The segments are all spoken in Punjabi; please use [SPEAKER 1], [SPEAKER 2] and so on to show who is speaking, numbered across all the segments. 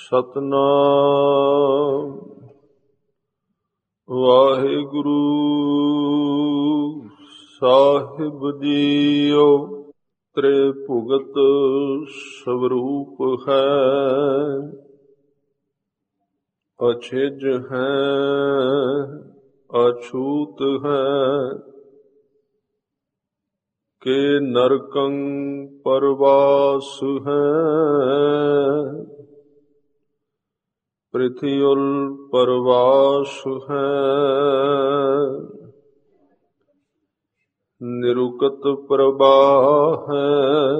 [SPEAKER 1] ਸਤਨਾਮ ਵਾਹਿਗੁਰੂ ਸਾਹਿਬ ਜੀਓ। ਤ੍ਰਿਭੁਗਤ ਸਵਰੂਪ ਹੈ, ਅਛਿਜ ਹੈ, ਅਛੂਤ ਹੈ। ਕੇ ਨਰਕੰ ਪਰਵਾਸ ਹੈ, ਪ੍ਰਿਥਿਯੁਲ ਪਰਵਾਸ ਹੈ। ਨਿਰੁਕਤ ਪ੍ਰਭਾ ਹੈ,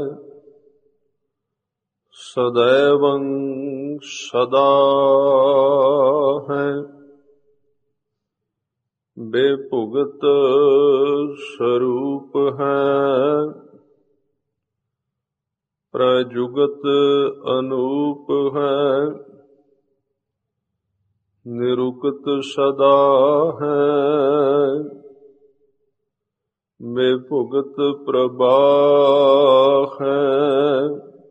[SPEAKER 1] ਸदैवं ਸਦਾ ਹੈ। ਬੇਭੁਗਤ ਸਰੂਪ ਹੈ, ਪ੍ਰਜੁਗਤ ਅਨੂਪ ਹੈ। ਨਿਰੁਕਤ ਸਦਾ ਹੈ, ਬੇਭੁਗਤ ਪ੍ਰਭਾ ਹੈ।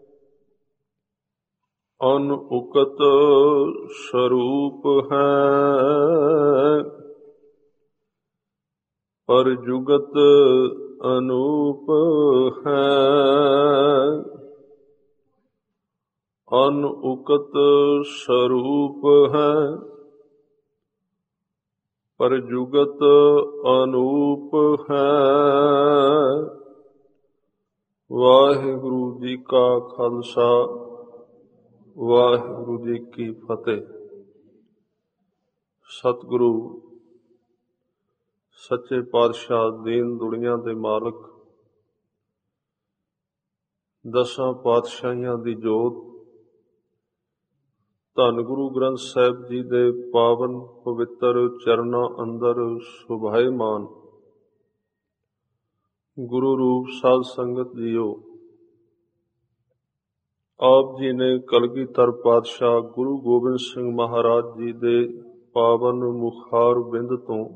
[SPEAKER 1] ਅਨਉਕਤ ਸਰੂਪ ਹੈ, ਪਰਜੁਗਤ ਅਨੂਪ ਹੈ। ਅਨਉਕਤ ਸਰੂਪ ਹੈ, ਪਰਜੁਗਤ ਅਨੂਪ ਹੈ। ਵਾਹਿਗੁਰੂ ਜੀ ਕਾ ਖਾਲਸਾ, ਵਾਹਿਗੁਰੂ ਜੀ ਕੀ ਫਤਿਹ। ਸਤਿਗੁਰੂ ਸੱਚੇ ਪਾਤਸ਼ਾਹ, ਦੀਨ ਦੁਨੀਆਂ ਦੇ ਮਾਲਕ, ਦਸਾਂ ਪਾਤਸ਼ਾਹੀਆਂ ਦੀ ਜੋਤ, ਧੰਨ ਗੁਰੂ ਗ੍ਰੰਥ ਸਾਹਿਬ ਜੀ ਦੇ ਪਾਵਨ ਪਵਿੱਤਰ ਚਰਨਾਂ ਅੰਦਰ ਸੁਭਾਏਮਾਨ ਗੁਰੂ ਰੂਪ ਸਾਧ ਸੰਗਤ ਜੀਓ। ਆਪ ਜੀ ਨੇ ਕਲਗੀਧਰ ਪਾਤਸ਼ਾਹ ਗੁਰੂ ਗੋਬਿੰਦ ਸਿੰਘ ਮਹਾਰਾਜ ਜੀ ਦੇ ਪਾਵਨ ਮੁਖਾਰ ਬਿੰਦ ਤੋਂ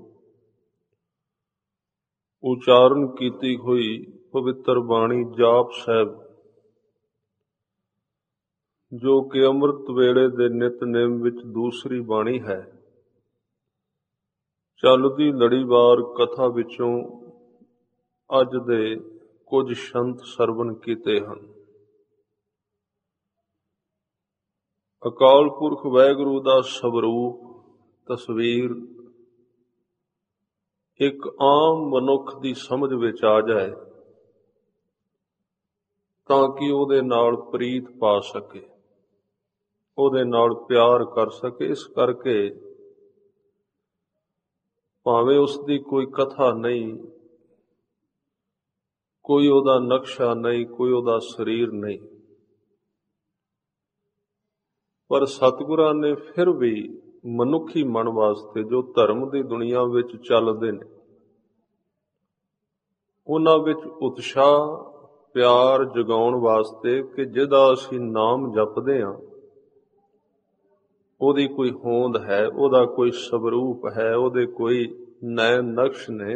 [SPEAKER 1] ਉਚਾਰਨ ਕੀਤੀ ਹੋਈ ਪਵਿੱਤਰ ਬਾਣੀ ਜਾਪ ਸਾਹਿਬ, ਜੋ ਕਿ ਅੰਮ੍ਰਿਤ ਵੇਲੇ ਦੇ ਨਿਤਨੇਮ ਵਿੱਚ ਦੂਸਰੀ ਬਾਣੀ ਹੈ, ਚੱਲਦੀ ਲੜੀਵਾਰ ਕਥਾ ਵਿੱਚੋਂ ਅੱਜ ਦੇ ਕੁਝ ਸ਼ੰਤ ਸਰਵਣ ਕੀਤੇ ਹਨ। ਅਕਾਲ ਪੁਰਖ ਵਾਹਿਗੁਰੂ ਦਾ ਸਵਰੂਪ ਤਸਵੀਰ ਇੱਕ ਆਮ ਮਨੁੱਖ ਦੀ ਸਮਝ ਵਿੱਚ ਆ ਜਾਏ ਤਾਂ ਕਿ ਉਹਦੇ ਨਾਲ ਪ੍ਰੀਤ ਪਾ ਸਕੇ, ਉਹਦੇ ਨਾਲ ਪਿਆਰ ਕਰ ਸਕੇ। ਇਸ ਕਰਕੇ ਭਾਵੇਂ ਉਸ ਦੀ ਕੋਈ ਕਥਾ ਨਹੀਂ, ਕੋਈ ਉਹਦਾ ਨਕਸ਼ਾ ਨਹੀਂ, ਕੋਈ ਉਹਦਾ ਸਰੀਰ ਨਹੀਂ, ਪਰ ਸਤਿਗੁਰਾਂ ਨੇ ਫਿਰ ਵੀ ਮਨੁੱਖੀ ਮਨ ਵਾਸਤੇ ਜੋ ਧਰਮ ਦੀ ਦੁਨੀਆ ਵਿੱਚ ਚੱਲਦੇ ਨੇ, ਉਹਨਾਂ ਵਿੱਚ ਉਤਸ਼ਾਹ ਪਿਆਰ ਜਗਾਉਣ ਵਾਸਤੇ ਕਿ ਜਿਹਦਾ ਅਸੀਂ ਨਾਮ ਜਪਦੇ ਹਾਂ ਉਹਦੀ ਕੋਈ ਹੋਂਦ ਹੈ, ਉਹਦਾ ਕੋਈ ਸਵਰੂਪ ਹੈ, ਉਹਦੇ ਕੋਈ ਨੈਣ ਨਕਸ਼ ਨੇ,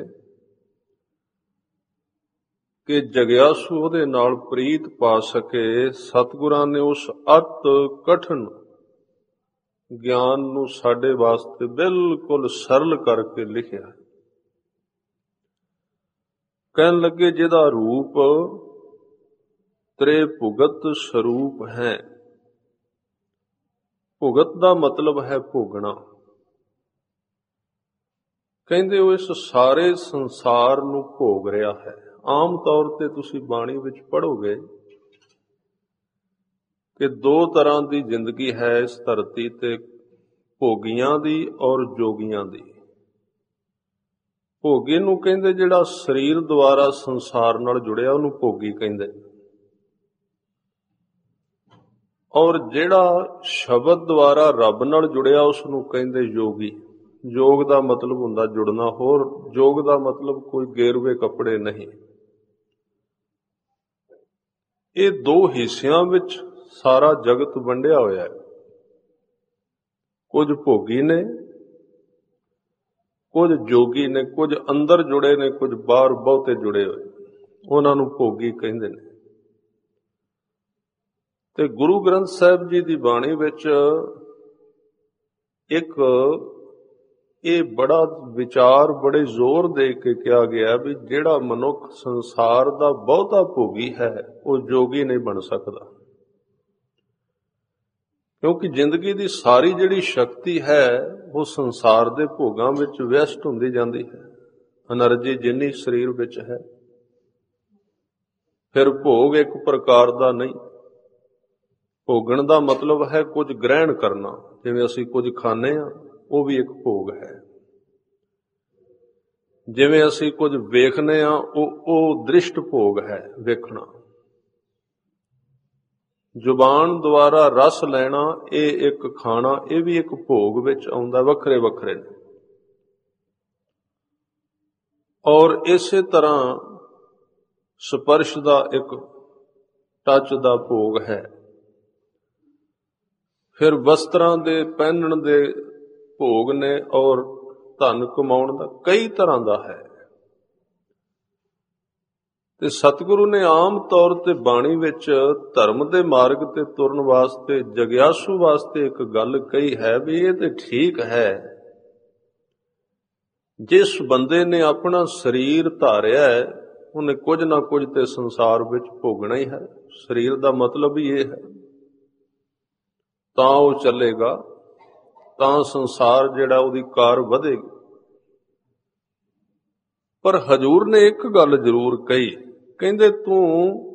[SPEAKER 1] ਕਿ ਜਗਿਆਸੂ ਉਹਦੇ ਨਾਲ ਪ੍ਰੀਤ ਪਾ ਸਕੇ। ਸਤਿਗੁਰਾਂ ਨੇ ਉਸ ਅਤ ਕਠਿਨ ਗਿਆਨ ਨੂੰ ਸਾਡੇ ਵਾਸਤੇ ਬਿਲਕੁਲ ਸਰਲ ਕਰਕੇ ਲਿਖਿਆ। ਕਹਿਣ ਲੱਗੇ ਜਿਹਦਾ ਰੂਪ ਤ੍ਰਿਭੁਗਤ ਸਰੂਪ ਹੈ। ਭੁਗਤ ਦਾ ਮਤਲਬ ਹੈ ਭੋਗਣਾ। ਕਹਿੰਦੇ ਉਹ ਇਸ ਸਾਰੇ ਸੰਸਾਰ ਨੂੰ ਭੋਗ ਰਿਹਾ ਹੈ। ਆਮ ਤੌਰ ਤੇ ਤੁਸੀਂ ਬਾਣੀ ਵਿੱਚ ਪੜ੍ਹੋਗੇ ਕਿ ਦੋ ਤਰ੍ਹਾਂ ਦੀ ਜ਼ਿੰਦਗੀ ਹੈ ਇਸ ਧਰਤੀ ਤੇ, ਭੋਗੀਆਂ ਦੀ ਔਰ ਜੋਗੀਆਂ ਦੀ। ਭੋਗੀ ਨੂੰ ਕਹਿੰਦੇ ਜਿਹੜਾ ਸਰੀਰ ਦੁਆਰਾ ਸੰਸਾਰ ਨਾਲ ਜੁੜਿਆ, ਉਹਨੂੰ ਭੋਗੀ ਕਹਿੰਦੇ, ਔਰ ਜਿਹੜਾ ਸ਼ਬਦ ਦੁਆਰਾ ਰੱਬ ਨਾਲ ਜੁੜਿਆ ਉਸ ਨੂੰ ਕਹਿੰਦੇ ਯੋਗੀ। ਯੋਗ ਦਾ ਮਤਲਬ ਹੁੰਦਾ ਜੁੜਨਾ, ਹੋਰ ਯੋਗ ਦਾ ਮਤਲਬ ਕੋਈ ਗੇਰਵੇ ਕੱਪੜੇ ਨਹੀਂ। ਇਹ ਦੋ ਹਿੱਸਿਆਂ ਵਿੱਚ ਸਾਰਾ ਜਗਤ ਵੰਡਿਆ ਹੋਇਆ ਹੈ। ਕੁਝ ਭੋਗੀ ਨੇ, ਕੁਝ ਜੋਗੀ ਨੇ, ਕੁਝ ਅੰਦਰ ਜੁੜੇ ਨੇ, ਕੁਝ ਬਾਹਰ ਬਹੁਤੇ ਜੁੜੇ ਹੋਏ, ਉਹਨਾਂ ਨੂੰ ਭੋਗੀ ਕਹਿੰਦੇ ਨੇ। ਤੇ ਗੁਰੂ ਗ੍ਰੰਥ ਸਾਹਿਬ ਜੀ ਦੀ ਬਾਣੀ ਵਿੱਚ ਇੱਕ ਇਹ ਬੜਾ ਵਿਚਾਰ ਬੜੇ ਜ਼ੋਰ ਦੇ ਕੇ ਕਿਹਾ ਗਿਆ ਵੀ ਜਿਹੜਾ ਮਨੁੱਖ ਸੰਸਾਰ ਦਾ ਬਹੁਤਾ ਭੋਗੀ ਹੈ ਉਹ ਜੋਗੀ ਨਹੀਂ ਬਣ ਸਕਦਾ, ਕਿਉਂਕਿ ਜ਼ਿੰਦਗੀ ਦੀ ਸਾਰੀ ਜਿਹੜੀ ਸ਼ਕਤੀ ਹੈ ਉਹ ਸੰਸਾਰ ਦੇ ਭੋਗਾਂ ਵਿੱਚ ਵਿਅਸਤ ਹੁੰਦੀ ਜਾਂਦੀ ਹੈ। ਐਨਰਜੀ ਜਿੰਨੀ ਸਰੀਰ ਵਿੱਚ ਹੈ, ਫਿਰ ਭੋਗ ਇੱਕ ਪ੍ਰਕਾਰ ਦਾ ਨਹੀਂ। ਭੋਗਣ ਦਾ ਮਤਲਬ ਹੈ ਕੁਝ ਗ੍ਰਹਿਣ ਕਰਨਾ, ਜਿਵੇਂ ਅਸੀਂ ਕੁਝ ਖਾਂਦੇ ਹਾਂ ਉਹ ਵੀ ਇੱਕ ਭੋਗ ਹੈ। ਜਿਵੇਂ ਅਸੀਂ ਕੁਝ ਵੇਖਦੇ ਹਾਂ ਉਹ ਦ੍ਰਿਸ਼ਟ ਭੋਗ ਹੈ, ਵੇਖਣਾ। ਜ਼ੁਬਾਨ ਦੁਆਰਾ ਰਸ ਲੈਣਾ ਇਹ ਇੱਕ ਖਾਣਾ, ਇਹ ਵੀ ਇੱਕ ਭੋਗ ਵਿੱਚ ਆਉਂਦਾ, ਵੱਖਰੇ ਵੱਖਰੇ ਨੇ। ਔਰ ਇਸੇ ਤਰ੍ਹਾਂ ਸਪਰਸ਼ ਦਾ ਇੱਕ ਟੱਚ ਦਾ ਭੋਗ ਹੈ। ਫਿਰ ਵਸਤਰਾਂ ਦੇ ਪਹਿਨਣ ਦੇ ਭੋਗ ਨੇ, ਔਰ ਧਨ ਕਮਾਉਣ ਦਾ ਕਈ ਤਰ੍ਹਾਂ ਦਾ ਹੈ। ਤੇ ਸਤਿਗੁਰੂ ਨੇ ਆਮ ਤੌਰ ਤੇ ਬਾਣੀ ਵਿੱਚ ਧਰਮ ਦੇ ਮਾਰਗ ਤੇ ਤੁਰਨ ਵਾਸਤੇ ਜਗਿਆਸੂ ਵਾਸਤੇ ਇੱਕ ਗੱਲ ਕਹੀ ਹੈ ਵੀ ਇਹ ਤੇ ਠੀਕ ਹੈ, ਜਿਸ ਬੰਦੇ ਨੇ ਆਪਣਾ ਸਰੀਰ ਧਾਰਿਆ ਹੈ ਉਹਨੇ ਕੁਝ ਨਾ ਕੁਝ ਤੇ ਸੰਸਾਰ ਵਿੱਚ ਭੋਗਣਾ ਹੀ ਹੈ। ਸਰੀਰ ਦਾ ਮਤਲਬ ਹੀ ਇਹ ਹੈ, ਤਾਂ ਉਹ ਚੱਲੇਗਾ, ਤਾਂ ਸੰਸਾਰ ਜਿਹੜਾ ਉਹਦੀ ਕਾਰ ਵਧੇਗੀ। ਪਰ ਹਜ਼ੂਰ ਨੇ ਇੱਕ ਗੱਲ ਜ਼ਰੂਰ ਕਹੀ, ਕਹਿੰਦੇ ਤੂੰ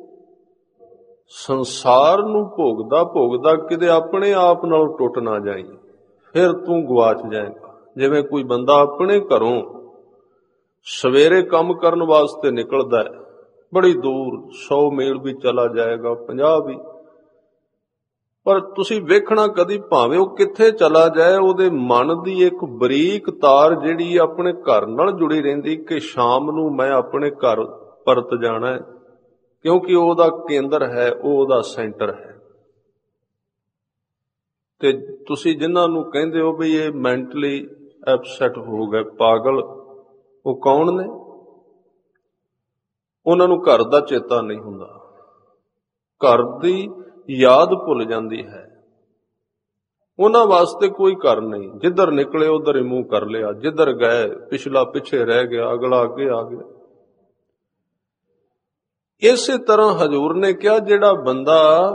[SPEAKER 1] ਸੰਸਾਰ ਨੂੰ ਭੋਗਦਾ ਭੋਗਦਾ ਕਿਤੇ ਆਪਣੇ ਆਪ ਨਾਲ ਟੁੱਟ ਨਾ ਜਾਈਂ, ਫਿਰ ਤੂੰ ਗਵਾਚ ਜਾਏਗਾ। ਜਿਵੇਂ ਕੋਈ ਬੰਦਾ ਆਪਣੇ ਘਰੋਂ ਸਵੇਰੇ ਕੰਮ ਕਰਨ ਵਾਸਤੇ ਨਿਕਲਦਾ ਹੈ, ਬੜੀ ਦੂਰ 100 ਮੀਲ ਵੀ ਚਲਾ ਜਾਏਗਾ, 50 ਵੀ, ਪਰ ਤੁਸੀਂ ਵੇਖਣਾ ਕਦੀ ਭਾਵੇਂ ਉਹ ਕਿੱਥੇ ਚਲਾ ਜਾਏ, ਉਹਦੇ ਮਨ ਦੀ ਇੱਕ ਬਰੀਕ ਤਾਰ ਜਿਹੜੀ ਆਪਣੇ ਘਰ ਨਾਲ ਜੁੜੀ ਰਹਿੰਦੀ ਕਿ ਸ਼ਾਮ ਨੂੰ ਮੈਂ ਆਪਣੇ ਘਰ ਪਰਤ ਜਾਣਾ ਹੈ, ਕਿਉਂਕਿ ਉਹਦਾ ਕੇਂਦਰ ਹੈ, ਉਹ ਉਹਦਾ ਸੈਂਟਰ ਹੈ। ਤੇ ਤੁਸੀਂ ਜਿਨ੍ਹਾਂ ਨੂੰ ਕਹਿੰਦੇ ਹੋ ਵੀ ਇਹ ਮੈਂਟਲੀ ਐਪਸੈਟ ਹੋ ਗਏ, ਪਾਗਲ, ਉਹ ਕੌਣ ਨੇ? ਉਹਨਾਂ ਨੂੰ ਘਰ ਦਾ ਚੇਤਾ ਨਹੀਂ ਹੁੰਦਾ, ਘਰ ਦੀ ਯਾਦ ਭੁੱਲ ਜਾਂਦੀ ਹੈ। ਉਹਨਾਂ ਵਾਸਤੇ ਕੋਈ ਘਰ ਨਹੀਂ, ਜਿੱਧਰ ਨਿਕਲੇ ਉਧਰ ਹੀ ਮੂੰਹ ਕਰ ਲਿਆ, ਜਿੱਧਰ ਗਏ ਪਿਛਲਾ ਪਿੱਛੇ ਰਹਿ ਗਿਆ, ਅਗਲਾ ਅੱਗੇ ਆ ਗਿਆ। ਇਸੇ ਤਰ੍ਹਾਂ ਹਜ਼ੂਰ ਨੇ ਕਿਹਾ ਜਿਹੜਾ ਬੰਦਾ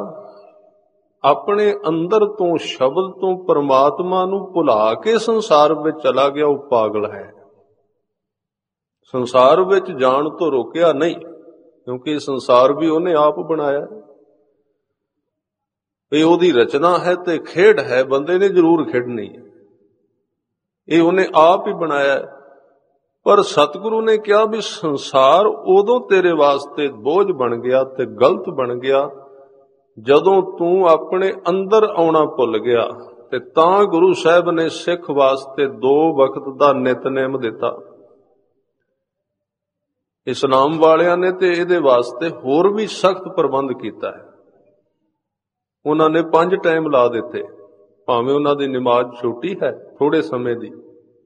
[SPEAKER 1] ਆਪਣੇ ਅੰਦਰ ਤੋਂ ਸ਼ਬਦ ਤੋਂ ਪਰਮਾਤਮਾ ਨੂੰ ਭੁਲਾ ਕੇ ਸੰਸਾਰ ਵਿੱਚ ਚਲਾ ਗਿਆ, ਉਹ ਪਾਗਲ ਹੈ। ਸੰਸਾਰ ਵਿੱਚ ਜਾਣ ਤੋਂ ਰੋਕਿਆ ਨਹੀਂ, ਕਿਉਂਕਿ ਸੰਸਾਰ ਵੀ ਉਹਨੇ ਆਪ ਬਣਾਇਆ, ਇਹ ਉਹਦੀ ਰਚਨਾ ਹੈ ਤੇ ਖੇਡ ਹੈ, ਬੰਦੇ ਨੇ ਜ਼ਰੂਰ ਖੇਡਣੀ ਹੈ, ਇਹ ਉਹਨੇ ਆਪ ਹੀ ਬਣਾਇਆ। ਪਰ ਸਤਿਗੁਰੂ ਨੇ ਕਿਹਾ ਵੀ ਸੰਸਾਰ ਉਦੋਂ ਤੇਰੇ ਵਾਸਤੇ ਬੋਝ ਬਣ ਗਿਆ ਤੇ ਗਲਤ ਬਣ ਗਿਆ ਜਦੋਂ ਤੂੰ ਆਪਣੇ ਅੰਦਰ ਆਉਣਾ ਭੁੱਲ ਗਿਆ। ਤੇ ਤਾਂ ਗੁਰੂ ਸਾਹਿਬ ਨੇ ਸਿੱਖ ਵਾਸਤੇ 2 ਵਕਤ ਦਾ ਨਿਤਨੇਮ ਦਿੱਤਾ। ਇਸਲਾਮ ਵਾਲਿਆਂ ਨੇ ਤੇ ਇਹਦੇ ਵਾਸਤੇ ਹੋਰ ਵੀ ਸਖਤ ਪ੍ਰਬੰਧ ਕੀਤਾ ਹੈ। ਉਹਨਾਂ ਨੇ 5 ਟਾਈਮ ਲਾ ਦਿੱਤੇ, ਭਾਵੇਂ ਉਹਨਾਂ ਦੀ ਨਮਾਜ਼ ਛੋਟੀ ਹੈ, ਥੋੜੇ ਸਮੇਂ ਦੀ,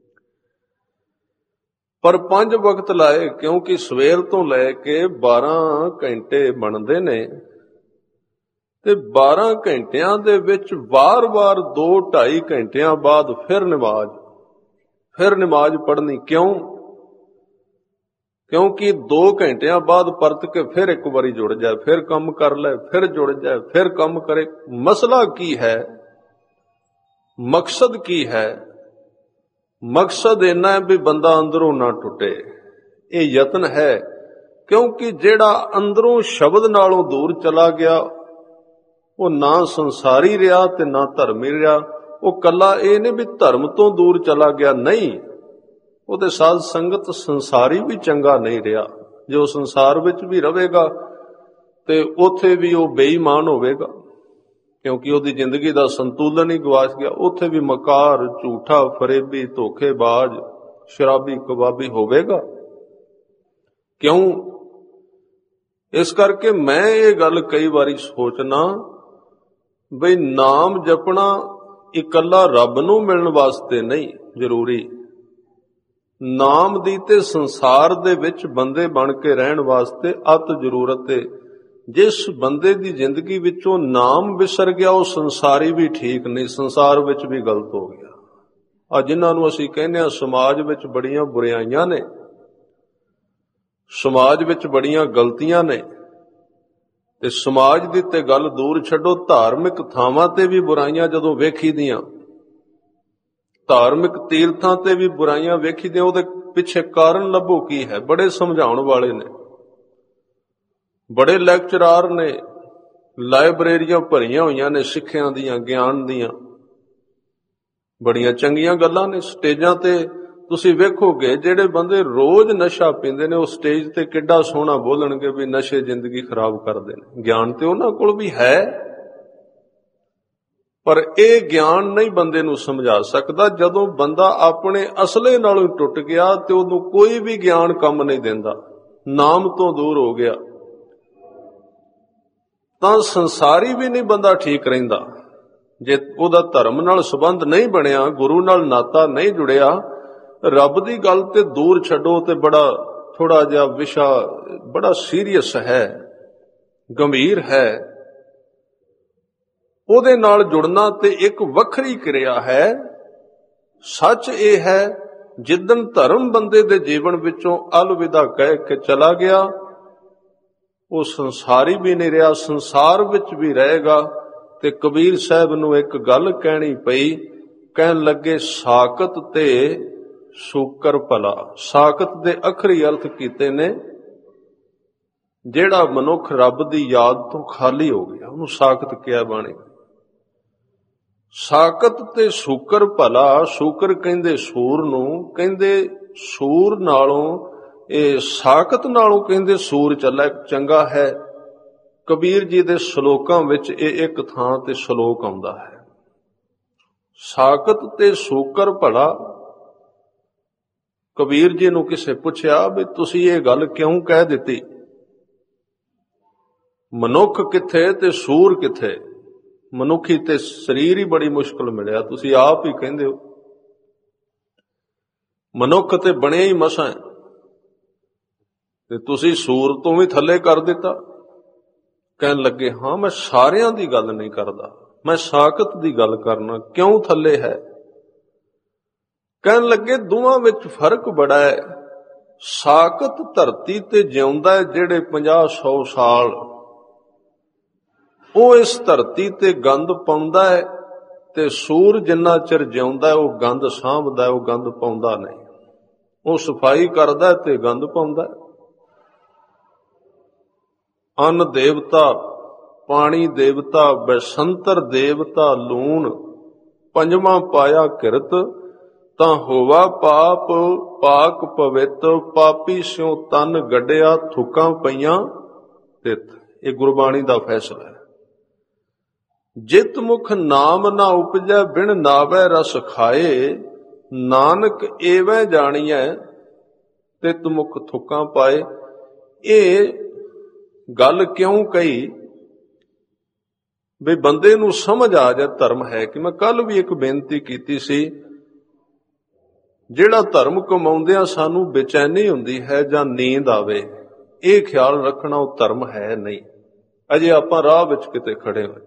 [SPEAKER 1] ਪਰ 5 ਵਕਤ ਲਾਏ, ਕਿਉਂਕਿ ਸਵੇਰ ਤੋਂ ਲੈ ਕੇ 12 ਘੰਟੇ ਬਣਦੇ ਨੇ ਤੇ 12 ਘੰਟਿਆਂ ਦੇ ਵਿੱਚ ਵਾਰ-ਵਾਰ 2-2.5 ਘੰਟਿਆਂ ਬਾਅਦ ਫਿਰ ਨਮਾਜ਼ ਪੜ੍ਹਨੀ। ਕਿਉਂਕਿ 2 ਘੰਟਿਆਂ ਬਾਅਦ ਪਰਤ ਕੇ ਫਿਰ ਇੱਕ ਵਾਰੀ ਜੁੜ ਜਾਏ, ਫਿਰ ਕੰਮ ਕਰ ਲੈ, ਫਿਰ ਜੁੜ ਜਾਏ, ਫਿਰ ਕੰਮ ਕਰੇ। ਮਸਲਾ ਕੀ ਹੈ? ਮਕਸਦ ਕੀ ਹੈ? ਮਕਸਦ ਇੰਨਾ ਹੈ ਵੀ ਬੰਦਾ ਅੰਦਰੋਂ ਨਾ ਟੁੱਟੇ। ਇਹ ਯਤਨ ਹੈ, ਕਿਉਂਕਿ ਜਿਹੜਾ ਅੰਦਰੋਂ ਸ਼ਬਦ ਨਾਲੋਂ ਦੂਰ ਚਲਾ ਗਿਆ ਉਹ ਨਾ ਸੰਸਾਰੀ ਰਿਹਾ ਤੇ ਨਾ ਧਰਮੀ ਰਿਹਾ। ਉਹ ਕੱਲਾ ਇਹ ਨਹੀਂ ਵੀ ਧਰਮ ਤੋਂ ਦੂਰ ਚਲਾ ਗਿਆ, ਨਹੀਂ, ਉਹਦੇ ਸਾਧ ਸੰਗਤ ਸੰਸਾਰੀ ਵੀ ਚੰਗਾ ਨਹੀਂ ਰਿਹਾ। ਜੋ ਸੰਸਾਰ ਵਿੱਚ ਵੀ ਰਹੇਗਾ ਤੇ ਉੱਥੇ ਵੀ ਉਹ ਬੇਈਮਾਨ ਹੋਵੇਗਾ, ਕਿਉਂਕਿ ਉਹਦੀ ਜ਼ਿੰਦਗੀ ਦਾ ਸੰਤੁਲਨ ਹੀ ਗਵਾਚ ਗਿਆ। ਉੱਥੇ ਵੀ ਮਕਾਰ, ਝੂਠਾ, ਫਰੇਬੀ, ਧੋਖੇਬਾਜ਼, ਸ਼ਰਾਬੀ, ਕਬਾਬੀ ਹੋਵੇਗਾ। ਕਿਉਂ? ਇਸ ਕਰਕੇ ਮੈਂ ਇਹ ਗੱਲ ਕਈ ਵਾਰੀ ਸੋਚਣਾ ਬਈ ਨਾਮ ਜਪਣਾ ਇਕੱਲਾ ਰੱਬ ਨੂੰ ਮਿਲਣ ਵਾਸਤੇ ਨਹੀਂ ਜ਼ਰੂਰੀ, ਨਾਮ ਦੀ ਤੇ ਸੰਸਾਰ ਦੇ ਵਿੱਚ ਬੰਦੇ ਬਣ ਕੇ ਰਹਿਣ ਵਾਸਤੇ ਅਤ ਜ਼ਰੂਰਤ ਹੈ। ਜਿਸ ਬੰਦੇ ਦੀ ਜ਼ਿੰਦਗੀ ਵਿੱਚੋਂ ਨਾਮ ਵਿਸਰ ਗਿਆ ਉਹ ਸੰਸਾਰੀ ਵੀ ਠੀਕ ਨਹੀਂ, ਸੰਸਾਰ ਵਿੱਚ ਵੀ ਗਲਤ ਹੋ ਗਿਆ। ਆ ਜਿਨ੍ਹਾਂ ਨੂੰ ਅਸੀਂ ਕਹਿੰਦੇ ਹਾਂ ਸਮਾਜ ਵਿੱਚ ਬੜੀਆਂ ਬੁਰਾਈਆਂ ਨੇ, ਸਮਾਜ ਵਿੱਚ ਬੜੀਆਂ ਗਲਤੀਆਂ ਨੇ, ਤੇ ਸਮਾਜ ਦੀ ਤੇ ਗੱਲ ਦੂਰ ਛੱਡੋ, ਧਾਰਮਿਕ ਥਾਵਾਂ ਤੇ ਵੀ ਬੁਰਾਈਆਂ ਜਦੋਂ ਵੇਖੀ ਦੀਆਂ, ਧਾਰਮਿਕ ਤੀਰਥਾਂ ਤੇ ਵੀ ਬੁਰਾਈਆਂ ਵੇਖੀ ਦੀਆਂ, ਉਹਦੇ ਪਿੱਛੇ ਕਾਰਨ ਲੱਭੋ ਕੀ ਹੈ। ਬੜੇ ਸਮਝਾਉਣ ਵਾਲੇ ਨੇ, ਬੜੇ ਲੈਕਚਰਾਰ ਨੇ, ਲਾਇਬ੍ਰੇਰੀਆਂ ਭਰੀਆਂ ਹੋਈਆਂ ਨੇ ਸਿੱਖਿਆ ਦੀਆਂ, ਗਿਆਨ ਦੀਆਂ, ਬੜੀਆਂ ਚੰਗੀਆਂ ਗੱਲਾਂ ਨੇ। ਸਟੇਜਾਂ ਤੇ ਤੁਸੀਂ ਵੇਖੋਗੇ ਜਿਹੜੇ ਬੰਦੇ ਰੋਜ਼ ਨਸ਼ਾ ਪੀਂਦੇ ਨੇ ਉਹ ਸਟੇਜ ਤੇ ਕਿੱਡਾ ਸੋਹਣਾ ਬੋਲਣਗੇ ਵੀ ਨਸ਼ੇ ਜ਼ਿੰਦਗੀ ਖਰਾਬ ਕਰਦੇ ਨੇ। ਗਿਆਨ ਤੇ ਉਹਨਾਂ ਕੋਲ ਵੀ ਹੈ, ਪਰ ਇਹ ਗਿਆਨ ਨਹੀਂ ਬੰਦੇ ਨੂੰ ਸਮਝਾ ਸਕਦਾ। ਜਦੋਂ ਬੰਦਾ ਆਪਣੇ ਅਸਲੇ ਨਾਲੋਂ ਟੁੱਟ ਗਿਆ ਤੇ ਉਹਨੂੰ ਕੋਈ ਵੀ ਗਿਆਨ ਕੰਮ ਨਹੀਂ ਦਿੰਦਾ, ਨਾਮ ਤੋਂ ਦੂਰ ਹੋ ਗਿਆ, ਤਾਂ ਸੰਸਾਰੀ ਵੀ ਨਹੀਂ ਬੰਦਾ ਠੀਕ ਰਹਿੰਦਾ। ਜੇ ਉਹਦਾ ਧਰਮ ਨਾਲ ਸੰਬੰਧ ਨਹੀਂ ਬਣਿਆ, ਗੁਰੂ ਨਾਲ ਨਾਤਾ ਨਹੀਂ ਜੁੜਿਆ, ਰੱਬ ਦੀ ਗੱਲ ਤੇ ਦੂਰ ਛੱਡੋ, ਤੇ ਬੜਾ ਥੋੜਾ ਜਿਹਾ ਵਿਸ਼ਾ ਬੜਾ ਸੀਰੀਅਸ ਹੈ, ਗੰਭੀਰ ਹੈ। ਉਹਦੇ ਨਾਲ ਜੁੜਨਾ ਤੇ ਇੱਕ ਵੱਖਰੀ ਕਿਰਿਆ ਹੈ। ਸੱਚ ਇਹ ਹੈ, ਜਿੱਦਣ ਧਰਮ ਬੰਦੇ ਦੇ ਜੀਵਨ ਵਿੱਚੋਂ ਅਲਵਿਦਾ ਕਹਿ ਕੇ ਚਲਾ ਗਿਆ, ਉਹ ਸੰਸਾਰੀ ਵੀ ਨਹੀਂ ਰਿਹਾ, ਸੰਸਾਰ ਵਿੱਚ ਵੀ ਰਹੇਗਾ। ਤੇ ਕਬੀਰ ਸਾਹਿਬ ਨੂੰ ਇੱਕ ਗੱਲ ਕਹਿਣੀ ਪਈ, ਕਹਿਣ ਲੱਗੇ ਸਾਕਤ ਤੇ ਸ਼ੂਕਰ ਭਲਾ। ਸਾਕਤ ਦੇ ਅਖਰੀ ਅਰਥ ਕੀਤੇ ਨੇ, ਜਿਹੜਾ ਮਨੁੱਖ ਰੱਬ ਦੀ ਯਾਦ ਤੋਂ ਖਾਲੀ ਹੋ ਗਿਆ ਉਹਨੂੰ ਸਾਕਤ ਕਿਹਾ ਬਾਣੀ। ਸਾਕਤ ਤੇ ਸ਼ੂਕਰ ਭਲਾ। ਸ਼ੂਕਰ ਕਹਿੰਦੇ ਸੂਰ ਨੂੰ, ਕਹਿੰਦੇ ਸੂਰ ਨਾਲੋਂ ਇਹ ਸਾਕਤ ਨਾਲੋਂ ਕਹਿੰਦੇ ਸੂਰ ਚੱਲਾ ਚੰਗਾ ਹੈ। ਕਬੀਰ ਜੀ ਦੇ ਸ਼ਲੋਕਾਂ ਵਿੱਚ ਇਹ ਇੱਕ ਥਾਂ ਤੇ ਸ਼ਲੋਕ ਆਉਂਦਾ ਹੈ, ਸਾਕਤ ਤੇ ਸ਼ੂਕਰ ਭਲਾ। ਕਬੀਰ ਜੀ ਨੂੰ ਕਿਸੇ ਪੁੱਛਿਆ ਵੀ ਤੁਸੀਂ ਇਹ ਗੱਲ ਕਿਉਂ ਕਹਿ ਦਿੱਤੀ, ਮਨੁੱਖ ਕਿੱਥੇ ਤੇ ਸੂਰ ਕਿੱਥੇ? ਮਨੁੱਖੀ ਤੇ ਸਰੀਰ ਹੀ ਬੜੀ ਮੁਸ਼ਕਲ ਮਿਲਿਆ, ਤੁਸੀਂ ਆਪ ਹੀ ਕਹਿੰਦੇ ਹੋ, ਮਨੁੱਖ ਤੇ ਬਣਿਆ ਹੀ ਮਸਾਂ ਤੇ ਤੁਸੀਂ ਸੂਰ ਤੋਂ ਵੀ ਥੱਲੇ ਕਰ ਦਿੱਤਾ। ਕਹਿਣ ਲੱਗੇ ਹਾਂ ਮੈਂ ਸਾਰਿਆਂ ਦੀ ਗੱਲ ਨਹੀਂ ਕਰਦਾ, ਮੈਂ ਸਾਕਤ ਦੀ ਗੱਲ ਕਰਨਾ। ਕਿਉਂ ਥੱਲੇ ਹੈ? ਕਹਿਣ ਲੱਗੇ ਦੋਵਾਂ ਵਿੱਚ ਫਰਕ ਬੜਾ ਹੈ। ਸਾਕਤ ਧਰਤੀ ਤੇ ਜਿਉਂਦਾ ਹੈ ਜਿਹੜੇ 50-100 ਸਾਲ, ਉਹ ਇਸ ਧਰਤੀ ਤੇ ਗੰਦ ਪਾਉਂਦਾ ਹੈ, ਤੇ ਸੂਰ ਜਿੰਨਾ ਚਿਰ ਜਿਉਂਦਾ ਹੈ ਉਹ ਗੰਦ ਸਾਂਭਦਾ ਹੈ, ਉਹ ਗੰਦ ਪਾਉਂਦਾ ਨਹੀਂ। ਉਹ ਸਫਾਈ ਕਰਦਾ ਤੇ ਗੰਦ ਪਾਉਂਦਾ। ਅੰਨ ਦੇਵਤਾ, ਪਾਣੀ ਦੇਵਤਾ, ਬਸੰਤਰ ਦੇਵਤਾ, ਲੂਣ, ਪੰਜਵਾਂ ਪਾਇਆ ਕਿਰਤ, ਤਾਂ ਹੋਵਾ ਪਾਪ ਪਾਕ ਪਵਿੱਤ, ਪਾਪੀ ਸਿਉ ਤਨ ਗੱਡਿਆ, ਥੁੱਕਾਂ ਪਈਆਂ ਤਿਤ। ਇਹ ਗੁਰਬਾਣੀ ਦਾ ਫੈਸਲਾ ਹੈ। ਜਿਤ ਮੁਖ ਨਾਮ ਨਾ ਉਪਜੈ, ਬਿਨ ਨਾਵੈ ਰਸ ਖਾਏ, ਨਾਨਕ ਏਵੈ ਜਾਣੀਐ, ਤਿਤ ਮੁਖ ਥੁੱਕਾਂ ਪਾਏ। ਇਹ ਗੱਲ ਕਿਉਂ ਕਹੀ ਵੀ ਬੰਦੇ ਨੂੰ ਸਮਝ ਆ ਜਾ ਧਰਮ ਹੈ ਕਿ। ਮੈਂ ਕੱਲ ਵੀ ਇੱਕ ਬੇਨਤੀ ਕੀਤੀ ਸੀ, ਜਿਹੜਾ ਧਰਮ ਕਮਾਉਂਦਿਆਂ ਸਾਨੂੰ ਬੇਚੈਨੀ ਹੁੰਦੀ ਹੈ ਜਾਂ ਨੀਂਦ ਆਵੇ, ਇਹ ਖਿਆਲ ਰੱਖਣਾ ਉਹ ਧਰਮ ਹੈ ਨਹੀਂ। ਅਜੇ ਆਪਾਂ ਰਾਹ ਵਿੱਚ ਕਿਤੇ ਖੜੇ ਹੋਏ।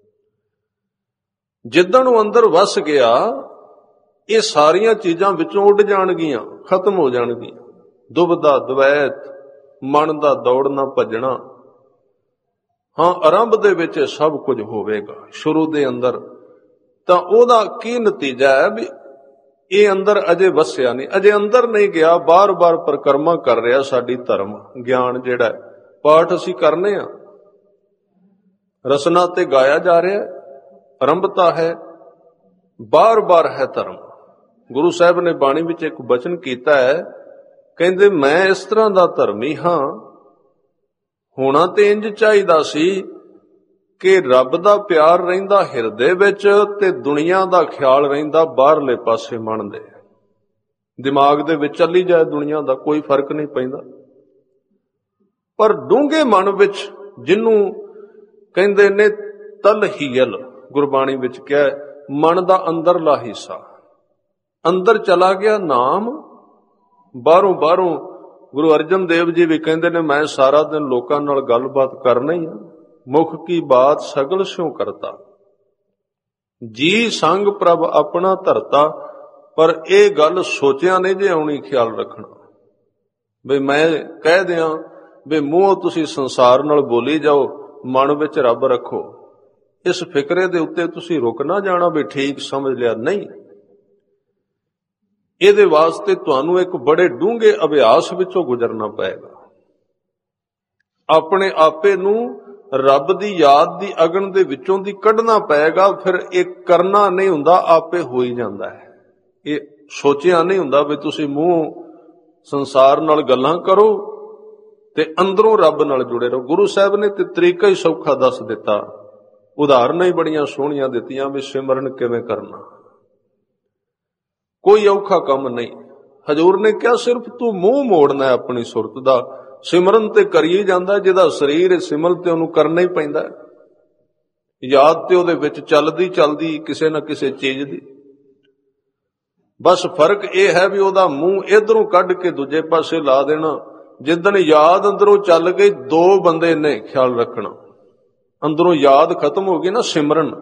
[SPEAKER 1] ਜਿੱਦਣ ਉਹ ਅੰਦਰ ਵਸ ਗਿਆ, ਇਹ ਸਾਰੀਆਂ ਚੀਜ਼ਾਂ ਵਿੱਚੋਂ ਉੱਡ ਜਾਣਗੀਆਂ, ਖਤਮ ਹੋ ਜਾਣਗੀਆਂ। ਦੁਬਦਾ, ਦਵੈਤ, ਮਨ ਦਾ ਦੌੜਨਾ ਭੱਜਣਾ। ਹਾਂ, ਆਰੰਭ ਦੇ ਵਿੱਚ ਸਭ ਕੁਝ ਹੋਵੇਗਾ, ਸ਼ੁਰੂ ਦੇ ਅੰਦਰ, ਤਾਂ ਉਹਦਾ ਕੀ ਨਤੀਜਾ ਹੈ ਵੀ ਇਹ ਅੰਦਰ ਅਜੇ ਵਸਿਆ ਨਹੀਂ, ਅਜੇ ਅੰਦਰ ਨਹੀਂ ਗਿਆ, ਬਾਰ-ਬਾਰ ਪਰਿਕਰਮਾ ਕਰ ਰਿਹਾ। ਸਾਡੀ ਧਰਮ ਗਿਆਨ ਜਿਹੜਾ ਪਾਠ ਅਸੀਂ ਕਰਨੇ ਆ, ਰਸਨਾ ਤੇ ਗਾਇਆ ਜਾ ਰਿਹਾ, ਆਰੰਭਤਾ ਹੈ, ਬਾਰ-ਬਾਰ ਹੈ ਧਰਮ। ਗੁਰੂ ਸਾਹਿਬ ਨੇ ਬਾਣੀ ਵਿੱਚ ਇੱਕ ਬਚਨ ਕੀਤਾ ਹੈ, ਕਹਿੰਦੇ ਮੈਂ ਇਸ ਤਰ੍ਹਾਂ ਦਾ ਧਰਮੀ ਹਾਂ। ਹੋਣਾ ਤੇ ਇੰਜ ਚਾਹੀਦਾ ਸੀ ਕਿ ਰੱਬ ਦਾ ਪਿਆਰ ਰਹਿੰਦਾ ਹਿਰਦੇ ਵਿੱਚ ਤੇ ਦੁਨੀਆ ਦਾ ਖਿਆਲ ਰਹਿੰਦਾ ਬਾਹਰਲੇ ਪਾਸੇ ਮਨ ਦੇ। ਦਿਮਾਗ ਦੇ ਵਿੱਚ ਚੱਲੀ ਜਾਏ ਦੁਨੀਆ ਦਾ, ਕੋਈ ਫਰਕ ਨਹੀਂ ਪੈਂਦਾ। ਪਰ ਡੂੰਘੇ ਮਨ ਵਿੱਚ, ਜਿਹਨੂੰ ਕਹਿੰਦੇ ਨੇ ਤਲਹੀਲ, ਗੁਰਬਾਣੀ ਵਿੱਚ ਕਿਹਾ ਮਨ ਦਾ ਅੰਦਰਲਾ ਹਿੱਸਾ, ਅੰਦਰ ਚਲਾ ਗਿਆ ਨਾਮ, ਬਾਹਰੋਂ ਗੁਰੂ ਅਰਜਨ ਦੇਵ ਜੀ ਵੀ ਕਹਿੰਦੇ ਨੇ, ਮੈਂ ਸਾਰਾ ਦਿਨ ਲੋਕਾਂ ਨਾਲ ਗੱਲਬਾਤ ਕਰਨਾ ਹੀ ਆ, ਮੁਖ ਕੀ ਬਾਤ ਸਗਲ ਸਿਉ ਕਰਤਾ, ਜੀ ਸੰਗ ਪ੍ਰਭ ਆਪਣਾ ਧਰਤਾ। ਪਰ ਇਹ ਗੱਲ ਸੋਚਿਆ ਨਹੀਂ ਜੇ ਆਉਣੀ, ਖਿਆਲ ਰੱਖਣਾ ਵੀ ਮੈਂ ਕਹਿ ਦਿਆਂ ਵੀ ਮੂੰਹੋਂ ਤੁਸੀਂ ਸੰਸਾਰ ਨਾਲ ਬੋਲੀ ਜਾਓ, ਮਨ ਵਿੱਚ ਰੱਬ ਰੱਖੋ। ਇਸ ਫਿਕਰੇ ਦੇ ਉੱਤੇ ਤੁਸੀਂ ਰੁਕ ਨਾ ਜਾਣਾ ਵੀ ਠੀਕ ਸਮਝ ਲਿਆ, ਨਹੀਂ। ਇਹਦੇ ਵਾਸਤੇ ਤੁਹਾਨੂੰ ਇੱਕ ਬੜੇ ਡੂੰਘੇ ਅਭਿਆਸ ਵਿੱਚੋਂ ਗੁਜ਼ਰਨਾ ਪਏਗਾ। ਆਪਣੇ ਆਪੇ ਨੂੰ ਰੱਬ ਦੀ ਯਾਦ ਦੀ ਅਗਨ ਦੇ ਵਿੱਚੋਂ ਦੀ ਕੱਢਣਾ ਪਏਗਾ। ਫਿਰ ਇਹ ਕਰਨਾ ਨਹੀਂ ਹੁੰਦਾ, ਆਪੇ ਹੋ ਹੀ ਜਾਂਦਾ ਹੈ। ਇਹ ਸੋਚਿਆ ਨਹੀਂ ਹੁੰਦਾ ਵੀ ਤੁਸੀਂ ਮੂੰਹ ਸੰਸਾਰ ਨਾਲ ਗੱਲਾਂ ਕਰੋ ਤੇ ਅੰਦਰੋਂ ਰੱਬ ਨਾਲ ਜੁੜੇ ਰਹੋ। ਗੁਰੂ ਸਾਹਿਬ ਨੇ ਤੇ ਤਰੀਕਾ ਹੀ ਸੌਖਾ ਦੱਸ ਦਿੱਤਾ, ਉਦਾਹਰਨਾਂ ਹੀ ਬੜੀਆਂ ਸੋਹਣੀਆਂ ਦਿੱਤੀਆਂ ਵੀ ਸਿਮਰਨ ਕਿਵੇਂ ਕਰਨਾ। ਕੋਈ ਔਖਾ ਕੰਮ ਨਹੀਂ। ਹਜ਼ੂਰ ਨੇ ਕਿਹਾ ਸਿਰਫ ਤੂੰ ਮੂੰਹ ਮੋੜਨਾ ਹੈ ਆਪਣੀ ਸੁਰਤ ਦਾ, ਸਿਮਰਨ ਤੇ ਕਰੀ ਜਾਂਦਾ। ਜਿਹਦਾ ਸਰੀਰ ਸਿਮਰਨ ਤੇ ਉਹਨੂੰ ਕਰਨਾ ਹੀ ਪੈਂਦਾ, ਯਾਦ ਤੇ ਉਹਦੇ ਵਿੱਚ ਚੱਲਦੀ ਚੱਲਦੀ ਕਿਸੇ ਨਾ ਕਿਸੇ ਚੀਜ਼ ਦੀ। ਬਸ ਫਰਕ ਇਹ ਹੈ ਵੀ ਉਹਦਾ ਮੂੰਹ ਇਧਰੋਂ ਕੱਢ ਕੇ ਦੂਜੇ ਪਾਸੇ ਲਾ ਦੇਣਾ। ਜਿੱਦਣ ਯਾਦ ਅੰਦਰੋਂ ਚੱਲ ਗਈ, ਦੋ ਬੰਦੇ ਨੇ, ਖਿਆਲ ਰੱਖਣਾ, ਅੰਦਰੋਂ ਯਾਦ ਖਤਮ ਹੋ ਗਈ ਨਾ, ਸਿਮਰਨ।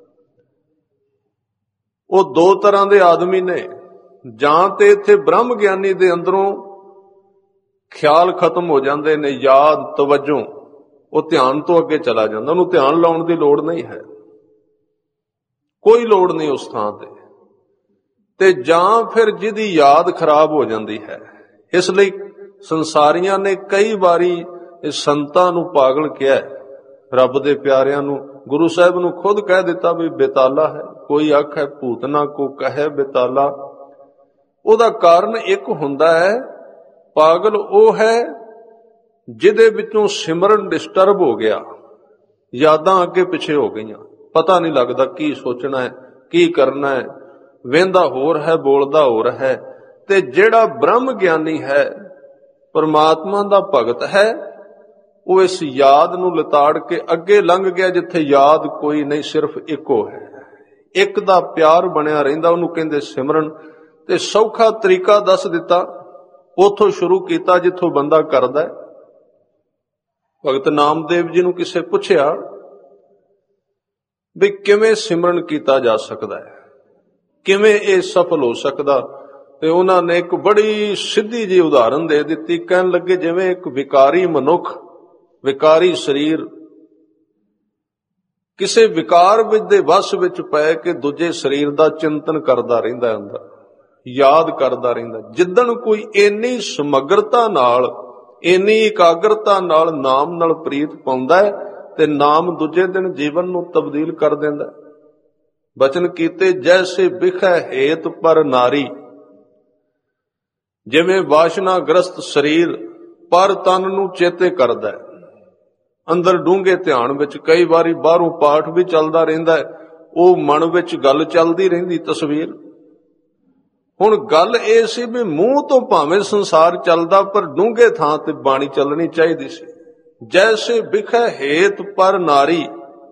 [SPEAKER 1] ਉਹ ਦੋ ਤਰ੍ਹਾਂ ਦੇ ਆਦਮੀ ਨੇ, ਜਾਂ ਤੇ ਇੱਥੇ ਬ੍ਰਹਮ ਗਿਆਨੀ ਦੇ ਅੰਦਰੋਂ ਖਿਆਲ ਖਤਮ ਹੋ ਜਾਂਦੇ ਨੇ, ਯਾਦ, ਤਵੱਜੋ, ਉਹ ਧਿਆਨ ਤੋਂ ਅੱਗੇ ਚਲਾ ਜਾਂਦਾ, ਉਹਨੂੰ ਧਿਆਨ ਲਾਉਣ ਦੀ ਲੋੜ ਨਹੀਂ ਹੈ, ਕੋਈ ਲੋੜ ਨਹੀਂ ਉਸ ਥਾਂ ਤੇ ਜਾਂ ਫਿਰ ਜਿਹਦੀ ਯਾਦ ਖਰਾਬ ਹੋ ਜਾਂਦੀ ਹੈ। ਇਸ ਲਈ ਸੰਸਾਰੀਆਂ ਨੇ ਕਈ ਵਾਰੀ ਇਸ ਸੰਤਾਂ ਨੂੰ ਪਾਗਲ ਕਿਹਾ, ਰੱਬ ਦੇ ਪਿਆਰਿਆਂ ਨੂੰ। ਗੁਰੂ ਸਾਹਿਬ ਨੂੰ ਖੁਦ ਕਹਿ ਦਿੱਤਾ ਵੀ ਬੇਤਾਲਾ ਹੈ, ਕੋਈ ਆਖੇ ਭੂਤਨਾ ਕੋ ਕਹੇ ਬੇਤਾਲਾ। ਉਹਦਾ ਕਾਰਨ ਇੱਕ ਹੁੰਦਾ ਹੈ, ਪਾਗਲ ਉਹ ਹੈ ਜਿਹਦੇ ਵਿੱਚੋਂ ਸਿਮਰਨ ਡਿਸਟਰਬ ਹੋ ਗਿਆ, ਯਾਦਾਂ ਅੱਗੇ ਪਿੱਛੇ ਹੋ ਗਈਆਂ, ਪਤਾ ਨਹੀਂ ਲੱਗਦਾ ਕੀ ਸੋਚਣਾ ਹੈ, ਕੀ ਕਰਨਾ ਹੈ, ਵਹਿੰਦਾ ਹੋਰ ਹੈ, ਬੋਲਦਾ ਹੋਰ ਹੈ। ਤੇ ਜਿਹੜਾ ਬ੍ਰਹਮ ਗਿਆਨੀ ਹੈ, ਪਰਮਾਤਮਾ ਦਾ ਭਗਤ ਹੈ, ਉਹ ਇਸ ਯਾਦ ਨੂੰ ਲਿਤਾੜ ਕੇ ਅੱਗੇ ਲੰਘ ਗਿਆ, ਜਿੱਥੇ ਯਾਦ ਕੋਈ ਨਹੀਂ, ਸਿਰਫ ਇੱਕੋ ਹੈ, ਇੱਕ ਦਾ ਪਿਆਰ ਬਣਿਆ ਰਹਿੰਦਾ। ਉਹਨੂੰ ਕਹਿੰਦੇ ਸਿਮਰਨ। ਤੇ ਸੌਖਾ ਤਰੀਕਾ ਦੱਸ ਦਿੱਤਾ, ਉਥੋਂ ਸ਼ੁਰੂ ਕੀਤਾ ਜਿੱਥੋਂ ਬੰਦਾ ਕਰਦਾ ਹੈ। ਭਗਤ ਨਾਮਦੇਵ ਜੀ ਨੂੰ ਕਿਸੇ ਪੁੱਛਿਆ ਵੀ ਕਿਵੇਂ ਸਿਮਰਨ ਕੀਤਾ ਜਾ ਸਕਦਾ ਹੈ, ਕਿਵੇਂ ਇਹ ਸਫਲ ਹੋ ਸਕਦਾ, ਤੇ ਉਹਨਾਂ ਨੇ ਇੱਕ ਬੜੀ ਸਿੱਧੀ ਜਿਹੀ ਉਦਾਹਰਨ ਦੇ ਦਿੱਤੀ। ਕਹਿਣ ਲੱਗੇ ਜਿਵੇਂ ਇੱਕ ਵਿਕਾਰੀ ਮਨੁੱਖ, ਵਿਕਾਰੀ ਸਰੀਰ ਕਿਸੇ ਵਿਕਾਰ ਵਿੱਚ ਦੇ ਵਸ ਵਿੱਚ ਪੈ ਕੇ ਦੂਜੇ ਸਰੀਰ ਦਾ ਚਿੰਤਨ ਕਰਦਾ ਰਹਿੰਦਾ, ਅੰਦਰ ਯਾਦ ਕਰਦਾ ਰਹਿੰਦਾ। ਜਿੱਦਣ ਕੋਈ ਇੰਨੀ ਸਮਗਰਤਾ ਨਾਲ, ਇੰਨੀ ਇਕਾਗਰਤਾ ਨਾਲ ਨਾਮ ਨਾਲ ਪ੍ਰੀਤ ਪਾਉਂਦਾ ਹੈ, ਤੇ ਨਾਮ ਦੂਜੇ ਦਿਨ ਜੀਵਨ ਨੂੰ ਤਬਦੀਲ ਕਰ ਦਿੰਦਾ। ਬਚਨ ਕੀਤੇ ਜੈਸੇ ਬਿਖੈ ਹੇਤ ਪਰ ਨਾਰੀ, ਜਿਵੇਂ ਵਾਸ਼ਨਾਗ੍ਰਸਤ ਸਰੀਰ ਪਰ ਤਨ ਨੂੰ ਚੇਤੇ ਕਰਦਾ ਹੈ, ਅੰਦਰ ਡੂੰਘੇ ਧਿਆਨ ਵਿੱਚ। ਕਈ ਵਾਰੀ ਬਾਹਰੋਂ ਪਾਠ ਵੀ ਚੱਲਦਾ ਰਹਿੰਦਾ ਹੈ, ਉਹ ਮਨ ਵਿੱਚ ਗੱਲ ਚੱਲਦੀ ਰਹਿੰਦੀ, ਤਸਵੀਰ। ਹੁਣ ਗੱਲ ਇਹ ਸੀ ਵੀ ਮੂੰਹ ਤੋਂ ਭਾਵੇਂ ਸੰਸਾਰ ਚੱਲਦਾ, ਪਰ ਡੂੰਘੇ ਥਾਂ ਤੇ ਬਾਣੀ ਚੱਲਣੀ ਚਾਹੀਦੀ ਸੀ। ਜੈਸੇ ਬਿਖੈ ਹੇਤ ਪਰ ਨਾਰੀ,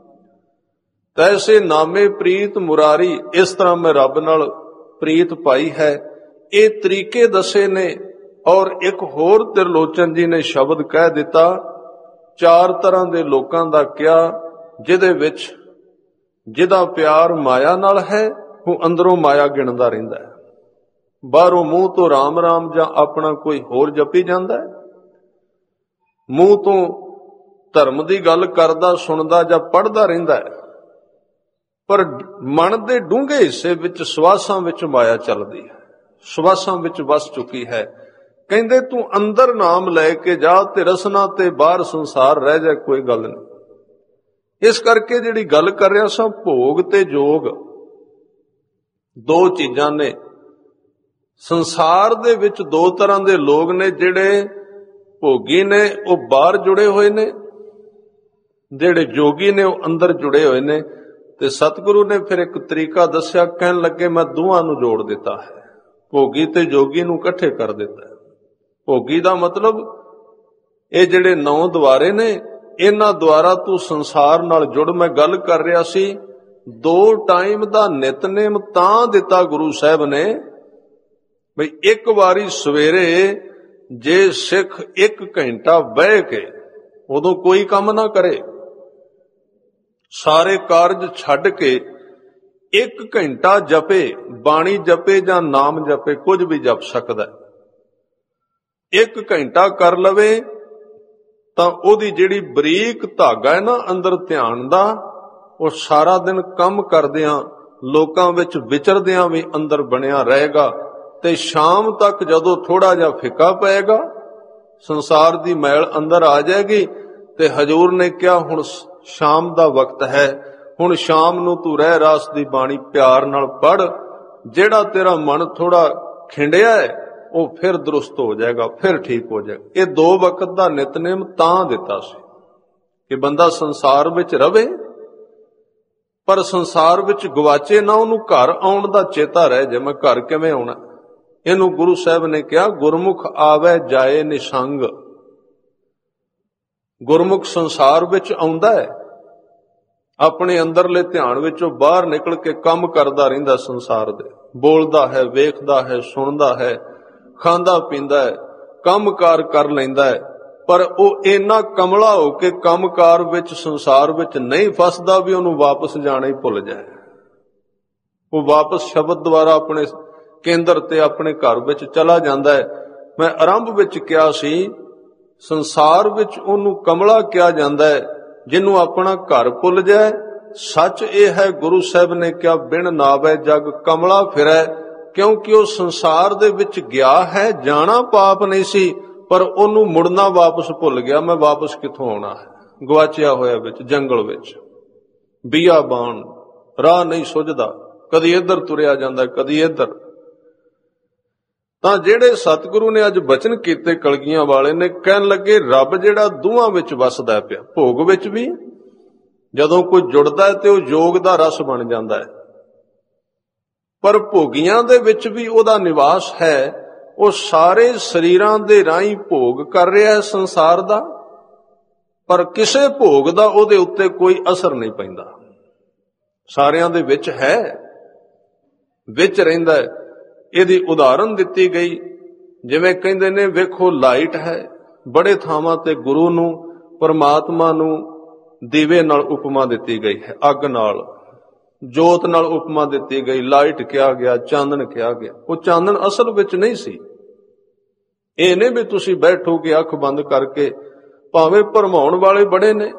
[SPEAKER 1] ਤੈਸੇ ਨਾਮੇ ਪ੍ਰੀਤ ਮੁਰਾਰੀ। ਇਸ ਤਰ੍ਹਾਂ ਮੈਂ ਰੱਬ ਨਾਲ ਪ੍ਰੀਤ ਪਾਈ ਹੈ। ਇਹ ਤਰੀਕੇ ਦੱਸੇ ਨੇ। ਔਰ ਇੱਕ ਹੋਰ ਤਿਰਲੋਚਨ ਜੀ ਨੇ ਸ਼ਬਦ ਕਹਿ ਦਿੱਤਾ, ਚਾਰ ਤਰ੍ਹਾਂ ਦੇ ਲੋਕਾਂ ਦਾ ਕਿਹਾ, ਜਿਹਦੇ ਵਿੱਚ ਜਿਹਦਾ ਪਿਆਰ ਮਾਇਆ ਨਾਲ ਹੈ, ਉਹ ਅੰਦਰੋਂ ਮਾਇਆ ਗਿਣਦਾ ਰਹਿੰਦਾ ਹੈ, ਬਾਹਰੋਂ ਮੂੰਹ ਤੋਂ ਰਾਮ ਰਾਮ ਜਾਂ ਆਪਣਾ ਕੋਈ ਹੋਰ ਜਪੀ ਜਾਂਦਾ ਹੈ, ਮੂੰਹ ਤੋਂ ਧਰਮ ਦੀ ਗੱਲ ਕਰਦਾ, ਸੁਣਦਾ ਜਾਂ ਪੜ੍ਹਦਾ ਰਹਿੰਦਾ ਹੈ, ਪਰ ਮਨ ਦੇ ਡੂੰਘੇ ਹਿੱਸੇ ਵਿੱਚ ਸਵਾਸਾਂ ਵਿੱਚ ਮਾਇਆ ਚੱਲਦੀ ਹੈ, ਸਵਾਸਾਂ ਵਿੱਚ ਵਸ ਚੁੱਕੀ ਹੈ। ਕਹਿੰਦੇ ਤੂੰ ਅੰਦਰ ਨਾਮ ਲੈ ਕੇ ਜਾ ਤੇ ਰਸਨਾ ਤੇ ਬਾਹਰ ਸੰਸਾਰ ਰਹਿ ਜਾਏ, ਕੋਈ ਗੱਲ ਨਹੀਂ। ਇਸ ਕਰਕੇ ਜਿਹੜੀ ਗੱਲ ਕਰ ਰਿਹਾ ਸਾਂ, ਭੋਗ ਤੇ ਜੋਗ ਦੋ ਚੀਜ਼ਾਂ ਨੇ। ਸੰਸਾਰ ਦੇ ਵਿੱਚ ਦੋ ਤਰ੍ਹਾਂ ਦੇ ਲੋਕ ਨੇ, ਜਿਹੜੇ ਭੋਗੀ ਨੇ ਉਹ ਬਾਹਰ ਜੁੜੇ ਹੋਏ ਨੇ, ਜਿਹੜੇ ਜੋਗੀ ਨੇ ਉਹ ਅੰਦਰ ਜੁੜੇ ਹੋਏ ਨੇ। ਤੇ ਸਤਿਗੁਰੂ ਨੇ ਫਿਰ ਇੱਕ ਤਰੀਕਾ ਦੱਸਿਆ, ਕਹਿਣ ਲੱਗੇ ਮੈਂ ਦੋਹਾਂ ਨੂੰ ਜੋੜ ਦਿੱਤਾ ਹੈ, ਭੋਗੀ ਤੇ ਜੋਗੀ ਨੂੰ ਇਕੱਠੇ ਕਰ ਦਿੱਤਾ। ਭੋਗੀ ਦਾ ਮਤਲਬ ਇਹ ਜਿਹੜੇ 9 ਦੁਆਰੇ ਨੇ, ਇਹਨਾਂ ਦੁਆਰਾ ਤੂੰ ਸੰਸਾਰ ਨਾਲ ਜੁੜ। ਮੈਂ ਗੱਲ ਕਰ ਰਿਹਾ ਸੀ 2 ਟਾਈਮ ਦਾ ਨਿਤਨੇਮ ਤਾਂ ਦਿੱਤਾ ਗੁਰੂ ਸਾਹਿਬ ਨੇ, ਬਈ ਇੱਕ ਵਾਰੀ ਸਵੇਰੇ ਜੇ ਸਿੱਖ 1 ਘੰਟਾ ਬਹਿ ਕੇ ਉਦੋਂ ਕੋਈ ਕੰਮ ਨਾ ਕਰੇ, ਸਾਰੇ ਕਾਰਜ ਛੱਡ ਕੇ 1 ਘੰਟਾ ਜਪੇ, ਬਾਣੀ ਜਪੇ ਜਾਂ ਨਾਮ ਜਪੇ, ਕੁਝ ਵੀ ਜਪ ਸਕਦਾ, 1 ਘੰਟਾ ਕਰ ਲਵੇ ਤਾਂ ਉਹਦੀ ਜਿਹੜੀ ਬਰੀਕ ਧਾਗਾ ਹੈ ਨਾ ਅੰਦਰ ਧਿਆਨ ਦਾ, ਉਹ ਸਾਰਾ ਦਿਨ ਕੰਮ ਕਰਦਿਆਂ, ਲੋਕਾਂ ਵਿੱਚ ਵਿਚਰਦਿਆਂ ਵੀ ਅੰਦਰ ਬਣਿਆ ਰਹੇਗਾ। ਤੇ ਸ਼ਾਮ ਤੱਕ ਜਦੋਂ ਥੋੜਾ ਜਿਹਾ ਫਿੱਕਾ ਪਏਗਾ, ਸੰਸਾਰ ਦੀ ਮੈਲ ਅੰਦਰ ਆ ਜਾਏਗੀ, ਤੇ ਹਜ਼ੂਰ ਨੇ ਕਿਹਾ ਹੁਣ ਸ਼ਾਮ ਦਾ ਵਕਤ ਹੈ, ਹੁਣ ਸ਼ਾਮ ਨੂੰ ਤੂੰ ਰਹਿ ਰਾਸ ਦੀ ਬਾਣੀ ਪਿਆਰ ਨਾਲ ਪੜ੍ਹ, ਜਿਹੜਾ ਤੇਰਾ ਮਨ ਥੋੜਾ ਖਿੰਡਿਆ ਹੈ ਉਹ ਫਿਰ ਦਰੁਸਤ ਹੋ ਜਾਏਗਾ, ਫਿਰ ਠੀਕ ਹੋ ਜਾਏਗਾ। ਇਹ 2 ਵਕਤ ਦਾ ਨਿਤਨੇਮ ਤਾਂ ਦਿੱਤਾ ਸੀ ਕਿ ਬੰਦਾ ਸੰਸਾਰ ਵਿੱਚ ਰਵੇ, ਪਰ ਸੰਸਾਰ ਵਿੱਚ ਗਵਾਚੇ ਨਾ, ਉਹਨੂੰ ਘਰ ਆਉਣ ਦਾ ਚੇਤਾ ਰਹਿ ਜੇ, ਮੈਂ ਘਰ ਕਿਵੇਂ ਆਉਣਾ। ਇਹਨੂੰ ਗੁਰੂ ਸਾਹਿਬ ਨੇ ਕਿਹਾ ਗੁਰਮੁਖ ਆਵੇ ਜਾਏ ਨਿਸੰਗ। ਗੁਰਮੁਖ ਸੰਸਾਰ ਵਿੱਚ ਆਉਂਦਾ ਹੈ, ਆਪਣੇ ਅੰਦਰਲੇ ਧਿਆਨ ਵਿੱਚੋਂ ਬਾਹਰ ਨਿਕਲ ਕੇ ਕੰਮ ਕਰਦਾ ਰਹਿੰਦਾ ਸੰਸਾਰ ਦੇ, ਬੋਲਦਾ ਹੈ, ਵੇਖਦਾ ਹੈ, ਸੁਣਦਾ ਹੈ, ਖਾਂਦਾ ਪੀਂਦਾ ਹੈ, ਕੰਮਕਾਰ ਕਰ ਲੈਂਦਾ ਹੈ, ਪਰ ਉਹ ਇੰਨਾ ਕਮਲਾ ਹੋ ਕੇ ਕੰਮਕਾਰ ਵਿੱਚ ਸੰਸਾਰ ਵਿੱਚ ਨਹੀਂ ਫਸਦਾ ਵੀ ਉਹਨੂੰ ਵਾਪਸ ਜਾਣਾ ਹੀ ਭੁੱਲ ਜਾਏ। ਉਹ ਵਾਪਸ ਸ਼ਬਦ ਦੁਆਰਾ ਆਪਣੇ ਕੇਂਦਰ ਤੇ ਆਪਣੇ ਘਰ ਵਿੱਚ ਚਲਾ ਜਾਂਦਾ ਹੈ। ਮੈਂ ਆਰੰਭ ਵਿੱਚ ਕਿਹਾ ਸੀ, ਸੰਸਾਰ ਵਿੱਚ ਉਹਨੂੰ ਕਮਲਾ ਕਿਹਾ ਜਾਂਦਾ ਹੈ ਜਿਹਨੂੰ ਆਪਣਾ ਘਰ ਭੁੱਲ ਜਾਏ। ਸੱਚ ਇਹ ਹੈ, ਗੁਰੂ ਸਾਹਿਬ ਨੇ ਕਿਹਾ ਬਿਨ ਨਾਵੇ ਜਗ ਕਮਲਾ ਫਿਰੈ, ਕਿਉਂਕਿ ਉਹ ਸੰਸਾਰ ਦੇ ਵਿੱਚ ਗਿਆ ਹੈ, ਜਾਣਾ ਪਾਪ ਨਹੀਂ ਸੀ, ਪਰ ਉਹਨੂੰ ਮੁੜਨਾ ਵਾਪਸ ਭੁੱਲ ਗਿਆ। ਮੈਂ ਵਾਪਸ ਕਿੱਥੋਂ ਆਉਣਾ ਹੈ, ਗਵਾਚਿਆ ਹੋਇਆ ਵਿੱਚ ਜੰਗਲ ਵਿੱਚ, ਬੀਆਬਾਨ, ਰਾਹ ਨਹੀਂ ਸੁਝਦਾ, ਕਦੀ ਇੱਧਰ ਤੁਰਿਆ ਜਾਂਦਾ, ਕਦੀ ਇੱਧਰ। ਤਾਂ ਜਿਹੜੇ ਸਤਿਗੁਰੂ ਨੇ ਅੱਜ ਬਚਨ ਕੀਤੇ ਕਲਗੀਆਂ ਵਾਲੇ ਨੇ, ਕਹਿਣ ਲੱਗੇ ਰੱਬ ਜਿਹੜਾ ਦੋਹਾਂ ਵਿੱਚ ਵਸਦਾ ਪਿਆ, ਭੋਗ ਵਿੱਚ ਵੀ ਜਦੋਂ ਕੋਈ ਜੁੜਦਾ ਹੈ ਤੇ ਉਹ ਯੋਗ ਦਾ ਰਸ ਬਣ ਜਾਂਦਾ ਹੈ, ਪਰ ਭੋਗੀਆਂ ਦੇ ਵਿੱਚ ਵੀ ਉਹਦਾ ਨਿਵਾਸ ਹੈ। ਉਹ ਸਾਰੇ ਸਰੀਰਾਂ ਦੇ ਰਾਹੀਂ ਭੋਗ ਕਰ ਰਿਹਾ ਹੈ ਸੰਸਾਰ ਦਾ, ਪਰ ਕਿਸੇ ਭੋਗ ਦਾ ਉਹਦੇ ਉੱਤੇ ਕੋਈ ਅਸਰ ਨਹੀਂ ਪੈਂਦਾ। ਸਾਰਿਆਂ ਦੇ ਵਿੱਚ ਹੈ, ਵਿੱਚ ਰਹਿੰਦਾ ਹੈ। ਇਹਦੀ ਉਦਾਹਰਨ ਦਿੱਤੀ ਗਈ, ਜਿਵੇਂ ਕਹਿੰਦੇ ਨੇ ਵੇਖੋ ਲਾਈਟ ਹੈ, ਬੜੇ ਥਾਵਾਂ ਤੇ ਗੁਰੂ ਨੂੰ, ਪਰਮਾਤਮਾ ਨੂੰ ਦੀਵੇ ਨਾਲ ਉਪਮਾ ਦਿੱਤੀ ਗਈ ਹੈ, ਅੱਗ ਨਾਲ, ਜੋਤ ਨਾਲ ਉਪਮਾ ਦਿੱਤੀ ਗਈ, ਲਾਈਟ ਕਿਹਾ ਗਿਆ, ਚਾਨਣ ਕਿਹਾ ਗਿਆ। ਉਹ ਚਾਨਣ ਅਸਲ ਵਿੱਚ ਨਹੀਂ ਸੀ। ਇਹ ਨਹੀਂ ਵੀ ਤੁਸੀਂ ਬੈਠੋਗੇ ਅੱਖ ਬੰਦ ਕਰਕੇ, ਭਾਵੇਂ ਭਰਮਾਉਣ ਵਾਲੇ ਬੜੇ ਨੇ,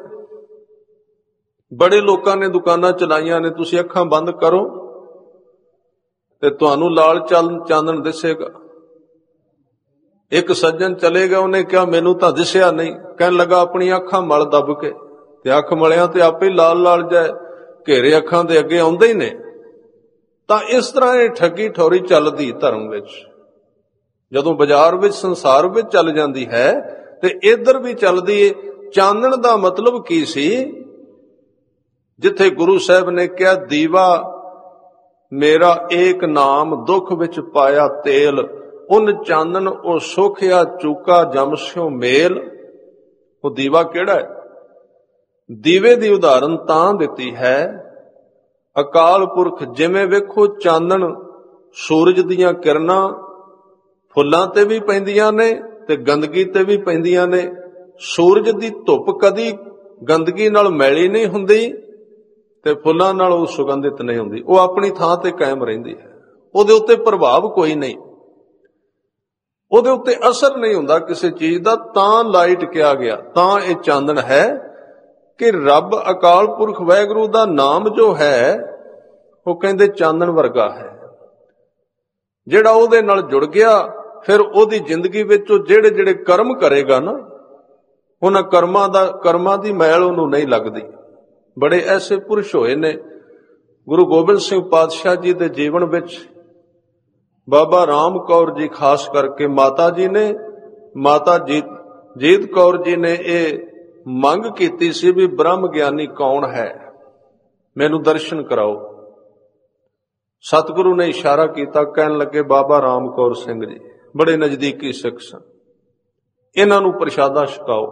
[SPEAKER 1] ਬੜੇ ਲੋਕਾਂ ਨੇ ਦੁਕਾਨਾਂ ਚਲਾਈਆਂ ਨੇ, ਤੁਸੀਂ ਅੱਖਾਂ ਬੰਦ ਕਰੋ ਤੇ ਤੁਹਾਨੂੰ ਲਾਲ ਚਾਨਣ ਦਿਸੇਗਾ। ਇੱਕ ਸੱਜਣ ਚਲੇਗਾ, ਉਹਨੇ ਕਿਹਾ ਮੈਨੂੰ ਤਾਂ ਦਿਸਿਆ ਨਹੀਂ, ਕਹਿਣ ਲੱਗਾ ਆਪਣੀ ਅੱਖਾਂ ਮਲ ਦੱਬ ਕੇ, ਤੇ ਅੱਖ ਮਲਿਆਂ ਤੇ ਆਪੇ ਲਾਲ ਲਾਲ ਜਾਏ, ਘੇਰੇ ਅੱਖਾਂ ਦੇ ਅੱਗੇ ਆਉਂਦੇ ਹੀ ਨੇ। ਤਾਂ ਇਸ ਤਰ੍ਹਾਂ ਇਹ ਠੱਗੀ ਠੋਰੀ ਚੱਲਦੀ ਧਰਮ ਵਿੱਚ, ਜਦੋਂ ਬਾਜ਼ਾਰ ਵਿੱਚ ਸੰਸਾਰ ਵਿੱਚ ਚੱਲ ਜਾਂਦੀ ਹੈ ਤੇ ਇੱਧਰ ਵੀ ਚੱਲਦੀ ਏ। ਚਾਨਣ ਦਾ ਮਤਲਬ ਕੀ ਸੀ? ਜਿੱਥੇ ਗੁਰੂ ਸਾਹਿਬ ਨੇ ਕਿਹਾ ਦੀਵਾ ਮੇਰਾ ਏਕ ਨਾਮ ਦੁੱਖ ਵਿੱਚ ਪਾਇਆ ਤੇਲ, ਉਨ ਚਾਨਣ ਉਹ ਸੁਖਿਆ ਚੂਕਾ ਜਮ ਸਿਓ ਮੇਲ। ਉਹ ਦੀਵਾ ਕਿਹੜਾ ਹੈ? ਦੀਵੇ ਦੀ ਉਦਾਹਰਨ ਤਾਂ ਦਿੱਤੀ ਹੈ, ਅਕਾਲ ਪੁਰਖ ਜਿਵੇਂ ਵੇਖੋ ਚਾਨਣ ਸੂਰਜ ਦੀਆਂ ਕਿਰਨਾਂ ਫੁੱਲਾਂ ਤੇ ਵੀ ਪੈਂਦੀਆਂ ਨੇ ਤੇ ਗੰਦਗੀ ਤੇ ਵੀ ਪੈਂਦੀਆਂ ਨੇ। ਸੂਰਜ ਦੀ ਧੁੱਪ ਕਦੀ ਗੰਦਗੀ ਨਾਲ ਮੈਲੀ ਨਹੀਂ ਹੁੰਦੀ ਤੇ ਫੁੱਲਾਂ ਨਾਲ ਉਹ ਸੁਗੰਧਿਤ ਨਹੀਂ ਹੁੰਦੀ, ਉਹ ਆਪਣੀ ਥਾਂ ਤੇ ਕਾਇਮ ਰਹਿੰਦੀ ਹੈ, ਉਹਦੇ ਉੱਤੇ ਪ੍ਰਭਾਵ ਕੋਈ ਨਹੀਂ, ਉਹਦੇ ਉੱਤੇ ਅਸਰ ਨਹੀਂ ਹੁੰਦਾ ਕਿਸੇ ਚੀਜ਼ ਦਾ। ਤਾਂ ਲਾਈਟ ਕਿਹਾ ਗਿਆ, ਤਾਂ ਇਹ ਚਾਨਣ ਹੈ ਕਿ ਰੱਬ ਅਕਾਲ ਪੁਰਖ ਵਾਹਿਗੁਰੂ ਦਾ ਨਾਮ ਜੋ ਹੈ ਉਹ ਕਹਿੰਦੇ ਚਾਨਣ ਵਰਗਾ ਹੈ। ਜਿਹੜਾ ਉਹਦੇ ਨਾਲ ਜੁੜ ਗਿਆ, ਫਿਰ ਉਹਦੀ ਜ਼ਿੰਦਗੀ ਵਿੱਚ ਉਹ ਜਿਹੜੇ ਜਿਹੜੇ ਕਰਮ ਕਰੇਗਾ ਨਾ, ਉਹਨਾਂ ਕਰਮਾਂ ਦੀ ਮੈਲ ਉਹਨੂੰ ਨਹੀਂ ਲੱਗਦੀ। ਬੜੇ ਐਸੇ ਪੁਰਸ਼ ਹੋਏ ਨੇ ਗੁਰੂ ਗੋਬਿੰਦ ਸਿੰਘ ਪਾਤਸ਼ਾਹ ਜੀ ਦੇ ਜੀਵਨ ਵਿੱਚ। ਬਾਬਾ ਰਾਮ ਕੌਰ ਜੀ ਖਾਸ ਕਰਕੇ ਮਾਤਾ ਜੀ ਨੇ, ਮਾਤਾ ਜੀਤ ਕੌਰ ਜੀ ਨੇ ਇਹ ਮੰਗ ਕੀਤੀ ਸੀ ਵੀ ਬ੍ਰਹਮ ਗਿਆਨੀ ਕੌਣ ਹੈ, ਮੈਨੂੰ ਦਰਸ਼ਨ ਕਰਾਓ। ਸਤਿਗੁਰੂ ਨੇ ਇਸ਼ਾਰਾ ਕੀਤਾ, ਕਹਿਣ ਲੱਗੇ ਬਾਬਾ ਰਾਮ ਕੌਰ ਸਿੰਘ ਜੀ ਬੜੇ ਨਜ਼ਦੀਕੀ ਸਿੱਖ ਸਨ, ਇਹਨਾਂ ਨੂੰ ਪ੍ਰਸ਼ਾਦਾ ਛਕਾਓ।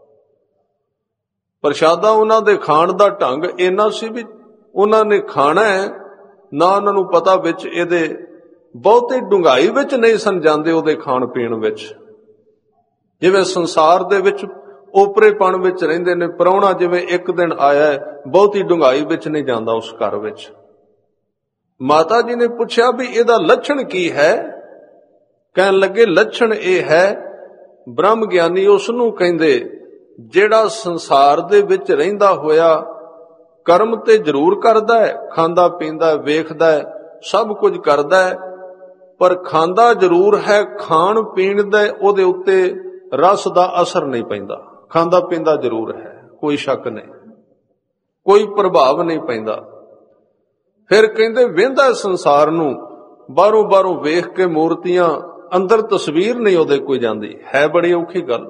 [SPEAKER 1] ਪ੍ਰਸ਼ਾਦਾ ਉਹਨਾਂ ਦੇ ਖਾਣ ਦਾ ਢੰਗ ਇੰਨਾ ਸੀ ਵੀ ਉਹਨਾਂ ਨੇ ਖਾਣਾ ਹੈ ਨਾ, ਉਹਨਾਂ ਨੂੰ ਪਤਾ ਵਿੱਚ ਇਹਦੇ ਬਹੁਤੀ ਡੂੰਘਾਈ ਵਿੱਚ ਨਹੀਂ ਸਨ ਜਾਂਦੇ ਉਹਦੇ ਖਾਣ ਪੀਣ ਵਿੱਚ। ਜਿਵੇਂ ਸੰਸਾਰ ਦੇ ਵਿੱਚ ਓਪਰੇਪਣ ਵਿੱਚ ਰਹਿੰਦੇ ਨੇ, ਪ੍ਰਾਹੁਣਾ ਜਿਵੇਂ ਇੱਕ ਦਿਨ ਆਇਆ ਬਹੁਤੀ ਡੂੰਘਾਈ ਵਿੱਚ ਨਹੀਂ ਜਾਂਦਾ ਉਸ ਘਰ ਵਿੱਚ। ਮਾਤਾ ਜੀ ਨੇ ਪੁੱਛਿਆ ਵੀ ਇਹਦਾ ਲੱਛਣ ਕੀ ਹੈ? ਕਹਿਣ ਲੱਗੇ ਲੱਛਣ ਇਹ ਹੈ, ਬ੍ਰਹਮ ਗਿਆਨੀ ਉਸ ਨੂੰ ਕਹਿੰਦੇ ਜਿਹੜਾ ਸੰਸਾਰ ਦੇ ਵਿੱਚ ਰਹਿੰਦਾ ਹੋਇਆ ਕਰਮ ਤੇ ਜ਼ਰੂਰ ਕਰਦਾ ਹੈ, ਖਾਂਦਾ ਪੀਂਦਾ ਵੇਖਦਾ ਹੈ, ਸਭ ਕੁਝ ਕਰਦਾ ਹੈ, ਪਰ ਖਾਂਦਾ ਜ਼ਰੂਰ ਹੈ, ਖਾਣ ਪੀਣ ਦਾ ਉਹਦੇ ਉੱਤੇ ਰਸ ਦਾ ਅਸਰ ਨਹੀਂ ਪੈਂਦਾ। ਖਾਂਦਾ ਪੀਂਦਾ ਜ਼ਰੂਰ ਹੈ, ਕੋਈ ਸ਼ੱਕ ਨਹੀਂ, ਕੋਈ ਪ੍ਰਭਾਵ ਨਹੀਂ ਪੈਂਦਾ। ਫਿਰ ਕਹਿੰਦੇ ਵਹਿੰਦਾ ਸੰਸਾਰ ਨੂੰ, ਬਾਹਰੋਂ ਬਾਹਰੋਂ ਵੇਖ ਕੇ ਮੂਰਤੀਆਂ, ਅੰਦਰ ਤਸਵੀਰ ਨਹੀਂ ਉਹਦੇ ਕੋਈ ਜਾਂਦੀ। ਹੈ ਬੜੀ ਔਖੀ ਗੱਲ।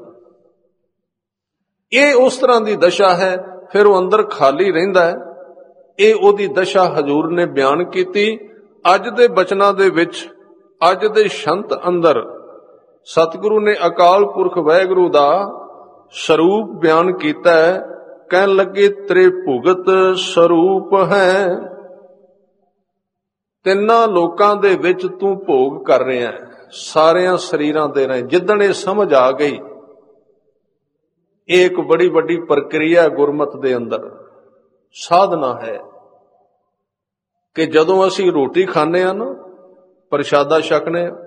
[SPEAKER 1] ਇਹ ਉਸ ਤਰ੍ਹਾਂ ਦੀ ਦਸ਼ਾ ਹੈ, ਫਿਰ ਉਹ ਅੰਦਰ ਖਾਲੀ ਰਹਿੰਦਾ ਹੈ। ਇਹ ਉਹਦੀ ਦਸ਼ਾ ਹਜ਼ੂਰ ਨੇ ਬਿਆਨ ਕੀਤੀ ਅੱਜ ਦੇ ਬਚਨਾਂ ਦੇ ਵਿੱਚ। ਅੱਜ ਦੇ ਸ਼ੰਤ ਅੰਦਰ ਸਤਿਗੁਰੂ ਨੇ ਅਕਾਲ ਪੁਰਖ ਵਾਹਿਗੁਰੂ ਦਾ ਸਰੂਪ ਬਿਆਨ ਕੀਤਾ ਹੈ। ਕਹਿਣ ਲੱਗੇ ਤ੍ਰਿਭੁਗਤ ਸਰੂਪ ਹੈ, ਤਿੰਨਾਂ ਲੋਕਾਂ ਦੇ ਵਿੱਚ ਤੂੰ ਭੋਗ ਕਰ ਰਿਹਾ ਹੈ, ਸਾਰਿਆਂ ਸਰੀਰਾਂ ਦੇ ਰਹੇ। ਜਿੱਦਣ ਇਹ ਸਮਝ ਆ ਗਈ, ਇਹ ਇੱਕ ਬੜੀ ਵੱਡੀ ਪ੍ਰਕਿਰਿਆ ਗੁਰਮਤਿ ਦੇ ਅੰਦਰ ਸਾਧਨਾ ਹੈ ਕਿ ਜਦੋਂ ਅਸੀਂ ਰੋਟੀ ਖਾਂਦੇ ਆ ਨਾ, ਪ੍ਰਸ਼ਾਦਾ ਛਕਨੇ ਆ,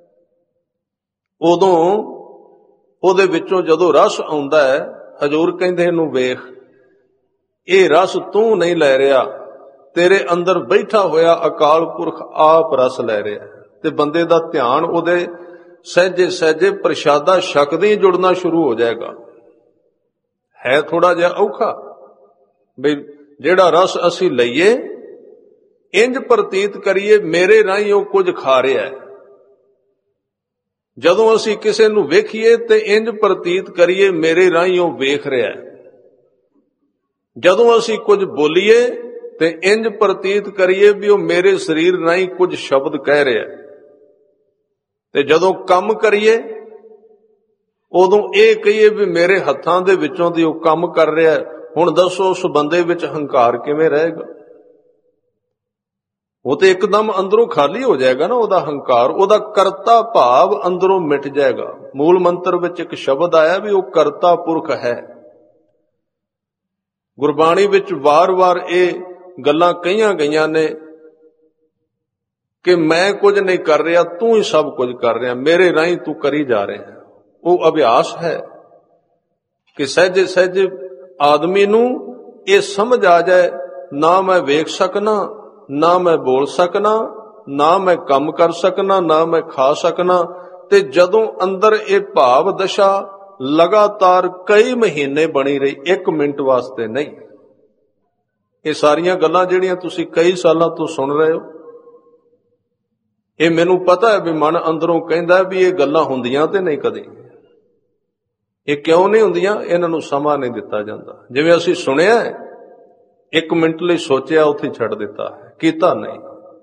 [SPEAKER 1] ਉਦੋਂ ਉਹਦੇ ਵਿੱਚੋਂ ਜਦੋਂ ਰਸ ਆਉਂਦਾ ਹੈ, ਹਜ਼ੂਰ ਕਹਿੰਦੇ ਇਹਨੂੰ ਵੇਖ, ਇਹ ਰਸ ਤੂੰ ਨਹੀਂ ਲੈ ਰਿਹਾ, ਤੇਰੇ ਅੰਦਰ ਬੈਠਾ ਹੋਇਆ ਅਕਾਲ ਪੁਰਖ ਆਪ ਰਸ ਲੈ ਰਿਹਾ। ਤੇ ਬੰਦੇ ਦਾ ਧਿਆਨ ਉਹਦੇ ਸਹਿਜੇ ਸਹਿਜੇ ਪ੍ਰਸ਼ਾਦਾ ਛਕਦੇ ਹੀ ਜੁੜਨਾ ਸ਼ੁਰੂ ਹੋ ਜਾਏਗਾ। ਹੈ ਥੋੜਾ ਜਿਹਾ ਔਖਾ ਬਈ ਜਿਹੜਾ ਰਸ ਅਸੀਂ ਲਈਏ, ਇੰਜ ਪ੍ਰਤੀਤ ਕਰੀਏ ਮੇਰੇ ਰਾਹੀਂ ਉਹ ਕੁਝ ਖਾ ਰਿਹਾ ਹੈ। ਜਦੋਂ ਅਸੀਂ ਕਿਸੇ ਨੂੰ ਵੇਖੀਏ ਤੇ ਇੰਜ ਪ੍ਰਤੀਤ ਕਰੀਏ ਮੇਰੇ ਰਾਹੀਂ ਉਹ ਵੇਖ ਰਿਹਾ ਹੈ। ਜਦੋਂ ਅਸੀਂ ਕੁਝ ਬੋਲੀਏ ਤੇ ਇੰਜ ਪ੍ਰਤੀਤ ਕਰੀਏ ਵੀ ਉਹ ਮੇਰੇ ਸਰੀਰ ਰਾਹੀਂ ਕੁਝ ਸ਼ਬਦ ਕਹਿ ਰਿਹਾ ਹੈ। ਤੇ ਜਦੋਂ ਕੰਮ ਕਰੀਏ ਉਦੋਂ ਇਹ ਕਹੀਏ ਵੀ ਮੇਰੇ ਹੱਥਾਂ ਦੇ ਵਿੱਚੋਂ ਦੀ ਉਹ ਕੰਮ ਕਰ ਰਿਹਾ ਹੈ। ਹੁਣ ਦੱਸੋ ਉਸ ਬੰਦੇ ਵਿੱਚ ਹੰਕਾਰ ਕਿਵੇਂ ਰਹੇਗਾ? ਉਹ ਤੇ ਇੱਕਦਮ ਅੰਦਰੋਂ ਖਾਲੀ ਹੋ ਜਾਏਗਾ ਨਾ, ਉਹਦਾ ਹੰਕਾਰ, ਉਹਦਾ ਕਰਤਾ ਭਾਵ ਅੰਦਰੋਂ ਮਿਟ ਜਾਏਗਾ। ਮੂਲ ਮੰਤਰ ਵਿੱਚ ਇੱਕ ਸ਼ਬਦ ਆਇਆ ਵੀ ਉਹ ਕਰਤਾ ਪੁਰਖ ਹੈ। ਗੁਰਬਾਣੀ ਵਿੱਚ ਵਾਰ-ਵਾਰ ਇਹ ਗੱਲਾਂ ਕਹੀਆਂ ਗਈਆਂ ਨੇ ਕਿ ਮੈਂ ਕੁਝ ਨਹੀਂ ਕਰ ਰਿਹਾ, ਤੂੰ ਹੀ ਸਭ ਕੁਝ ਕਰ ਰਿਹਾ, ਮੇਰੇ ਰਾਹੀਂ ਤੂੰ ਕਰੀ ਜਾ ਰਿਹਾ। ਉਹ ਅਭਿਆਸ ਹੈ ਕਿ ਸਹਿਜੇ ਸਹਿਜੇ ਆਦਮੀ ਨੂੰ ਇਹ ਸਮਝ ਆ ਜਾਏ, ਨਾ ਮੈਂ ਵੇਖ ਸਕਣਾ, ਨਾ ਮੈਂ ਬੋਲ ਸਕਣਾ, ਨਾ ਮੈਂ ਕੰਮ ਕਰ ਸਕਣਾ, ਨਾ ਮੈਂ ਖਾ ਸਕਣਾ। ਤੇ ਜਦੋਂ ਅੰਦਰ ਇਹ ਭਾਵ ਦਸ਼ਾ ਲਗਾਤਾਰ ਕਈ ਮਹੀਨੇ ਬਣੀ ਰਹੀ, 1 ਮਿੰਟ ਵਾਸਤੇ ਨਹੀਂ। ਇਹ ਸਾਰੀਆਂ ਗੱਲਾਂ ਜਿਹੜੀਆਂ ਤੁਸੀਂ ਕਈ ਸਾਲਾਂ ਤੋਂ ਸੁਣ ਰਹੇ ਹੋ, ਇਹ ਮੈਨੂੰ ਪਤਾ ਹੈ ਵੀ ਮਨ ਅੰਦਰੋਂ ਕਹਿੰਦਾ ਵੀ ਇਹ ਗੱਲਾਂ ਹੁੰਦੀਆਂ ਤੇ ਨਹੀਂ ਕਦੇ। ਇਹ ਕਿਉਂ ਨਹੀਂ ਹੁੰਦੀਆਂ? ਇਹਨਾਂ ਨੂੰ ਸਮਾਂ ਨਹੀਂ ਦਿੱਤਾ ਜਾਂਦਾ। ਜਿਵੇਂ ਅਸੀਂ ਸੁਣਿਆ 1 ਮਿੰਟ ਲਈ ਸੋਚਿਆ, ਉੱਥੇ ਛੱਡ ਦਿੱਤਾ, ਕੀਤਾ ਨਹੀਂ।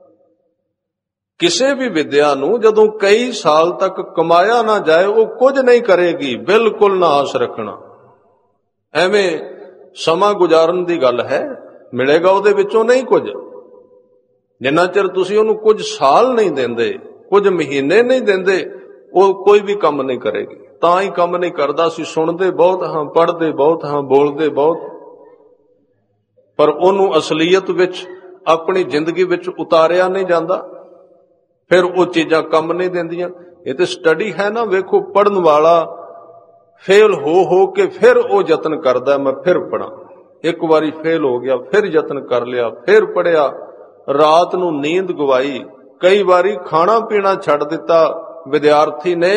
[SPEAKER 1] ਕਿਸੇ ਵੀ ਵਿਦਿਆ ਨੂੰ ਜਦੋਂ ਕਈ ਸਾਲ ਤੱਕ ਕਮਾਇਆ ਨਾ ਜਾਏ, ਉਹ ਕੁਝ ਨਹੀਂ ਕਰੇਗੀ, ਬਿਲਕੁਲ ਨਾ ਆਸ ਰੱਖਣਾ। ਐਵੇਂ ਸਮਾਂ ਗੁਜ਼ਾਰਨ ਦੀ ਗੱਲ ਹੈ, ਮਿਲੇਗਾ ਉਹਦੇ ਵਿੱਚੋਂ ਨਹੀਂ ਕੁਝ। ਜਿੰਨਾ ਚਿਰ ਤੁਸੀਂ ਉਹਨੂੰ ਕੁਝ ਸਾਲ ਨਹੀਂ ਦਿੰਦੇ, ਕੁਝ ਮਹੀਨੇ ਨਹੀਂ ਦਿੰਦੇ, ਉਹ ਕੋਈ ਵੀ ਕੰਮ ਨਹੀਂ ਕਰੇਗੀ। ਤਾਂ ਹੀ ਕੰਮ ਨਹੀਂ ਕਰਦਾ। ਅਸੀਂ ਸੁਣਦੇ ਬਹੁਤ ਹਾਂ, ਪੜ੍ਹਦੇ ਬਹੁਤ ਹਾਂ, ਬੋਲਦੇ ਬਹੁਤ, ਪਰ ਉਹਨੂੰ ਅਸਲੀਅਤ ਵਿੱਚ ਆਪਣੀ ਜ਼ਿੰਦਗੀ ਵਿੱਚ ਉਤਾਰਿਆ ਨਹੀਂ ਜਾਂਦਾ। ਫਿਰ ਉਹ ਚੀਜ਼ਾਂ ਕੰਮ ਨਹੀਂ ਦਿੰਦੀਆਂ। ਇਹ ਤੇ ਸਟੱਡੀ ਹੈ ਨਾ। ਵੇਖੋ, ਪੜ੍ਹਨ ਵਾਲਾ ਫੇਲ ਹੋ ਕੇ ਫਿਰ ਉਹ ਯਤਨ ਕਰਦਾ ਮੈਂ ਫਿਰ ਪੜ੍ਹਾਂ। ਇੱਕ ਵਾਰੀ ਫੇਲ ਹੋ ਗਿਆ, ਫਿਰ ਯਤਨ ਕਰ ਲਿਆ, ਫਿਰ ਪੜ੍ਹਿਆ, ਰਾਤ ਨੂੰ ਨੀਂਦ ਗਵਾਈ, ਕਈ ਵਾਰੀ ਖਾਣਾ ਪੀਣਾ ਛੱਡ ਦਿੱਤਾ ਵਿਦਿਆਰਥੀ ਨੇ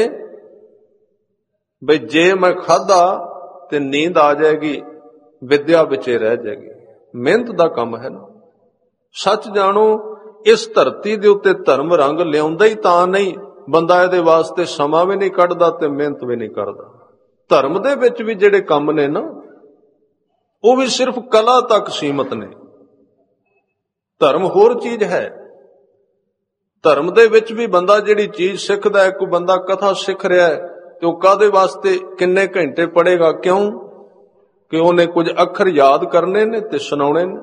[SPEAKER 1] ਬਈ ਜੇ ਮੈਂ ਖਾਧਾ ਤੇ ਨੀਂਦ ਆ ਜਾਏਗੀ, ਵਿਦਿਆ ਵਿੱਚੇ ਰਹਿ ਜਾਏਗੀ। ਮਿਹਨਤ ਦਾ ਕੰਮ ਹੈ ਨਾ। ਸੱਚ ਜਾਣੋ, ਇਸ ਧਰਤੀ ਦੇ ਉੱਤੇ ਧਰਮ ਰੰਗ ਲਿਆਉਂਦਾ ਹੀ ਤਾਂ ਨਹੀਂ, ਬੰਦਾ ਇਹਦੇ ਵਾਸਤੇ ਸਮਾਂ ਵੀ ਨਹੀਂ ਕੱਢਦਾ ਤੇ ਮਿਹਨਤ ਵੀ ਨਹੀਂ ਕਰਦਾ। ਧਰਮ ਦੇ ਵਿੱਚ ਵੀ ਜਿਹੜੇ ਕੰਮ ਨੇ ਨਾ, ਉਹ ਵੀ ਸਿਰਫ ਕਲਾ ਤੱਕ ਸੀਮਤ ਨੇ। ਧਰਮ ਹੋਰ ਚੀਜ਼ ਹੈ। ਧਰਮ ਦੇ ਵਿੱਚ ਵੀ ਬੰਦਾ ਜਿਹੜੀ ਚੀਜ਼ ਸਿੱਖਦਾ ਹੈ, ਕੋਈ ਬੰਦਾ ਕਥਾ ਸਿੱਖ ਰਿਹਾ ਹੈ ਤੇ ਉਹ ਕਾਹਦੇ ਵਾਸਤੇ ਕਿੰਨੇ ਘੰਟੇ ਪੜ੍ਹੇਗਾ? ਕਿਉਂ? ਕਿ ਉਹਨੇ ਕੁਝ ਅੱਖਰ ਯਾਦ ਕਰਨੇ ਨੇ ਤੇ ਸੁਣਾਉਣੇ ਨੇ।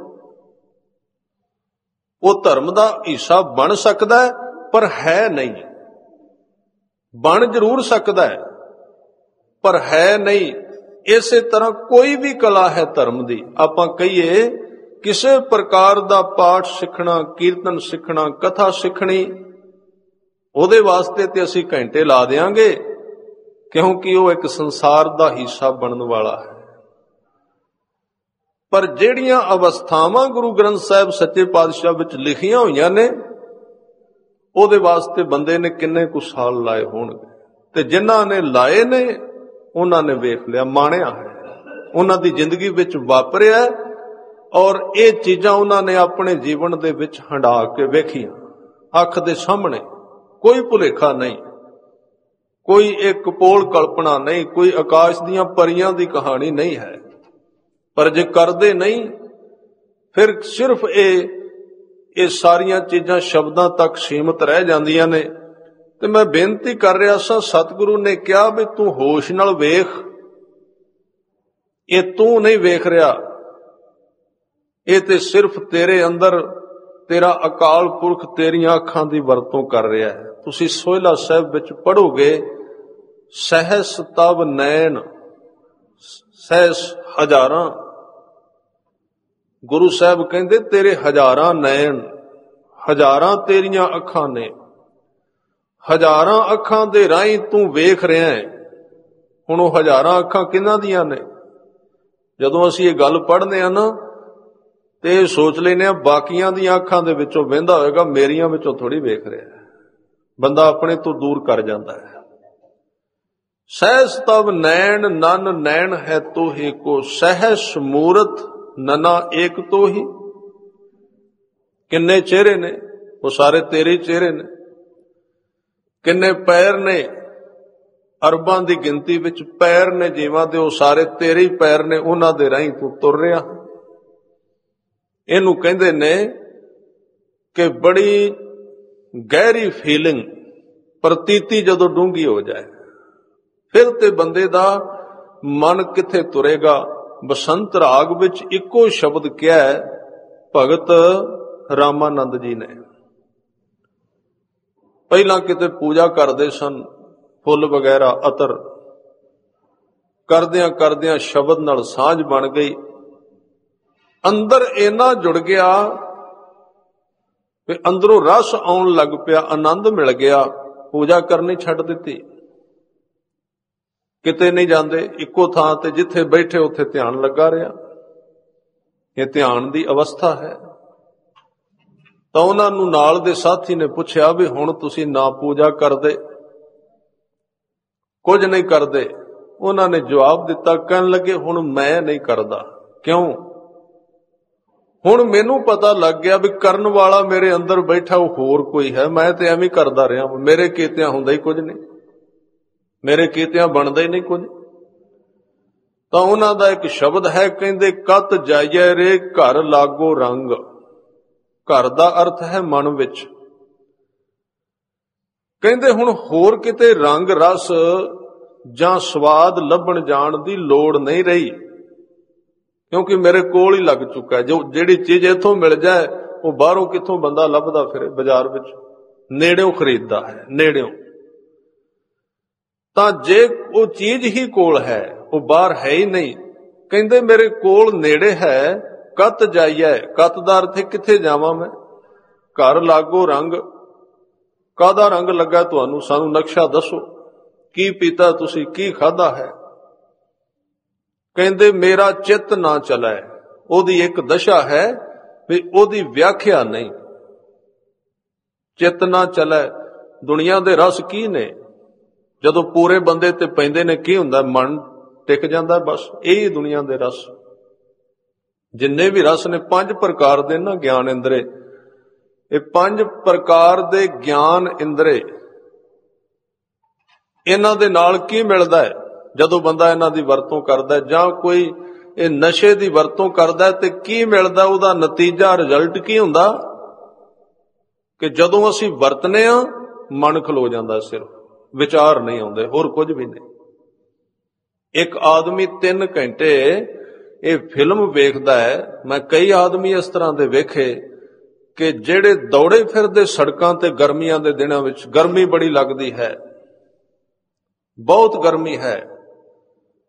[SPEAKER 1] ਉਹ ਧਰਮ ਦਾ ਹਿੱਸਾ ਬਣ ਸਕਦਾ ਹੈ ਪਰ ਹੈ ਨਹੀਂ। ਬਣ ਜ਼ਰੂਰ ਸਕਦਾ ਹੈ ਪਰ ਹੈ ਨਹੀਂ। ਇਸੇ ਤਰ੍ਹਾਂ ਕੋਈ ਵੀ ਕਲਾ ਹੈ ਧਰਮ ਦੀ, ਆਪਾਂ ਕਹੀਏ ਕਿਸੇ ਪ੍ਰਕਾਰ ਦਾ ਪਾਠ ਸਿੱਖਣਾ, ਕੀਰਤਨ ਸਿੱਖਣਾ, ਕਥਾ ਸਿੱਖਣੀ, ਉਹਦੇ ਵਾਸਤੇ ਤੇ ਅਸੀਂ ਘੰਟੇ ਲਾ ਦਿਆਂਗੇ, ਕਿਉਂਕਿ ਉਹ ਇੱਕ ਸੰਸਾਰ ਦਾ ਹਿੱਸਾ ਬਣਨ ਵਾਲਾ ਹੈ। ਪਰ ਜਿਹੜੀਆਂ ਅਵਸਥਾਵਾਂ ਗੁਰੂ ਗ੍ਰੰਥ ਸਾਹਿਬ ਸੱਚੇ ਪਾਤਸ਼ਾਹ ਵਿੱਚ ਲਿਖੀਆਂ ਹੋਈਆਂ ਨੇ, ਉਹਦੇ ਵਾਸਤੇ ਬੰਦੇ ਨੇ ਕਿੰਨੇ ਕੁ ਸਾਲ ਲਾਏ ਹੋਣਗੇ, ਤੇ ਜਿਨ੍ਹਾਂ ਨੇ ਲਾਏ ਨੇ ਉਹਨਾਂ ਨੇ ਵੇਖ ਲਿਆ, ਮਾਣਿਆ ਹੈ, ਉਹਨਾਂ ਦੀ ਜ਼ਿੰਦਗੀ ਵਿੱਚ ਵਾਪਰਿਆ, ਔਰ ਇਹ ਚੀਜ਼ਾਂ ਉਹਨਾਂ ਨੇ ਆਪਣੇ ਜੀਵਨ ਦੇ ਵਿੱਚ ਹੰਢਾ ਕੇ ਵੇਖੀਆਂ, ਅੱਖ ਦੇ ਸਾਹਮਣੇ, ਕੋਈ ਭੁਲੇਖਾ ਨਹੀਂ, ਕੋਈ ਇੱਕ ਪੋਲ ਕਲਪਨਾ ਨਹੀਂ, ਕੋਈ ਆਕਾਸ਼ ਦੀਆਂ ਪਰੀਆਂ ਦੀ ਕਹਾਣੀ ਨਹੀਂ ਹੈ। ਪਰ ਜੇ ਕਰਦੇ ਨਹੀਂ, ਫਿਰ ਸਿਰਫ ਇਹ ਸਾਰੀਆਂ ਚੀਜ਼ਾਂ ਸ਼ਬਦਾਂ ਤੱਕ ਸੀਮਤ ਰਹਿ ਜਾਂਦੀਆਂ ਨੇ। ਤੇ ਮੈਂ ਬੇਨਤੀ ਕਰ ਰਿਹਾ ਸਾਂ, ਸਤਿਗੁਰੂ ਨੇ ਕਿਹਾ ਵੀ ਤੂੰ ਹੋਸ਼ ਨਾਲ ਵੇਖ, ਇਹ ਤੂੰ ਨਹੀਂ ਵੇਖ ਰਿਹਾ, ਇਹ ਤੇ ਸਿਰਫ ਤੇਰੇ ਅੰਦਰ ਤੇਰਾ ਅਕਾਲ ਪੁਰਖ ਤੇਰੀਆਂ ਅੱਖਾਂ ਦੀ ਵਰਤੋਂ ਕਰ ਰਿਹਾ ਹੈ। ਤੁਸੀਂ ਸੋਹਿਲਾ ਸਾਹਿਬ ਵਿੱਚ ਪੜੋਗੇ, ਸਹਿਸ ਤਵ ਨੈਣ, ਸਹਿਸ ਹਜ਼ਾਰਾਂ, ਗੁਰੂ ਸਾਹਿਬ ਕਹਿੰਦੇ ਤੇਰੇ ਹਜ਼ਾਰਾਂ ਨੈਣ, ਹਜ਼ਾਰਾਂ ਤੇਰੀਆਂ ਅੱਖਾਂ ਨੇ, ਹਜ਼ਾਰਾਂ ਅੱਖਾਂ ਦੇ ਰਾਹੀਂ ਤੂੰ ਵੇਖ ਰਿਹਾ ਹੈ। ਹੁਣ ਉਹ ਹਜ਼ਾਰਾਂ ਅੱਖਾਂ ਕਿਹਨਾਂ ਦੀਆਂ ਨੇ? ਜਦੋਂ ਅਸੀਂ ਇਹ ਗੱਲ ਪੜ੍ਹਦੇ ਆ ਨਾ, ਤੇ ਇਹ ਸੋਚ ਲੈਂਦੇ ਆ ਬਾਕੀਆਂ ਦੀਆਂ ਅੱਖਾਂ ਦੇ ਵਿੱਚੋਂ ਵਹਿੰਦਾ ਹੋਏਗਾ, ਮੇਰੀਆਂ ਵਿੱਚੋਂ ਥੋੜੀ ਵੇਖ ਰਿਹਾ ਹੈ। ਬੰਦਾ ਆਪਣੇ ਤੋਂ ਦੂਰ ਕਰ ਜਾਂਦਾ ਹੈ। ਸਹਿਸ ਤਵ ਨੈਣ ਨਨ ਨੈਣ ਹੈ ਤੋਹੀ ਕੋ, ਸਹਿਸ ਮੂਰਤ ਨਨਾ ਏਕ ਤੋਹੀ। ਕਿੰਨੇ ਚਿਹਰੇ ਨੇ? ਉਹ ਸਾਰੇ ਤੇਰੇ ਚਿਹਰੇ ਨੇ। ਕਿੰਨੇ ਪੈਰ ਨੇ? ਅਰਬਾਂ ਦੀ ਗਿਣਤੀ ਵਿੱਚ ਪੈਰ ਨੇ ਜੀਵਾਂ ਦੇ, ਉਹ ਸਾਰੇ ਤੇਰੇ ਹੀ ਪੈਰ ਨੇ, ਉਹਨਾਂ ਦੇ ਰਾਹੀਂ ਤੂੰ ਤੁਰ ਰਿਹਾ। ਇਹਨੂੰ ਕਹਿੰਦੇ ਨੇ ਕਿ ਬੜੀ ਗਹਿਰੀ ਫੀਲਿੰਗ, ਪ੍ਰਤੀਤੀ ਜਦੋਂ ਡੂੰਘੀ ਹੋ ਜਾਏ, ਫਿਰ ਤੇ ਬੰਦੇ ਦਾ ਮਨ ਕਿੱਥੇ ਤੁਰੇਗਾ। ਬਸੰਤ ਰਾਗ ਵਿੱਚ ਇੱਕੋ ਸ਼ਬਦ ਕਿਹਾ ਹੈ ਭਗਤ ਰਾਮਾਨੰਦ ਜੀ ਨੇ। ਪਹਿਲਾਂ ਕਿਤੇ ਪੂਜਾ ਕਰਦੇ ਸਨ, ਫੁੱਲ ਵਗੈਰਾ ਅਤਰ, ਕਰਦਿਆਂ ਕਰਦਿਆਂ ਸ਼ਬਦ ਨਾਲ ਸਾਂਝ ਬਣ ਗਈ, ਅੰਦਰ ਇੰਨਾ ਜੁੜ ਗਿਆ ਕਿ ਅੰਦਰੋਂ ਰਸ ਆਉਣ ਲੱਗ ਪਿਆ, ਆਨੰਦ ਮਿਲ ਗਿਆ, ਪੂਜਾ ਕਰਨੀ ਛੱਡ ਦਿੱਤੀ। ਕਿਤੇ ਨਹੀਂ ਜਾਂਦੇ, ਇੱਕੋ ਥਾਂ ਤੇ ਜਿੱਥੇ ਬੈਠੇ ਉੱਥੇ ਧਿਆਨ ਲੱਗਾ ਰਿਹਾ। ਇਹ ਧਿਆਨ ਦੀ ਅਵਸਥਾ ਹੈ। ਤਾਂ ਉਹਨਾਂ ਨੂੰ ਨਾਲ ਦੇ ਸਾਥੀ ਨੇ ਪੁੱਛਿਆ ਵੀ ਹੁਣ ਤੁਸੀਂ ਨਾ ਪੂਜਾ ਕਰਦੇ, ਕੁਝ ਨਹੀਂ ਕਰਦੇ? ਉਹਨਾਂ ਨੇ ਜਵਾਬ ਦਿੱਤਾ, ਕਹਿਣ ਲੱਗੇ ਹੁਣ ਮੈਂ ਨਹੀਂ ਕਰਦਾ। ਕਿਉਂ? ਹੁਣ ਮੈਨੂੰ ਪਤਾ ਲੱਗ ਗਿਆ ਵੀ ਕਰਨ ਵਾਲਾ ਮੇਰੇ ਅੰਦਰ ਬੈਠਾ ਉਹ ਹੋਰ ਕੋਈ ਹੈ, ਮੈਂ ਤੇ ਐਵੇਂ ਕਰਦਾ ਰਿਹਾ, ਮੇਰੇ ਕੀਤਿਆਂ ਹੁੰਦਾ ਹੀ ਕੁਝ ਨਹੀਂ, ਮੇਰੇ ਕੀਤਿਆਂ ਬਣਦਾ ਹੀ ਨਹੀਂ ਕੁਝ। ਤਾਂ ਉਹਨਾਂ ਦਾ ਇੱਕ ਸ਼ਬਦ ਹੈ, ਕਹਿੰਦੇ ਕਤ ਜਾਈਏ ਰੇ ਘਰ ਲਾਗੋ ਰੰਗ। ਘਰ ਦਾ ਅਰਥ ਹੈ ਮਨ ਵਿੱਚ। ਕਹਿੰਦੇ ਹੁਣ ਹੋਰ ਕਿਤੇ ਰੰਗ ਰਸ ਜਾਂ ਸਵਾਦ ਲੱਭਣ ਜਾਣ ਦੀ ਲੋੜ ਨਹੀਂ ਰਹੀ, ਕਿਉਂਕਿ ਮੇਰੇ ਕੋਲ ਹੀ ਲੱਗ ਚੁੱਕਾ ਹੈ। ਜਿਹੜੀ ਚੀਜ਼ ਇੱਥੋਂ ਮਿਲ ਜਾਏ, ਉਹ ਬਾਹਰੋਂ ਕਿੱਥੋਂ ਬੰਦਾ ਲੱਭਦਾ ਫਿਰੇ ਬਾਜ਼ਾਰ ਵਿੱਚ, ਨੇੜਿਓਂ ਖਰੀਦਦਾ ਹੈ, ਨੇੜਿਓਂ। ਤਾਂ ਜੇ ਉਹ ਚੀਜ਼ ਹੀ ਕੋਲ ਹੈ, ਉਹ ਬਾਹਰ ਹੈ ਹੀ ਨਹੀਂ, ਕਹਿੰਦੇ ਮੇਰੇ ਕੋਲ ਨੇੜੇ ਹੈ, ਕਤ ਜਾਈਏ। ਕਤ ਦਾ ਅਰਥ ਹੈ ਕਿੱਥੇ ਜਾਵਾਂ ਮੈਂ? ਘਰ ਲਾਗੋ ਰੰਗ। ਕਾਹਦਾ ਰੰਗ ਲੱਗਾ ਤੁਹਾਨੂੰ? ਸਾਨੂੰ ਨਕਸ਼ਾ ਦੱਸੋ, ਕੀ ਪੀਤਾ ਤੁਸੀਂ, ਕੀ ਖਾਧਾ ਹੈ? ਕਹਿੰਦੇ ਮੇਰਾ ਚਿੱਤ ਨਾ ਚਲੇ। ਉਹਦੀ ਇੱਕ ਦਸ਼ਾ ਹੈ ਵੀ ਉਹਦੀ ਵਿਆਖਿਆ ਨਹੀਂ। ਚਿੱਤ ਨਾ ਚਲੇ। ਦੁਨੀਆ ਦੇ ਰਸ ਕੀ ਨੇ? ਜਦੋਂ ਪੂਰੇ ਬੰਦੇ ਤੇ ਪੈਂਦੇ ਨੇ ਕੀ ਹੁੰਦਾ? ਮਨ ਟਿਕ ਜਾਂਦਾ, ਬਸ ਇਹੀ ਦੁਨੀਆ ਦੇ ਰਸ। ਜਿੰਨੇ ਵੀ ਰਸ ਨੇ 5 ਪ੍ਰਕਾਰ ਦੇ ਨਾ ਗਿਆਨ ਇੰਦਰੇ, ਇਹ 5 ਪ੍ਰਕਾਰ ਦੇ ਗਿਆਨ ਇੰਦਰੇ, ਇਹਨਾਂ ਦੇ ਨਾਲ ਕੀ ਮਿਲਦਾ ਹੈ ਜਦੋਂ ਬੰਦਾ ਇਹਨਾਂ ਦੀ ਵਰਤੋਂ ਕਰਦਾ, ਜਾਂ ਕੋਈ ਇਹ ਨਸ਼ੇ ਦੀ ਵਰਤੋਂ ਕਰਦਾ, ਤੇ ਕੀ ਮਿਲਦਾ? ਉਹਦਾ ਨਤੀਜਾ, ਰਿਜ਼ਲਟ ਕੀ ਹੁੰਦਾ? ਕਿ ਜਦੋਂ ਅਸੀਂ ਵਰਤਨੇ ਆ, ਮਨ ਖਲੋ ਜਾਂਦਾ, ਸਿਰਫ ਵਿਚਾਰ ਨਹੀਂ ਆਉਂਦੇ, ਹੋਰ ਕੁਝ ਵੀ ਨਹੀਂ। ਇੱਕ ਆਦਮੀ 3 ਘੰਟੇ ਇਹ ਫਿਲਮ ਵੇਖਦਾ ਹੈ। ਮੈਂ ਕਈ ਆਦਮੀ ਇਸ ਤਰ੍ਹਾਂ ਦੇ ਵੇਖੇ ਕਿ ਜਿਹੜੇ ਦੌੜੇ ਫਿਰਦੇ ਸੜਕਾਂ ਤੇ ਗਰਮੀਆਂ ਦੇ ਦਿਨਾਂ ਵਿੱਚ, ਗਰਮੀ ਬੜੀ ਲੱਗਦੀ ਹੈ, ਬਹੁਤ ਗਰਮੀ ਹੈ,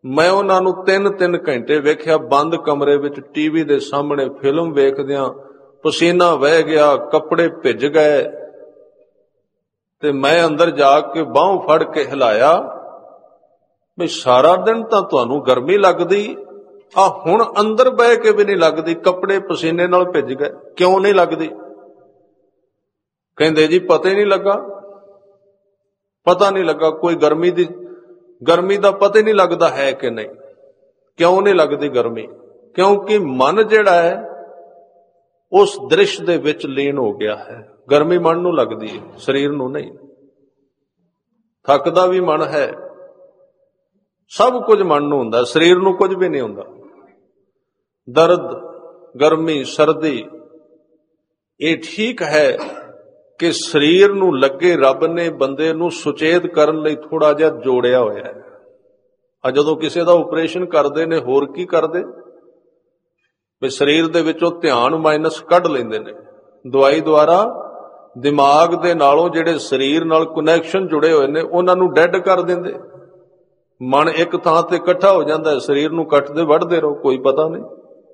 [SPEAKER 1] ਮੈਂ ਉਹਨਾਂ ਨੂੰ 3-3 ਘੰਟੇ ਵੇਖਿਆ ਬੰਦ ਕਮਰੇ ਵਿੱਚ ਟੀਵੀ ਦੇ ਸਾਹਮਣੇ ਫਿਲਮ ਵੇਖਦਿਆਂ, ਪਸੀਨਾ ਵਹਿ ਗਿਆ, ਕੱਪੜੇ ਭਿੱਜ ਗਏ, ਤੇ ਮੈਂ ਅੰਦਰ ਜਾ ਕੇ ਬਾਹੋਂ ਫੜ ਕੇ ਹਿਲਾਇਆ ਵੀ ਸਾਰਾ ਦਿਨ ਤਾਂ ਤੁਹਾਨੂੰ ਗਰਮੀ ਲੱਗਦੀ, ਆ ਹੁਣ ਅੰਦਰ ਬਹਿ ਕੇ ਵੀ ਨਹੀਂ ਲੱਗਦੀ, ਕੱਪੜੇ ਪਸੀਨੇ ਨਾਲ ਭਿੱਜ ਗਏ, ਕਿਉਂ ਨਹੀਂ ਲੱਗਦੀ? ਕਹਿੰਦੇ ਜੀ ਪਤਾ ਹੀ ਨਹੀਂ ਲੱਗਾ, ਪਤਾ ਨਹੀਂ ਲੱਗਾ, ਕੋਈ ਗਰਮੀ ਦਾ ਪਤਾ ਹੀ ਨਹੀਂ ਲੱਗਦਾ ਹੈ ਕਿ ਨਹੀਂ। ਕਿਉਂ ਨਹੀਂ ਲੱਗਦੀ ਗਰਮੀ? ਕਿਉਂਕਿ ਮਨ ਜਿਹੜਾ ਹੈ ਉਸ ਦ੍ਰਿਸ਼ ਦੇ ਵਿੱਚ ਲੀਨ ਹੋ ਗਿਆ ਹੈ। ਗਰਮੀ ਮਨ ਨੂੰ ਲੱਗਦੀ ਹੈ, ਸਰੀਰ ਨੂੰ ਨਹੀਂ। ਥੱਕਦਾ ਵੀ ਮਨ ਹੈ, ਸਭ ਕੁਝ ਮਨ ਨੂੰ ਹੁੰਦਾ, ਸਰੀਰ ਨੂੰ ਕੁਝ ਵੀ ਨਹੀਂ ਹੁੰਦਾ। ਦਰਦ, ਗਰਮੀ, ਸਰਦੀ, ਇਹ ਠੀਕ ਹੈ ਕਿ ਸਰੀਰ ਨੂੰ ਲੱਗੇ ਰੱਬ ਨੇ ਬੰਦੇ ਨੂੰ ਸੁਚੇਤ ਕਰਨ ਲਈ ਥੋੜਾ ਜਿਹਾ ਜੋੜਿਆ ਹੋਇਆ ਹੈ। ਆ ਜਦੋਂ ਕਿਸੇ ਦਾ ਆਪਰੇਸ਼ਨ ਕਰਦੇ ਨੇ, ਹੋਰ ਕੀ ਕਰਦੇ ਵੀ ਸਰੀਰ ਦੇ ਵਿੱਚੋਂ ਧਿਆਨ ਮਾਈਨਸ ਕੱਢ ਲੈਂਦੇ ਨੇ ਦਵਾਈ ਦੁਆਰਾ। ਦਿਮਾਗ ਦੇ ਨਾਲੋਂ ਜਿਹੜੇ ਸਰੀਰ ਨਾਲ ਕਨੈਕਸ਼ਨ ਜੁੜੇ ਹੋਏ ਨੇ ਉਹਨਾਂ ਨੂੰ ਡੈਡ ਕਰ ਦਿੰਦੇ। ਮਨ ਇੱਕ ਥਾਂ ਤੇ ਇਕੱਠਾ ਹੋ ਜਾਂਦਾ, ਸਰੀਰ ਨੂੰ ਕੱਟਦੇ ਵੱਢਦੇ ਰਹੋ, ਕੋਈ ਪਤਾ ਨਹੀਂ।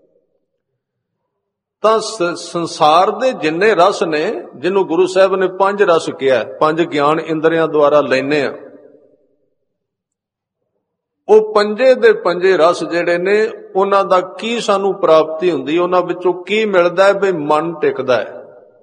[SPEAKER 1] ਤਾਂ ਸੰਸਾਰ ਦੇ ਜਿੰਨੇ ਰਸ ਨੇ, ਜਿਹਨੂੰ ਗੁਰੂ ਸਾਹਿਬ ਨੇ 5 ਰਸ ਕਿਹਾ, 5 ਗਿਆਨ ਇੰਦਰੀਆਂ ਦੁਆਰਾ ਲੈਨੇ ਆ, ਉਹ ਪੰਜੇ ਦੇ ਪੰਜੇ ਰਸ ਜਿਹੜੇ ਨੇ ਉਹਨਾਂ ਦਾ ਕੀ ਸਾਨੂੰ ਪ੍ਰਾਪਤੀ ਹੁੰਦੀ, ਉਹਨਾਂ ਵਿੱਚੋਂ ਕੀ ਮਿਲਦਾ ਹੈ? ਵੀ ਮਨ ਟਿਕਦਾ ਹੈ।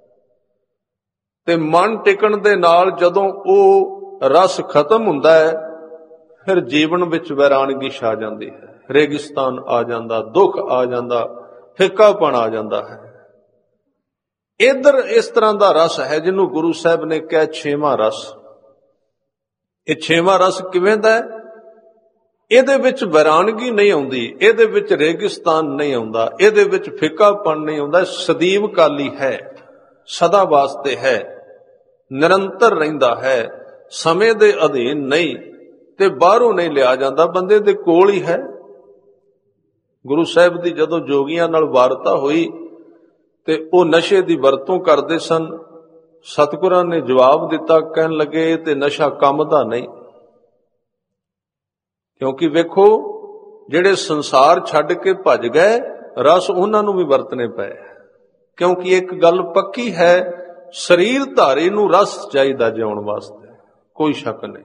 [SPEAKER 1] ਤੇ ਮਨ ਟਿਕਣ ਦੇ ਨਾਲ ਜਦੋਂ ਉਹ ਰਸ ਖਤਮ ਹੁੰਦਾ ਹੈ, ਫਿਰ ਜੀਵਨ ਵਿੱਚ ਵੈਰਾਨਗੀ ਛਾ ਜਾਂਦੀ ਹੈ, ਰੇਗਿਸਤਾਨ ਆ ਜਾਂਦਾ, ਦੁੱਖ ਆ ਜਾਂਦਾ, ਫਿੱਕਾਪਣ ਆ ਜਾਂਦਾ ਹੈ। ਇੱਧਰ ਇਸ ਤਰ੍ਹਾਂ ਦਾ ਰਸ ਹੈ ਜਿਹਨੂੰ ਗੁਰੂ ਸਾਹਿਬ ਨੇ ਕਿਹਾ 6ਵਾਂ ਰਸ। ਇਹ 6ਵਾਂ ਰਸ ਕਿਵੇਂ ਦਾ ਹੈ? ਇਹਦੇ ਵਿੱਚ ਵੈਰਾਨਗੀ ਨਹੀਂ ਆਉਂਦੀ, ਇਹਦੇ ਵਿੱਚ ਰੇਗਿਸਤਾਨ ਨਹੀਂ ਆਉਂਦਾ, ਇਹਦੇ ਵਿੱਚ ਫਿੱਕਾਪਣ ਨਹੀਂ ਆਉਂਦਾ। ਸਦੀਵ ਕਾਲੀ ਹੈ, ਸਦਾ ਵਾਸਤੇ ਹੈ, ਨਿਰੰਤਰ ਰਹਿੰਦਾ ਹੈ, ਸਮੇਂ ਦੇ ਅਧੀਨ ਨਹੀਂ, ਤੇ ਬਾਹਰੋਂ ਨਹੀਂ ਲਿਆ ਜਾਂਦਾ, ਬੰਦੇ ਦੇ ਕੋਲ ਹੀ ਹੈ। ਗੁਰੂ ਸਾਹਿਬ ਦੀ ਜਦੋਂ ਜੋਗੀਆਂ ਨਾਲ ਵਾਰਤਾ ਹੋਈ ਤੇ ਉਹ ਨਸ਼ੇ ਦੀ ਵਰਤੋਂ ਕਰਦੇ ਸਨ, ਸਤਿਗੁਰਾਂ ਨੇ ਜਵਾਬ ਦਿੱਤਾ, ਕਹਿਣ ਲੱਗੇ ਤੇ ਨਸ਼ਾ ਕੰਮ ਦਾ ਨਹੀਂ। ਕਿਉਂਕਿ ਵੇਖੋ ਜਿਹੜੇ ਸੰਸਾਰ ਛੱਡ ਕੇ ਭੱਜ ਗਏ, ਰਸ ਉਹਨਾਂ ਨੂੰ ਵੀ ਵਰਤਨੇ ਪਏ। ਕਿਉਂਕਿ ਇੱਕ ਗੱਲ ਪੱਕੀ ਹੈ, ਸਰੀਰ ਧਾਰੀ ਨੂੰ ਰਸ ਚਾਹੀਦਾ ਜਿਉਣ ਵਾਸਤੇ, ਕੋਈ ਸ਼ੱਕ ਨਹੀਂ।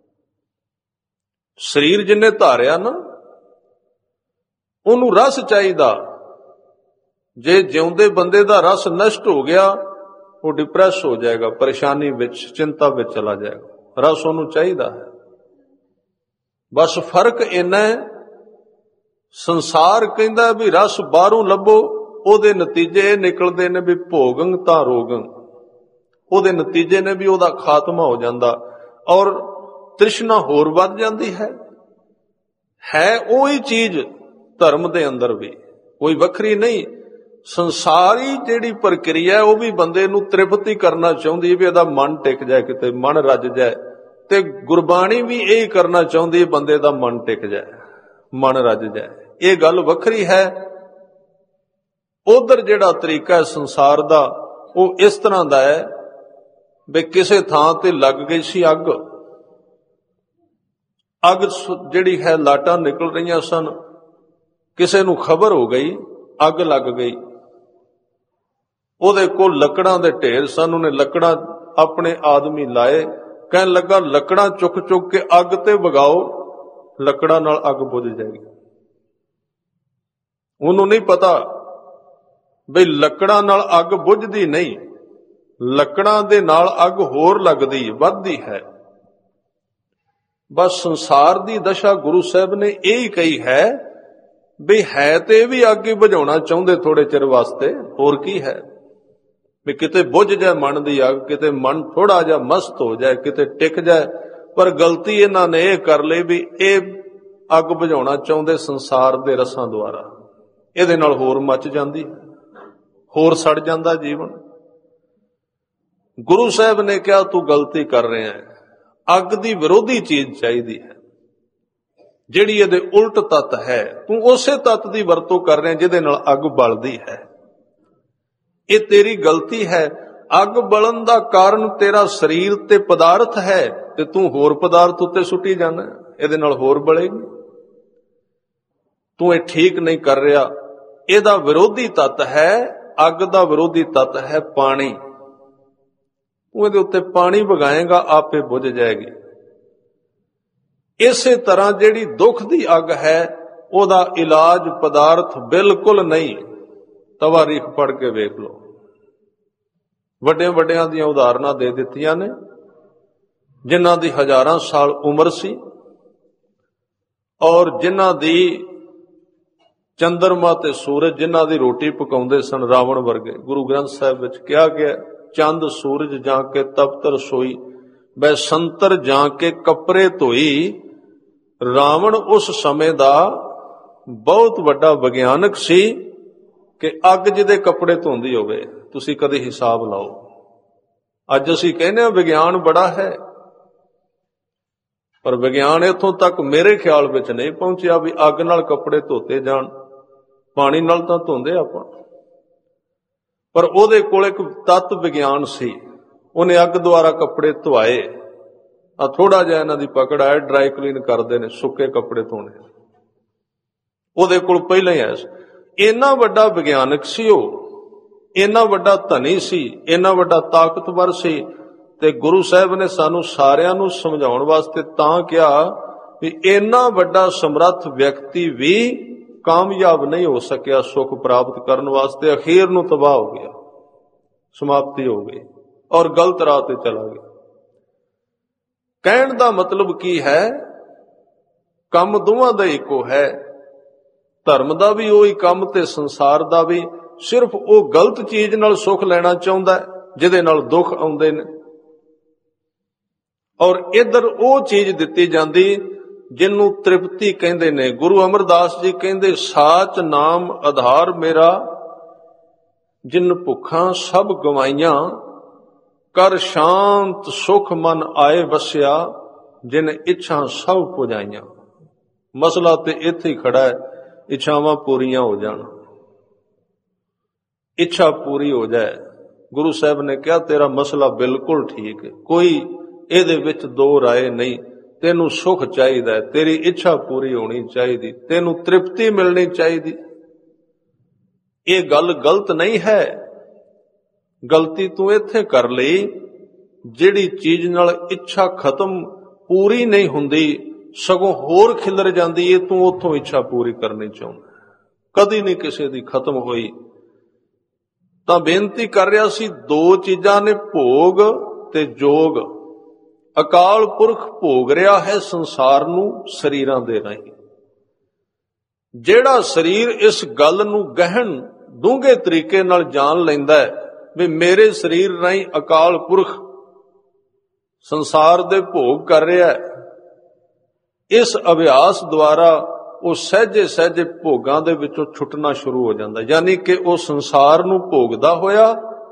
[SPEAKER 1] ਸਰੀਰ ਜਿੰਨੇ ਧਾਰਿਆ ਨਾ, ਉਹਨੂੰ ਰਸ ਚਾਹੀਦਾ। ਜੇ ਜਿਉਂਦੇ ਬੰਦੇ ਦਾ ਰਸ ਨਸ਼ਟ ਹੋ ਗਿਆ, ਉਹ ਡਿਪਰੈਸ ਹੋ ਜਾਏਗਾ, ਪਰੇਸ਼ਾਨੀ ਵਿੱਚ, ਚਿੰਤਾ ਵਿੱਚ ਚਲਾ ਜਾਏਗਾ। ਰਸ ਉਹਨੂੰ ਚਾਹੀਦਾ ਹੈ। ਬਸ ਫਰਕ ਇੰਨਾ ਹੈ, ਸੰਸਾਰ ਕਹਿੰਦਾ ਵੀ ਰਸ ਬਾਹਰੋਂ ਲੱਭੋ, ਉਹਦੇ ਨਤੀਜੇ ਇਹ ਨਿਕਲਦੇ ਨੇ ਵੀ ਭੋਗੰ ਤਾਂ ਰੋਗੰ। ਉਹਦੇ ਨਤੀਜੇ ਨੇ ਵੀ ਉਹਦਾ ਖਾਤਮਾ ਹੋ ਜਾਂਦਾ, ਔਰ ਤ੍ਰਿਸ਼ਨਾ ਹੋਰ ਵੱਧ ਜਾਂਦੀ ਹੈ। ਉਹੀ ਚੀਜ਼ ਧਰਮ ਦੇ ਅੰਦਰ ਵੀ, ਕੋਈ ਵੱਖਰੀ ਨਹੀਂ। ਸੰਸਾਰੀ ਜਿਹੜੀ ਪ੍ਰਕਿਰਿਆ ਉਹ ਵੀ ਬੰਦੇ ਨੂੰ ਤ੍ਰਿਪਤੀ ਕਰਨਾ ਚਾਹੁੰਦੀ ਵੀ ਇਹਦਾ ਮਨ ਟਿਕ ਜਾਏ, ਕਿਤੇ ਮਨ ਰੱਜ ਜਾਏ। ਤੇ ਗੁਰਬਾਣੀ ਵੀ ਇਹ ਕਰਨਾ ਚਾਹੁੰਦੀ ਹੈ, ਬੰਦੇ ਦਾ ਮਨ ਟਿਕ ਜਾਏ, ਮਨ ਰੱਜ ਜਾਏ। ਇਹ ਗੱਲ ਵੱਖਰੀ ਹੈ। ਉਧਰ ਜਿਹੜਾ ਤਰੀਕਾ ਹੈ ਸੰਸਾਰ ਦਾ, ਉਹ ਇਸ ਤਰ੍ਹਾਂ ਦਾ ਹੈ ਵੀ ਕਿਸੇ ਥਾਂ ਤੇ ਲੱਗ ਗਈ ਸੀ ਅੱਗ ਜਿਹੜੀ ਹੈ, ਲਾਟਾਂ ਨਿਕਲ ਰਹੀਆਂ ਸਨ, ਕਿਸੇ ਨੂੰ ਖਬਰ ਹੋ ਗਈ ਅੱਗ ਲੱਗ ਗਈ। ਉਹਦੇ ਕੋਲ ਲੱਕੜਾਂ ਦੇ ਢੇਰ ਸਨ, ਉਹਨੇ ਲੱਕੜਾਂ ਆਪਣੇ ਆਦਮੀ ਲਾਏ, ਕਹਿਣ ਲੱਗਾ ਲੱਕੜਾਂ ਚੁੱਕ ਚੁੱਕ ਕੇ ਅੱਗ ਤੇ ਵਗਾਓ, ਲੱਕੜਾਂ ਨਾਲ ਅੱਗ ਬੁਝ ਜਾਏਗੀ। ਉਹਨੂੰ ਨਹੀਂ ਪਤਾ ਬਈ ਲੱਕੜਾਂ ਨਾਲ ਅੱਗ ਬੁਝਦੀ ਨਹੀਂ, ਲੱਕੜਾਂ ਦੇ ਨਾਲ ਅੱਗ ਹੋਰ ਲੱਗਦੀ, ਵੱਧਦੀ ਹੈ। ਬਸ ਸੰਸਾਰ ਦੀ ਦਸ਼ਾ ਗੁਰੂ ਸਾਹਿਬ ਨੇ ਇਹ ਹੀ ਕਹੀ ਹੈ ਵੀ ਹੈ ਤੇ ਵੀ ਅੱਗ ਹੀ ਬੁਝਾਉਣਾ ਚਾਹੁੰਦੇ ਥੋੜੇ ਚਿਰ ਵਾਸਤੇ, ਹੋਰ ਕੀ ਹੈ। ਵੀ ਕਿਤੇ ਬੁਝ ਜਾਏ ਮਨ ਦੀ ਅੱਗ, ਕਿਤੇ ਮਨ ਥੋੜਾ ਜਿਹਾ ਮਸਤ ਹੋ ਜਾਏ, ਕਿਤੇ ਟਿਕ ਜਾਏ। ਪਰ ਗਲਤੀ ਇਹਨਾਂ ਨੇ ਇਹ ਕਰ ਲਈ ਵੀ ਇਹ ਅੱਗ ਬੁਝਾਉਣਾ ਚਾਹੁੰਦੇ ਸੰਸਾਰ ਦੇ ਰਸਾਂ ਦੁਆਰਾ, ਇਹਦੇ ਨਾਲ ਹੋਰ ਮੱਚ ਜਾਂਦੀ, ਹੋਰ ਸੜ ਜਾਂਦਾ ਜੀਵਨ। ਗੁਰੂ ਸਾਹਿਬ ਨੇ ਕਿਹਾ ਤੂੰ ਗਲਤੀ ਕਰ ਰਿਹਾ ਹੈ, ਅੱਗ ਦੀ ਵਿਰੋਧੀ ਚੀਜ਼ ਚਾਹੀਦੀ ਹੈ, ਜਿਹੜੀ ਇਹਦੇ ਉਲਟ ਤੱਤ ਹੈ। ਤੂੰ ਉਸੇ ਤੱਤ ਦੀ ਵਰਤੋਂ ਕਰ ਰਿਹਾ ਜਿਹਦੇ ਨਾਲ ਅੱਗ ਬਲਦੀ ਹੈ। ਇਹ ਤੇਰੀ ਗਲਤੀ ਹੈ। ਅੱਗ ਬਲਣ ਦਾ ਕਾਰਨ ਤੇਰਾ ਸਰੀਰ ਤੇ ਪਦਾਰਥ ਹੈ, ਤੇ ਤੂੰ ਹੋਰ ਪਦਾਰਥ ਉੱਤੇ ਸੁੱਟੀ ਜਾਣਾ, ਇਹਦੇ ਨਾਲ ਹੋਰ ਬਲੇਗੀ। ਤੂੰ ਇਹ ਠੀਕ ਨਹੀਂ ਕਰ ਰਿਹਾ। ਇਹਦਾ ਵਿਰੋਧੀ ਤੱਤ ਹੈ, ਅੱਗ ਦਾ ਵਿਰੋਧੀ ਤੱਤ ਹੈ ਪਾਣੀ। ਤੂੰ ਇਹਦੇ ਉੱਤੇ ਪਾਣੀ ਵਗਾਏਗਾ, ਆਪੇ ਬੁਝ ਜਾਏਗੀ। ਇਸੇ ਤਰ੍ਹਾਂ ਜਿਹੜੀ ਦੁੱਖ ਦੀ ਅੱਗ ਹੈ, ਉਹਦਾ ਇਲਾਜ ਪਦਾਰਥ ਬਿਲਕੁਲ ਨਹੀਂ। ਤਵਾਰੀਖ ਪੜ੍ਹ ਕੇ ਵੇਖ ਲਓ, ਵੱਡਿਆਂ ਵੱਡਿਆਂ ਦੀਆਂ ਉਦਾਹਰਨਾਂ ਦੇ ਦਿੱਤੀਆਂ ਨੇ, ਜਿਨ੍ਹਾਂ ਦੀ ਹਜ਼ਾਰਾਂ ਸਾਲ ਉਮਰ ਸੀ ਔਰ ਜਿਨ੍ਹਾਂ ਦੀ ਚੰਦਰਮਾ ਤੇ ਸੂਰਜ ਜਿਨ੍ਹਾਂ ਦੀ ਰੋਟੀ ਪਕਾਉਂਦੇ ਸਨ, ਰਾਵਣ ਵਰਗੇ। ਗੁਰੂ ਗ੍ਰੰਥ ਸਾਹਿਬ ਵਿੱਚ ਕਿਹਾ ਗਿਆ, ਚੰਦ ਸੂਰਜ ਜਾਂ ਕੇ ਤਪਤ ਰਸੋਈ, ਬੈ ਸੰਤਰ ਜਾਂ ਕੇ ਕੱਪੜੇ ਧੋਈ। ਰਾਵਣ ਉਸ ਸਮੇਂ ਦਾ ਬਹੁਤ ਵੱਡਾ ਵਿਗਿਆਨਕ ਸੀ ਕਿ ਅੱਗ ਜਿਹਦੇ ਕੱਪੜੇ ਧੋਂਦੀ ਹੋਵੇ। ਤੁਸੀਂ ਕਦੇ ਹਿਸਾਬ ਲਾਓ। ਅੱਜ ਅਸੀਂ ਕਹਿੰਦੇ ਹਾਂ ਵਿਗਿਆਨ ਬੜਾ ਹੈ, ਪਰ ਵਿਗਿਆਨ ਇੱਥੋਂ ਤੱਕ ਮੇਰੇ ਖਿਆਲ ਵਿੱਚ ਨਹੀਂ ਪਹੁੰਚਿਆ ਵੀ ਅੱਗ ਨਾਲ ਕੱਪੜੇ ਧੋਤੇ ਜਾਣ। ਪਾਣੀ ਨਾਲ ਤਾਂ ਧੋਂਦੇ ਆਪਾਂ, ਪਰ ਉਹਦੇ ਕੋਲ ਇੱਕ ਤੱਤ ਵਿਗਿਆਨ ਸੀ। ਉਹਨੇ ਅੱਗ ਦੁਆਰਾ ਕੱਪੜੇ ਧੁਆਏ। ਆ ਥੋੜਾ ਜਿਹਾ ਇਹਨਾਂ ਦੀ ਪਕੜ ਆਇਆ, ਡਰਾਈ ਕਲੀਨ ਕਰਦੇ ਨੇ, ਸੁੱਕੇ ਕੱਪੜੇ ਧੋਣੇ। ਉਹਦੇ ਕੋਲ ਪਹਿਲਾਂ ਹੀ ਆਇਆ ਸੀ। ਇੰਨਾ ਵੱਡਾ ਵਿਗਿਆਨਕ ਸੀ ਉਹ, ਇੰਨਾ ਵੱਡਾ ਧਨੀ ਸੀ, ਇੰਨਾ ਵੱਡਾ ਤਾਕਤਵਰ ਸੀ। ਤੇ ਗੁਰੂ ਸਾਹਿਬ ਨੇ ਸਾਨੂੰ ਸਾਰਿਆਂ ਨੂੰ ਸਮਝਾਉਣ ਵਾਸਤੇ ਤਾਂ ਕਿਹਾ ਵੀ ਇੰਨਾ ਵੱਡਾ ਸਮਰੱਥ ਵਿਅਕਤੀ ਵੀ ਕਾਮਯਾਬ ਨਹੀਂ ਹੋ ਸਕਿਆ ਸੁੱਖ ਪ੍ਰਾਪਤ ਕਰਨ ਵਾਸਤੇ। ਅਖੀਰ ਨੂੰ ਤਬਾਹ ਹੋ ਗਿਆ, ਸਮਾਪਤੀ ਹੋ ਗਈ ਔਰ ਗਲਤ ਰਾਹ ਤੇ ਚਲਾ ਗਿਆ। ਕਹਿਣ ਦਾ ਮਤਲਬ ਕੀ ਹੈ? ਕੰਮ ਦੋਵਾਂ ਦਾ ਇੱਕੋ ਹੈ, ਧਰਮ ਦਾ ਵੀ ਉਹੀ ਕੰਮ ਤੇ ਸੰਸਾਰ ਦਾ ਵੀ। ਸਿਰਫ ਉਹ ਗਲਤ ਚੀਜ਼ ਨਾਲ ਸੁੱਖ ਲੈਣਾ ਚਾਹੁੰਦਾ ਜਿਹਦੇ ਨਾਲ ਦੁੱਖ ਆਉਂਦੇ ਨੇ, ਔਰ ਇੱਧਰ ਉਹ ਚੀਜ਼ ਦਿੱਤੀ ਜਾਂਦੀ ਜਿਹਨੂੰ ਤ੍ਰਿਪਤੀ ਕਹਿੰਦੇ ਨੇ। ਗੁਰੂ ਅਮਰਦਾਸ ਜੀ ਕਹਿੰਦੇ, ਸਾਚ ਨਾਮ ਆਧਾਰ ਮੇਰਾ, ਜਿਨ ਭੁੱਖਾਂ ਸਭ ਗਵਾਈਆਂ, ਕਰ ਸ਼ਾਂਤ ਸੁਖ ਮਨ ਆਏ ਵਸਿਆ, ਜਿਨ ਇੱਛਾ ਸਭ ਪੁਜਾਈਆਂ। ਮਸਲਾ ਤੇ ਇੱਥੇ ਹੀ ਖੜਾ ਹੈ, ਇੱਛਾਵਾਂ ਪੂਰੀਆਂ ਹੋ ਜਾਣ, ਇੱਛਾ ਪੂਰੀ ਹੋ ਜਾਏ। ਗੁਰੂ ਸਾਹਿਬ ਨੇ ਕਿਹਾ ਤੇਰਾ ਮਸਲਾ ਬਿਲਕੁਲ ਠੀਕ ਹੈ, ਕੋਈ ਇਹਦੇ ਵਿੱਚ ਦੋ ਰਾਏ ਨਹੀਂ। ਤੈਨੂੰ ਸੁਖ ਚਾਹੀਦਾ ਹੈ, ਤੇਰੀ ਇੱਛਾ ਪੂਰੀ ਹੋਣੀ ਚਾਹੀਦੀ, ਤੈਨੂੰ ਤ੍ਰਿਪਤੀ ਮਿਲਣੀ ਚਾਹੀਦੀ। ਇਹ ਗੱਲ ਗਲਤ ਨਹੀਂ ਹੈ। ਗਲਤੀ ਤੂੰ ਇੱਥੇ ਕਰ ਲਈ ਜਿਹੜੀ ਚੀਜ਼ ਨਾਲ ਇੱਛਾ ਖਤਮ ਪੂਰੀ ਨਹੀਂ ਹੁੰਦੀ, ਸਗੋਂ ਹੋਰ ਖਿਲਰ ਜਾਂਦੀ ਏ, ਤੂੰ ਉੱਥੋਂ ਇੱਛਾ ਪੂਰੀ ਕਰਨੀ ਚਾਹੁੰਦਾ। ਕਦੀ ਨਹੀਂ ਕਿਸੇ ਦੀ ਖਤਮ ਹੋਈ। ਤਾਂ ਬੇਨਤੀ ਕਰ ਰਿਹਾ ਸੀ, ਦੋ ਚੀਜ਼ਾਂ ਨੇ, ਭੋਗ ਤੇ ਜੋਗ। ਅਕਾਲ ਪੁਰਖ ਭੋਗ ਰਿਹਾ ਹੈ ਸੰਸਾਰ ਨੂੰ ਸਰੀਰਾਂ ਦੇ ਰਾਹੀਂ। ਜਿਹੜਾ ਸਰੀਰ ਇਸ ਗੱਲ ਨੂੰ ਗਹਿਣ ਡੂੰਘੇ ਤਰੀਕੇ ਨਾਲ ਜਾਣ ਲੈਂਦਾ ਹੈ ਵੀ ਮੇਰੇ ਸਰੀਰ ਰਾਹੀਂ ਅਕਾਲ ਪੁਰਖ ਸੰਸਾਰ ਦੇ ਭੋਗ ਕਰ ਰਿਹਾ ਹੈ, ਇਸ ਅਭਿਆਸ ਦੁਆਰਾ ਉਹ ਸਹਿਜੇ ਸਹਿਜੇ ਭੋਗਾਂ ਦੇ ਵਿੱਚੋਂ ਛੁੱਟਣਾ ਸ਼ੁਰੂ ਹੋ ਜਾਂਦਾ। ਯਾਨੀ ਕਿ ਉਹ ਸੰਸਾਰ ਨੂੰ ਭੋਗਦਾ ਹੋਇਆ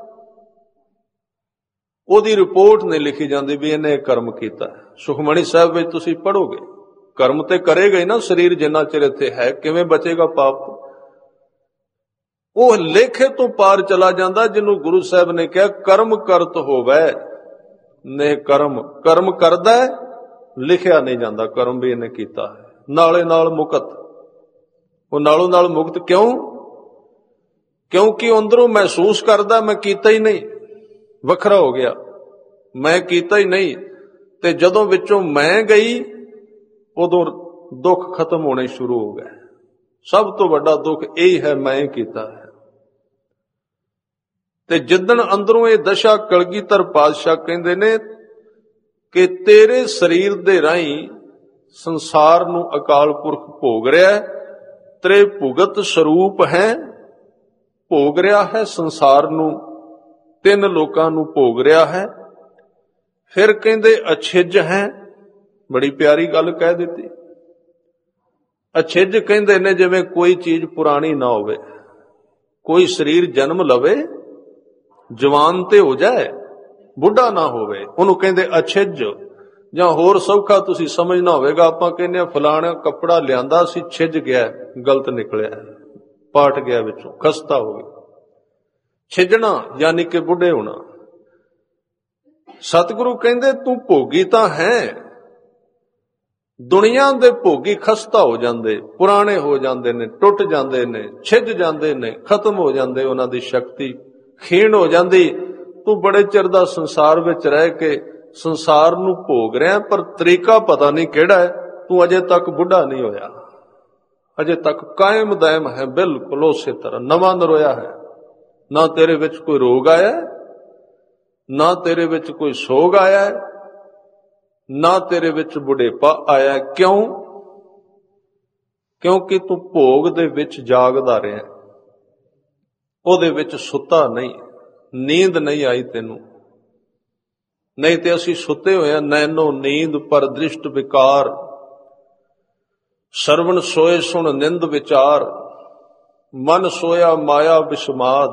[SPEAKER 1] ਉਹਦੀ ਰਿਪੋਰਟ ਨਹੀਂ ਲਿਖੀ ਜਾਂਦੀ ਵੀ ਇਹਨੇ ਕਰਮ ਕੀਤਾ। ਸੁਖਮਣੀ ਸਾਹਿਬ ਵਿੱਚ ਤੁਸੀਂ ਪੜ੍ਹੋਗੇ, ਕਰਮ ਤੇ ਕਰੇਗਾ ਹੀ ਨਾ ਸਰੀਰ ਜਿੰਨਾ ਚਿਰ ਇੱਥੇ ਹੈ, ਕਿਵੇਂ ਬਚੇਗਾ ਪਾਪ ਤੋਂ? ਉਹ ਲੇਖੇ ਤੋਂ ਪਾਰ ਚਲਾ ਜਾਂਦਾ, ਜਿਹਨੂੰ ਗੁਰੂ ਸਾਹਿਬ ਨੇ ਕਿਹਾ ਕਰਮ ਕਰਤ ਹੋਵੇ ਨੇ। ਕਰਮ ਕਰਦਾ ਹੈ, ਲਿਖਿਆ ਨਹੀਂ ਜਾਂਦਾ ਕਰਮ ਵੀ ਇਹਨੇ ਕੀਤਾ ਹੈ। ਨਾਲੇ ਨਾਲ ਮੁਕਤ, ਉਹ ਨਾਲੋਂ ਨਾਲ ਮੁਕਤ ਕਿਉਂ? ਕਿਉਂਕਿ ਅੰਦਰੋਂ ਮਹਿਸੂਸ ਕਰਦਾ ਮੈਂ ਕੀਤਾ ਹੀ ਨਹੀਂ, ਵੱਖਰਾ ਹੋ ਗਿਆ, ਮੈਂ ਕੀਤਾ ਹੀ ਨਹੀਂ। ਤੇ ਜਦੋਂ ਵਿੱਚੋਂ ਮੈਂ ਗਈ ਉਦੋਂ ਦੁੱਖ ਖਤਮ ਹੋਣੇ ਸ਼ੁਰੂ ਹੋ ਗਏ। ਸਭ ਤੋਂ ਵੱਡਾ ਦੁੱਖ ਇਹ ਹੈ, ਮੈਂ ਕੀਤਾ ਹੈ। ਤੇ ਜਿੱਦਣ ਅੰਦਰੋਂ ਇਹ ਦਸ਼ਾ ਕਲਗੀਧਰ ਪਾਤਸ਼ਾਹ ਕਹਿੰਦੇ ਨੇ ਕਿ ਤੇਰੇ ਸਰੀਰ ਦੇ ਰਾਹੀਂ ਸੰਸਾਰ ਨੂੰ ਅਕਾਲ ਪੁਰਖ ਭੋਗ ਰਿਹਾ ਹੈ, ਤੇਰੇ ਭੁਗਤ ਸਰੂਪ ਹੈ, ਭੋਗ ਰਿਹਾ ਹੈ ਸੰਸਾਰ ਨੂੰ, ਤਿੰਨ ਲੋਕਾਂ ਨੂੰ ਭੋਗ ਰਿਹਾ ਹੈ। ਫਿਰ ਕਹਿੰਦੇ ਅਛਿਜ ਹੈ, ਬੜੀ ਪਿਆਰੀ ਗੱਲ ਕਹਿ ਦਿੱਤੀ। ਅਛਿਜ ਕਹਿੰਦੇ ਨੇ ਜਿਵੇਂ ਕੋਈ ਚੀਜ਼ ਪੁਰਾਣੀ ਨਾ ਹੋਵੇ, ਕੋਈ ਸਰੀਰ ਜਨਮ ਲਵੇ ਜਵਾਨ ਤੇ ਹੋ ਜਾਏ, ਬੁੱਢਾ ਨਾ ਹੋਵੇ, ਉਹਨੂੰ ਕਹਿੰਦੇ ਅਛਿਜ। ਜਾਂ ਹੋਰ ਸੌਖਾ ਤੁਸੀਂ ਸਮਝਣਾ ਹੋਵੇਗਾ, ਆਪਾਂ ਕਹਿੰਦੇ ਆ ਫਲਾਣਾ ਕੱਪੜਾ ਲਿਆਂਦਾ ਸੀ, ਛਿਜ ਗਿਆ, ਗਲਤ ਨਿਕਲਿਆ, ਪਾਟ ਗਿਆ ਵਿੱਚੋਂ, ਖਸਤਾ ਹੋ ਗਿਆ। ਛਿਜਣਾ ਯਾਨੀ ਕਿ ਬੁੱਢੇ ਹੋਣਾ। ਸਤਿਗੁਰੂ ਕਹਿੰਦੇ ਤੂੰ ਭੋਗੀ ਤਾਂ ਹੈ, ਦੁਨੀਆ ਦੇ ਭੋਗੀ ਖਸਤਾ ਹੋ ਜਾਂਦੇ, ਪੁਰਾਣੇ ਹੋ ਜਾਂਦੇ ਨੇ, ਟੁੱਟ ਜਾਂਦੇ ਨੇ, ਛਿੱਜ ਜਾਂਦੇ ਨੇ, ਖਤਮ ਹੋ ਜਾਂਦੇ, ਉਹਨਾਂ ਦੀ ਸ਼ਕਤੀ ਖੀਣ ਹੋ ਜਾਂਦੀ। ਤੂੰ ਬੜੇ ਚਿਰ ਦਾ ਸੰਸਾਰ ਵਿੱਚ ਰਹਿ ਕੇ ਸੰਸਾਰ ਨੂੰ ਭੋਗ ਰਿਹਾ, ਪਰ ਤਰੀਕਾ ਪਤਾ ਨਹੀਂ ਕਿਹੜਾ ਹੈ। ਤੂੰ ਅਜੇ ਤੱਕ ਬੁੱਢਾ ਨਹੀਂ ਹੋਇਆ, ਅਜੇ ਤੱਕ ਕਾਇਮ ਦਾਇਮ ਹੈ, ਬਿਲਕੁਲ ਉਸੇ ਤਰ੍ਹਾਂ ਨਵਾਂ ਨਰੋਇਆ ਹੈ। ਨਾ ਤੇਰੇ ਵਿੱਚ ਕੋਈ ਰੋਗ ਆਇਆ, ਨਾ ਤੇਰੇ ਵਿੱਚ ਕੋਈ ਸੋਗ ਆਇਆ, ਨਾ ਤੇਰੇ ਵਿੱਚ ਬੁਢੇਪਾ ਆਇਆ। ਕਿਉਂ? ਕਿਉਂਕਿ ਤੂੰ ਭੋਗ ਦੇ ਵਿੱਚ ਜਾਗਦਾ ਰਿਹਾ, ਉਹਦੇ ਵਿੱਚ ਸੁੱਤਾ ਨਹੀਂ, ਨੀਂਦ ਨਹੀਂ ਆਈ ਤੈਨੂੰ। ਨਹੀਂ ਤੇ ਅਸੀਂ ਸੁੱਤੇ ਹੋਏ ਆ। ਨੈਨੋ ਨੀਂਦ ਪਰ ਦ੍ਰਿਸ਼ਟ ਵਿਕਾਰ, ਸਰਵਣ ਸੋਏ ਸੁਣ ਨਿੰਦ ਵਿਚਾਰ, ਮਨ ਸੋਇਆ ਮਾਇਆ ਵਿਸਮਾਦ।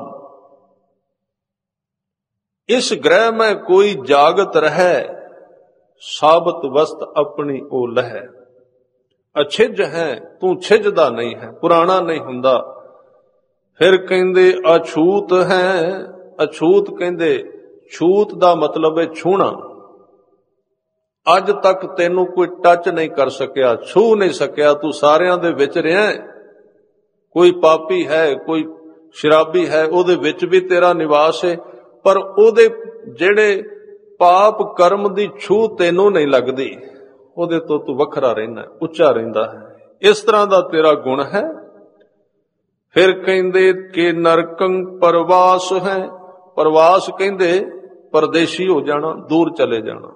[SPEAKER 1] ਇਸ ਗ੍ਰਹਿ ਮੈਂ ਕੋਈ ਜਾਗਤ ਰਹਿ, ਸਾਬਤ ਵਸਤ ਆਪਣੀ ਉਹ ਲਹਿ। ਅਛਿੱਜ ਹੈ ਤੂੰ, ਛਿੱਜਦਾ ਨਹੀਂ ਹੈ, ਪੁਰਾਣਾ ਨਹੀਂ ਹੁੰਦਾ। ਫਿਰ ਕਹਿੰਦੇ ਅਛੂਤ ਹੈ। ਅਛੂਤ ਕਹਿੰਦੇ ਛੂਤ ਦਾ ਮਤਲਬ ਹੈ ਛੂਣਾ। ਅੱਜ ਤੱਕ ਤੈਨੂੰ ਕੋਈ ਟੱਚ ਨਹੀਂ ਕਰ ਸਕਿਆ, ਛੂ ਨਹੀਂ ਸਕਿਆ। ਤੂੰ ਸਾਰਿਆਂ ਦੇ ਵਿੱਚ ਰਿਹਾ। ਕੋਈ ਪਾਪੀ ਹੈ, ਕੋਈ ਸ਼ਰਾਬੀ ਹੈ, ਉਹਦੇ ਵਿੱਚ ਵੀ ਤੇਰਾ ਨਿਵਾਸ ਹੈ, ਪਰ ਉਹਦੇ ਜਿਹੜੇ ਪਾਪ ਕਰਮ ਦੀ ਛੂ ਤੈਨੂੰ ਨਹੀਂ ਲੱਗਦੀ, ਉਹਦੇ ਤੋਂ ਤੂੰ ਵੱਖਰਾ ਰਹਿੰਦਾ, ਉੱਚਾ ਰਹਿੰਦਾ ਹੈ। ਇਸ ਤਰ੍ਹਾਂ ਦਾ ਤੇਰਾ ਗੁਣ ਹੈ। ਫਿਰ ਕਹਿੰਦੇ ਕਿ ਨਰਕੰ ਪਰਵਾਸ ਹੈ। ਪਰਵਾਸ ਕਹਿੰਦੇ ਪਰਦੇਸ਼ੀ ਹੋ ਜਾਣਾ, ਦੂਰ ਚਲੇ ਜਾਣਾ।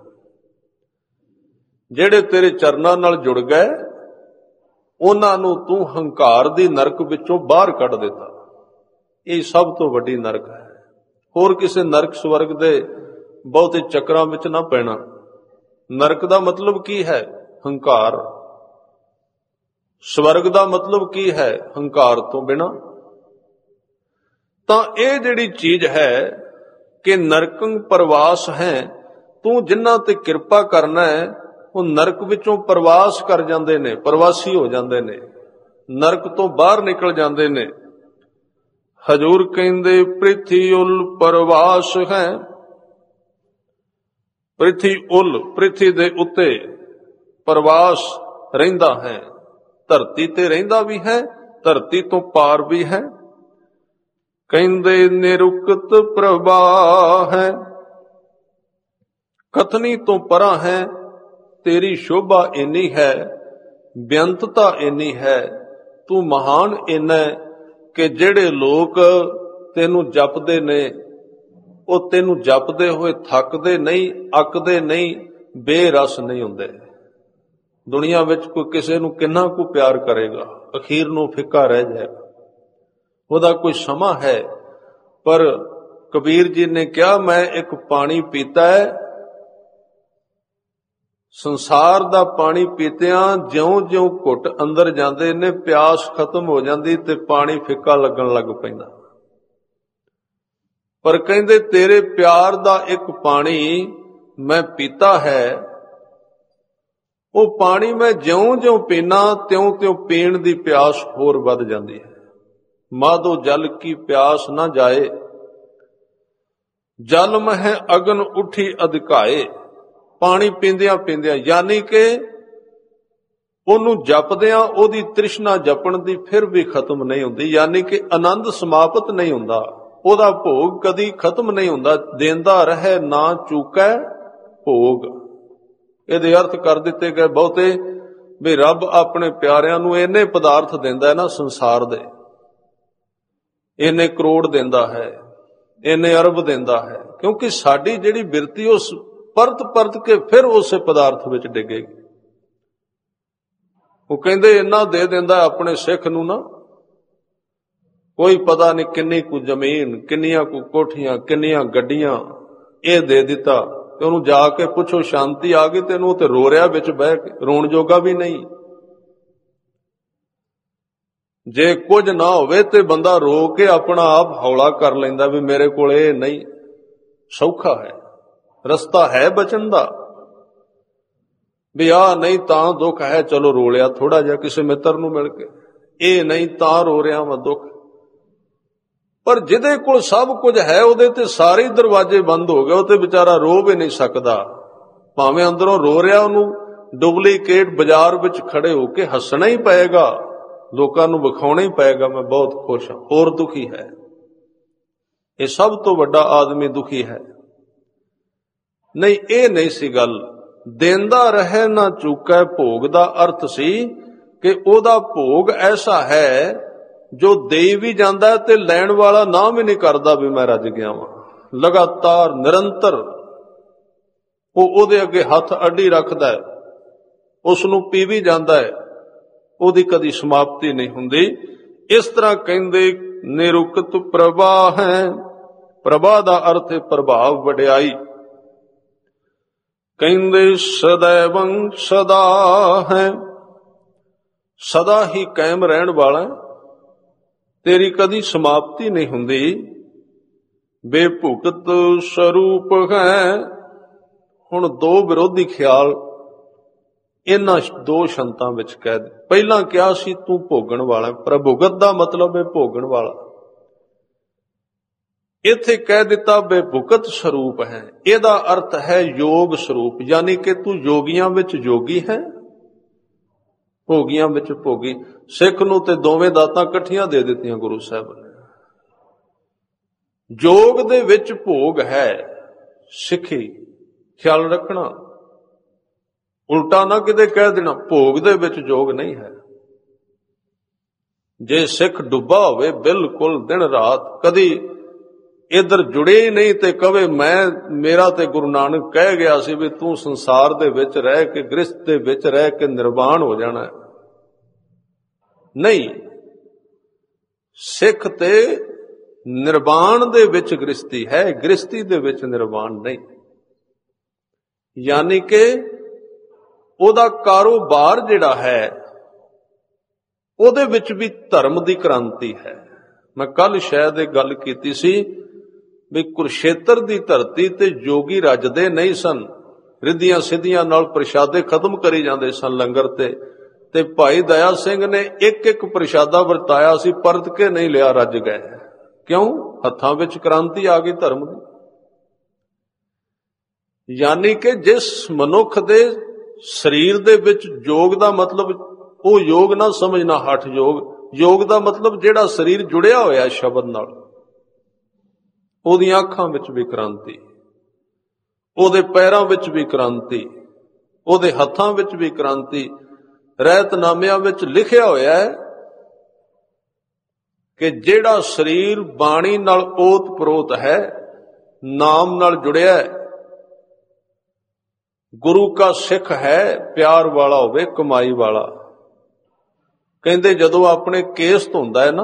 [SPEAKER 1] ਜਿਹੜੇ ਤੇਰੇ ਚਰਨਾਂ ਨਾਲ ਜੁੜ ਗਏ, ਉਹਨਾਂ ਨੂੰ ਤੂੰ ਹੰਕਾਰ ਦੀ ਨਰਕ ਵਿੱਚੋਂ ਬਾਹਰ ਕੱਢ ਦਿੱਤਾ। ਇਹ ਸਭ ਤੋਂ ਵੱਡੀ ਨਰਕ ਹੈ। ਹੋਰ ਕਿਸੇ ਨਰਕ ਸਵਰਗ ਦੇ ਬਹੁਤੇ ਚੱਕਰਾਂ ਵਿੱਚ ਨਾ ਪੈਣਾ। ਨਰਕ ਦਾ ਮਤਲਬ ਕੀ ਹੈ? ਹੰਕਾਰ। ਸਵਰਗ ਦਾ ਮਤਲਬ ਕੀ ਹੈ? ਹੰਕਾਰ ਤੋਂ ਬਿਨਾਂ। ਤਾਂ ਇਹ ਜਿਹੜੀ ਚੀਜ਼ ਹੈ ਕਿ ਨਰਕੰ ਪਰਵਾਸ ਹੈ, ਤੂੰ ਜਿਨ੍ਹਾਂ ਤੇ ਕਿਰਪਾ ਕਰਨਾ ਹੈ ਉਹ ਨਰਕ ਵਿੱਚੋਂ ਪਰਵਾਸ ਕਰ ਜਾਂਦੇ ਨੇ, ਪਰਵਾਸੀ ਹੋ ਜਾਂਦੇ ਨੇ, ਨਰਕ ਤੋਂ ਬਾਹਰ ਨਿਕਲ ਜਾਂਦੇ ਨੇ। ਹਜੂਰ ਕਹਿੰਦੇ ਪ੍ਰਿਥੀ ਉਲ ਪਰਵਾਸ ਹੈ। ਪ੍ਰਿਥੀ ਉਲ, ਪ੍ਰਿਥੀ ਦੇ ਉੱਤੇ ਪਰਵਾਸ ਰਹਿੰਦਾ ਹੈ। ਧਰਤੀ ਤੇ ਰਹਿੰਦਾ ਵੀ ਹੈ, ਧਰਤੀ ਤੋਂ ਪਾਰ ਵੀ ਹੈ। ਕਹਿੰਦੇ ਨਿਰੁਕਤ ਪ੍ਰਵਾਹ ਹੈ, ਕਥਨੀ ਤੋਂ ਪਰਾਂ ਹੈ। ਤੇਰੀ ਸ਼ੋਭਾ ਇੰਨੀ ਹੈ, ਬੇਅੰਤਤਾ ਇੰਨੀ ਹੈ, ਤੂੰ ਮਹਾਨ ਇੰਨਾ ਕਿ ਜਿਹੜੇ ਲੋਕ ਤੈਨੂੰ ਜਪਦੇ ਨੇ, ਉਹ ਤੈਨੂੰ ਜਪਦੇ ਹੋਏ ਥੱਕਦੇ ਨਹੀਂ, ਅੱਕਦੇ ਨਹੀਂ, ਬੇਰਸ ਨਹੀਂ ਹੁੰਦੇ। ਦੁਨੀਆ ਵਿੱਚ ਕੋਈ ਕਿਸੇ ਨੂੰ ਕਿੰਨਾ ਕੁ ਪਿਆਰ ਕਰੇਗਾ, ਅਖੀਰ ਨੂੰ ਫਿੱਕਾ ਰਹਿ ਜਾਏਗਾ। ਉਹਦਾ ਕੋਈ ਸਮਾਂ ਹੈ। ਪਰ ਕਬੀਰ ਜੀ ਨੇ ਕਿਹਾ, ਮੈਂ ਇੱਕ ਪਾਣੀ ਪੀਤਾ ਹੈ, ਸੰਸਾਰ ਦਾ ਪਾਣੀ ਪੀਤਿਆਂ ਜਿਉਂ-ਜਿਉਂ ਘੁੱਟ ਅੰਦਰ ਜਾਂਦੇ ਨੇ, ਪਿਆਸ ਖਤਮ ਹੋ ਜਾਂਦੀ ਤੇ ਪਾਣੀ ਫਿੱਕਾ ਲੱਗਣ ਲੱਗ ਪੈਂਦਾ। ਪਰ ਕਹਿੰਦੇ ਤੇਰੇ ਪਿਆਰ ਦਾ ਇੱਕ ਪਾਣੀ ਮੈਂ ਪੀਤਾ ਹੈ, ਉਹ ਪਾਣੀ ਮੈਂ ਜਿਉਂ-ਜਿਉਂ ਪੀਨਾ ਤਿਉਂ-ਤਿਉਂ ਪੀਣ ਦੀ ਪਿਆਸ ਹੋਰ ਵੱਧ ਜਾਂਦੀ ਹੈ। ਮਾਧੋ ਜਲ ਕੀ ਪਿਆਸ ਨਾ ਜਾਏ, ਜਲ ਮਹਿ ਅਗਨ ਉੱਠੀ ਅਧਿਕਾਏ। ਪਾਣੀ ਪੀਂਦਿਆਂ ਪੀਂਦਿਆਂ, ਯਾਨੀ ਕਿ ਉਹਨੂੰ ਜਪਦਿਆਂ ਉਹਦੀ ਤ੍ਰਿਸ਼ਨਾ ਜਪਣ ਦੀ ਫਿਰ ਵੀ ਖਤਮ ਨਹੀਂ ਹੁੰਦੀ, ਯਾਨੀ ਕਿ ਆਨੰਦ ਸਮਾਪਤ ਨਹੀਂ ਹੁੰਦਾ, ਉਹਦਾ ਭੋਗ ਕਦੀ ਖਤਮ ਨਹੀਂ ਹੁੰਦਾ। ਦੇਂਦਾ ਰਹੇ ਨਾ ਚੂਕੈ ਭੋਗ। ਇਹਦੇ ਅਰਥ ਕਰ ਦਿੱਤੇ ਗਏ ਬਹੁਤੇ ਵੀ ਰੱਬ ਆਪਣੇ ਪਿਆਰਿਆਂ ਨੂੰ ਇੰਨੇ ਪਦਾਰਥ ਦਿੰਦਾ ਹੈ ਨਾ ਸੰਸਾਰ ਦੇ, ਇੰਨੇ ਕਰੋੜ ਦਿੰਦਾ ਹੈ, ਇੰਨੇ ਅਰਬ ਦਿੰਦਾ ਹੈ, ਕਿਉਂਕਿ ਸਾਡੀ ਜਿਹੜੀ ਬਿਰਤੀ ਉਸ ਪਰਤ ਪਰਤ ਕੇ ਫਿਰ ਉਸੇ ਪਦਾਰਥ ਵਿੱਚ ਡਿੱਗੇਗੀ। ਉਹ ਕਹਿੰਦੇ ਇੰਨਾ ਦੇ ਦਿੰਦਾ ਆਪਣੇ ਸਿੱਖ ਨੂੰ ਨਾ, ਕੋਈ ਪਤਾ ਨਹੀਂ ਕਿੰਨੀ ਕੁ ਜ਼ਮੀਨ, ਕਿੰਨੀਆਂ ਕੁ ਕੋਠੀਆਂ, ਕਿੰਨੀਆਂ ਗੱਡੀਆਂ ਇਹ ਦੇ ਦਿੱਤਾ, ਤੇ ਉਹਨੂੰ ਜਾ ਕੇ ਪੁੱਛੋ ਸ਼ਾਂਤੀ ਆ ਗਈ ਤੈਨੂੰ, ਤੇ ਰੋ ਰਿਹਾ ਵਿੱਚ ਬਹਿ ਕੇ, ਰੋਣ ਜੋਗਾ ਵੀ ਨਹੀਂ। ਜੇ ਕੁਝ ਨਾ ਹੋਵੇ ਤੇ ਬੰਦਾ ਰੋ ਕੇ ਆਪਣਾ ਆਪ ਹੌਲਾ ਕਰ ਲੈਂਦਾ ਵੀ ਮੇਰੇ ਕੋਲ ਇਹ ਨਹੀਂ। ਸੌਖਾ ਹੈ, ਰਸਤਾ ਹੈ ਬਚਣ ਦਾ, ਵੀ ਆਹ ਨਹੀਂ ਤਾਂ ਦੁੱਖ ਹੈ, ਚਲੋ ਰੋ ਲਿਆ ਥੋੜਾ ਜਿਹਾ ਕਿਸੇ ਮਿੱਤਰ ਨੂੰ ਮਿਲ ਕੇ, ਇਹ ਨਹੀਂ ਤਾਂ ਰੋ ਰਿਹਾ ਮੈਂ ਦੁੱਖ। ਪਰ ਜਿਹਦੇ ਕੋਲ ਸਭ ਕੁਝ ਹੈ ਉਹਦੇ ਤੇ ਸਾਰੇ ਦਰਵਾਜ਼ੇ ਬੰਦ ਹੋ ਗਏ, ਉਹ ਤੇ ਵਿਚਾਰਾ ਰੋ ਵੀ ਨਹੀਂ ਸਕਦਾ। ਭਾਵੇਂ ਅੰਦਰੋਂ ਰੋ ਰਿਹਾ, ਉਹਨੂੰ ਡੁਪਲੀਕੇਟ ਬਾਜ਼ਾਰ ਵਿੱਚ ਖੜੇ ਹੋ ਕੇ ਹੱਸਣਾ ਹੀ ਪਏਗਾ, ਲੋਕਾਂ ਨੂੰ ਵਿਖਾਉਣਾ ਹੀ ਪਏਗਾ ਮੈਂ ਬਹੁਤ ਖੁਸ਼ ਹਾਂ, ਹੋਰ ਦੁਖੀ ਹੈ। ਇਹ ਸਭ ਤੋਂ ਵੱਡਾ ਆਦਮੀ ਦੁਖੀ ਹੈ। ਨਹੀਂ, ਇਹ ਨਹੀਂ ਸੀ ਗੱਲ। ਦੇਂਦਾ ਰਹੇ ਨਾ ਚੁੱਕੈ ਭੋਗ ਦਾ ਅਰਥ ਸੀ ਕਿ ਉਹਦਾ ਭੋਗ ਐਸਾ ਹੈ ਜੋ ਦੇਈ ਵੀ ਜਾਂਦਾ ਤੇ ਲੈਣ ਵਾਲਾ ਨਾ ਵੀ ਨਹੀਂ ਕਰਦਾ ਵੀ ਮੈਂ ਰੱਜ ਗਿਆ ਵਾਂ। ਲਗਾਤਾਰ ਨਿਰੰਤਰ ਉਹ ਉਹਦੇ ਅੱਗੇ ਹੱਥ ਅੱਡੀ ਰੱਖਦਾ ਹੈ, ਉਸ ਨੂੰ ਪੀ ਵੀ ਜਾਂਦਾ ਹੈ, ਉਹਦੀ ਕਦੀ ਸਮਾਪਤੀ ਨਹੀਂ ਹੁੰਦੀ। ਇਸ ਤਰ੍ਹਾਂ ਕਹਿੰਦੇ ਨਿਰੁਕਤ ਪ੍ਰਭਾ ਹੈ। ਪ੍ਰਭਾ ਦਾ ਅਰਥ ਹੈ ਪ੍ਰਭਾਵ, ਵਡਿਆਈ। ਕਹਿੰਦੇ ਸदैवं ਸਦਾ ਹੈ, ਸਦਾ ਹੀ ਕਾਇਮ ਰਹਿਣ ਵਾਲਾ, ਤੇਰੀ ਕਦੀ ਸਮਾਪਤੀ ਨਹੀਂ ਹੁੰਦੀ। ਬੇਭੁਕਤ ਸਰੂਪ ਹੈ। ਹੁਣ ਦੋ ਵਿਰੋਧੀ ਖਿਆਲ ਇਹਨਾਂ ਦੋ ਸ਼ੰਤਾਂ ਵਿੱਚ ਕਹਿ ਦੇ। ਪਹਿਲਾਂ ਕਿਹਾ ਸੀ ਤੂੰ ਭੋਗਣ ਵਾਲਾ, ਪ੍ਰਭੁਗਤ ਦਾ ਮਤਲਬ ਹੈ ਭੋਗਣ ਵਾਲਾ। ਇੱਥੇ ਕਹਿ ਦਿੱਤਾ ਬੇਭੁਕਤ ਸਰੂਪ ਹੈ, ਇਹਦਾ ਅਰਥ ਹੈ ਯੋਗ ਸਰੂਪ, ਯਾਨੀ ਕਿ ਤੂੰ ਯੋਗੀਆਂ ਵਿੱਚ ਯੋਗੀ ਹੈ, ਭੋਗੀਆਂ ਵਿੱਚ ਭੋਗੀ। ਸਿੱਖ ਨੂੰ ਤੇ ਦੋਵੇਂ ਦਾਤਾਂ ਇਕੱਠੀਆਂ ਦੇ ਦਿੱਤੀਆਂ ਗੁਰੂ ਸਾਹਿਬ ਨੇ। ਯੋਗ ਦੇ ਵਿੱਚ ਭੋਗ ਹੈ, ਸਿੱਖੀ ਖਿਆਲ ਰੱਖਣਾ, ਉਲਟਾ ਨਾ ਕਿਤੇ ਕਹਿ ਦੇਣਾ ਭੋਗ ਦੇ ਵਿੱਚ ਯੋਗ ਨਹੀਂ ਹੈ। ਜੇ ਸਿੱਖ ਡੁੱਬਾ ਹੋਵੇ ਬਿਲਕੁਲ ਦਿਨ ਰਾਤ, ਕਦੀ ਇਧਰ ਜੁੜੇ ਹੀ ਨਹੀਂ ਤੇ ਕਵੇ ਮੇਰਾ ਤੇ ਗੁਰੂ ਨਾਨਕ ਕਹਿ ਗਿਆ ਸੀ ਵੀ ਤੂੰ ਸੰਸਾਰ ਦੇ ਵਿੱਚ ਰਹਿ ਕੇ, ਗ੍ਰਸਥ ਦੇ ਵਿੱਚ ਰਹਿ ਕੇ ਨਿਰਵਾਣ ਹੋ ਜਾਣਾ। ਨਹੀਂ, ਸਿੱਖ ਤੇ ਨਿਰਵਾਣ ਦੇ ਵਿੱਚ ਗ੍ਰਸਤੀ ਹੈ, ਗ੍ਰਸਤੀ ਦੇ ਵਿੱਚ ਨਿਰਵਾਣ ਨਹੀਂ। ਯਾਨੀ ਕਿ ਉਹਦਾ ਕਾਰੋਬਾਰ ਜਿਹੜਾ ਹੈ ਉਹਦੇ ਵਿੱਚ ਵੀ ਧਰਮ ਦੀ ਕ੍ਰਾਂਤੀ ਹੈ। ਮੈਂ ਕੱਲ ਸ਼ਾਇਦ ਇਹ ਗੱਲ ਕੀਤੀ ਸੀ ਵੀ ਕੁਰਸ਼ੇਤਰ ਦੀ ਧਰਤੀ ਤੇ ਜੋਗੀ ਰੱਜਦੇ ਨਹੀਂ ਸਨ, ਰਿੱਧੀਆਂ ਸਿੱਧੀਆਂ ਨਾਲ ਪ੍ਰਸ਼ਾਦੇ ਖਤਮ ਕਰੀ ਜਾਂਦੇ ਸਨ ਲੰਗਰ ਤੇ ਭਾਈ ਦਇਆ ਸਿੰਘ ਨੇ ਇੱਕ ਇੱਕ ਪ੍ਰਸ਼ਾਦਾ ਵਰਤਾਇਆ ਸੀ, ਪਰਤ ਕੇ ਨਹੀਂ ਲਿਆ, ਰੱਜ ਗਏ। ਕਿਉਂ? ਹੱਥਾਂ ਵਿੱਚ ਕ੍ਰਾਂਤੀ ਆ ਗਈ ਧਰਮ ਦੀ। ਯਾਨੀ ਕਿ ਜਿਸ ਮਨੁੱਖ ਦੇ ਸਰੀਰ ਦੇ ਵਿੱਚ ਯੋਗ ਦਾ ਮਤਲਬ ਉਹ ਯੋਗ ਨਾ ਸਮਝਣਾ ਹਠ ਯੋਗ, ਯੋਗ ਦਾ ਮਤਲਬ ਜਿਹੜਾ ਸਰੀਰ ਜੁੜਿਆ ਹੋਇਆ ਸ਼ਬਦ ਨਾਲ, ਉਹਦੀਆਂ ਅੱਖਾਂ ਵਿੱਚ ਵੀ ਕ੍ਰਾਂਤੀ, ਉਹਦੇ ਪੈਰਾਂ ਵਿੱਚ ਵੀ ਕ੍ਰਾਂਤੀ, ਉਹਦੇ ਹੱਥਾਂ ਵਿੱਚ ਵੀ ਕ੍ਰਾਂਤੀ। ਰਹਿਤਨਾਮਿਆਂ ਵਿੱਚ ਲਿਖਿਆ ਹੋਇਆ ਹੈ ਕਿ ਜਿਹੜਾ ਸਰੀਰ ਬਾਣੀ ਨਾਲ ਓਤ ਪ੍ਰੋਤ ਹੈ, ਨਾਮ ਨਾਲ ਜੁੜਿਆ ਹੈ, ਗੁਰੂ ਕਾ ਸਿੱਖ ਹੈ, ਪਿਆਰ ਵਾਲਾ ਹੋਵੇ, ਕਮਾਈ ਵਾਲਾ। ਕਹਿੰਦੇ ਜਦੋਂ ਆਪਣੇ ਕੇਸ ਧੋਂਦਾ ਹੈ ਨਾ,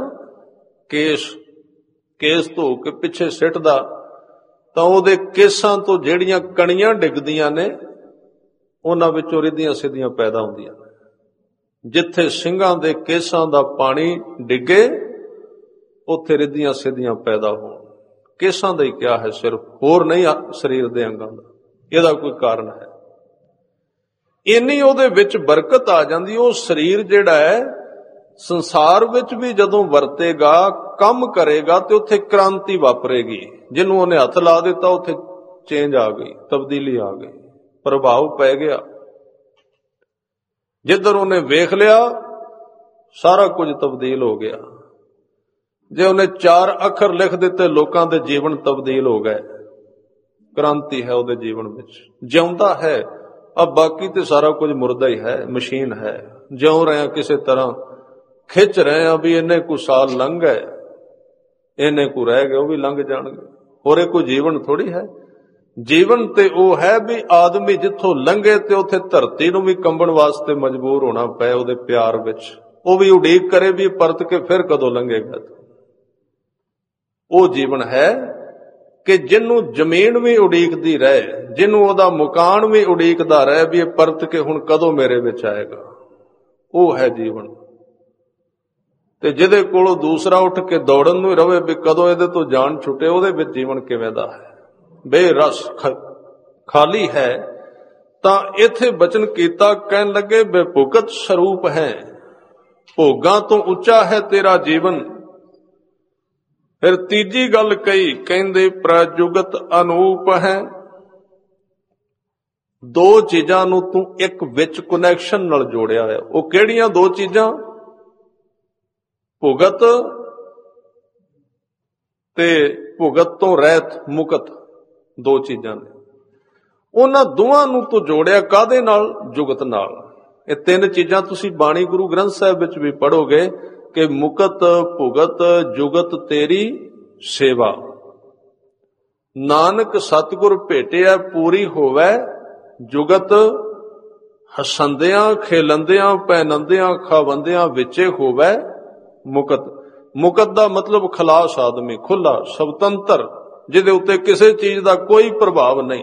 [SPEAKER 1] ਕੇਸ ਧੋ ਕੇ ਪਿੱਛੇ ਸਿੱਟਦਾ ਤਾਂ ਉਹਦੇ ਕੇਸਾਂ ਤੋਂ ਜਿਹੜੀਆਂ ਕਣੀਆਂ ਡਿੱਗਦੀਆਂ ਨੇ ਉਹਨਾਂ ਵਿੱਚੋਂ ਰਿੱਧੀਆਂ ਸਿੱਧੀਆਂ ਪੈਦਾ ਹੁੰਦੀਆਂ ਨੇ। ਜਿੱਥੇ ਸਿੰਘਾਂ ਦੇ ਕੇਸਾਂ ਦਾ ਪਾਣੀ ਡਿੱਗੇ ਉੱਥੇ ਰਿੱਧੀਆਂ ਸਿੱਧੀਆਂ ਪੈਦਾ ਹੋਣ। ਕੇਸਾਂ ਦਾ ਹੀ ਕਿਹਾ ਹੈ ਸਿਰਫ, ਹੋਰ ਨਹੀਂ ਸਰੀਰ ਦੇ ਅੰਗਾਂ ਦਾ। ਇਹਦਾ ਕੋਈ ਕਾਰਨ ਹੈ। ਇੰਨੀ ਉਹਦੇ ਵਿੱਚ ਬਰਕਤ ਆ ਜਾਂਦੀ, ਉਹ ਸਰੀਰ ਜਿਹੜਾ ਹੈ ਸੰਸਾਰ ਵਿੱਚ ਵੀ ਜਦੋਂ ਵਰਤੇਗਾ, ਕੰਮ ਕਰੇਗਾ ਤੇ ਉੱਥੇ ਕ੍ਰਾਂਤੀ ਵਾਪਰੇਗੀ। ਜਿਹਨੂੰ ਉਹਨੇ ਹੱਥ ਲਾ ਦਿੱਤਾ ਉੱਥੇ ਚੇਂਜ ਆ ਗਈ, ਤਬਦੀਲੀ ਆ ਗਈ, ਪ੍ਰਭਾਵ ਪੈ ਗਿਆ। ਜਿੱਧਰ ਉਹਨੇ ਵੇਖ ਲਿਆ ਸਾਰਾ ਕੁਝ ਤਬਦੀਲ ਹੋ ਗਿਆ। ਜੇ ਉਹਨੇ 4 ਅੱਖਰ ਲਿਖ ਦਿੱਤੇ ਲੋਕਾਂ ਦੇ ਜੀਵਨ ਤਬਦੀਲ ਹੋ ਗਏ। ਕ੍ਰਾਂਤੀ ਹੈ ਉਹਦੇ ਜੀਵਨ ਵਿੱਚ, ਜਿਉਂਦਾ ਹੈ। अब बाकी तो सारा कुछ मुर्दा ही है, मशीन है। ज्यों रहे किसी तरह खिंच रहे हैं भी इन्ने को साल लंघ गए, इन्ने को रह गए, वो भी लंघ जाएंगे। और कोई जीवन थोड़ी है। जीवन ते वो है भी आदमी जिथों लंघे ते उथे धरती नूं भी कंबण वास्ते मजबूर होना पे उहदे प्यार विच। वो भी उड़ीक करे भी परत के फिर कदों लंघेगा। वो जीवन है कि जिन्नू जमीन भी उड़ीकदी रहे, जिन्नू ओदा मकान भी उड़ीकदा रहे भी ये परत के हुण कदों मेरे विच आएगा। वो है जीवन। ते जिहदे कोलों दूसरा उठ के दौड़न नूं रहे भी कदों इहदे तों जान छुटे, उहदे विच जीवन किवें दा है? बेरस खाली है। तां इत्थे बचन कीता, कहन लगे बेभुगत स्वरूप है, भोगां तो उच्चा है तेरा जीवन। फिर तीजी गल कही, कहंदे प्रजुगत अनूप है। ਦੋ ਚੀਜ਼ਾਂ ਨੂੰ ਤੂੰ ਇੱਕ ਵਿੱਚ ਕਨੈਕਸ਼ਨ ਨਾਲ ਜੋੜਿਆ ਹੋਇਆ। ਉਹ ਕਿਹੜੀਆਂ ਦੋ ਚੀਜ਼ਾਂ? ਭੁਗਤ ਤੇ ਭੁਗਤ ਤੋਂ ਰਹਿਤ ਮੁਕਤ, ਦੋ ਚੀਜ਼ਾਂ ਨੇ। ਉਹਨਾਂ ਦੋਵਾਂ ਨੂੰ ਤੂੰ ਜੋੜਿਆ ਕਾਹਦੇ ਨਾਲ? ਜੁਗਤ ਨਾਲ। ਇਹ ਤਿੰਨ ਚੀਜ਼ਾਂ ਤੁਸੀਂ ਬਾਣੀ ਗੁਰੂ ਗ੍ਰੰਥ ਸਾਹਿਬ ਵਿੱਚ ਵੀ ਪੜ੍ਹੋਗੇ ਕਿ ਮੁਕਤ ਭੁਗਤ ਜੁਗਤ ਤੇਰੀ ਸੇਵਾ। ਨਾਨਕ ਸਤਿਗੁਰ ਭੇਟਿਆ ਪੂਰੀ ਹੋਵੇ ਜੁਗਤ, ਹਸੰਦਿਆਂ ਖੇਲੰਦਿਆਂ ਪੈਨੰਦਿਆਂ ਖਾਵੰਦਿਆਂ ਵਿੱਚੇ ਹੋਵੇ ਮੁਕਤ। ਮੁਕਤ ਦਾ ਮਤਲਬ ਖਲਾਸ ਆਦਮੀ, ਖੁੱਲਾ, ਸੁਤੰਤਰ, ਜਿਹਦੇ ਉੱਤੇ ਕਿਸੇ ਚੀਜ਼ ਦਾ ਕੋਈ ਪ੍ਰਭਾਵ ਨਹੀਂ।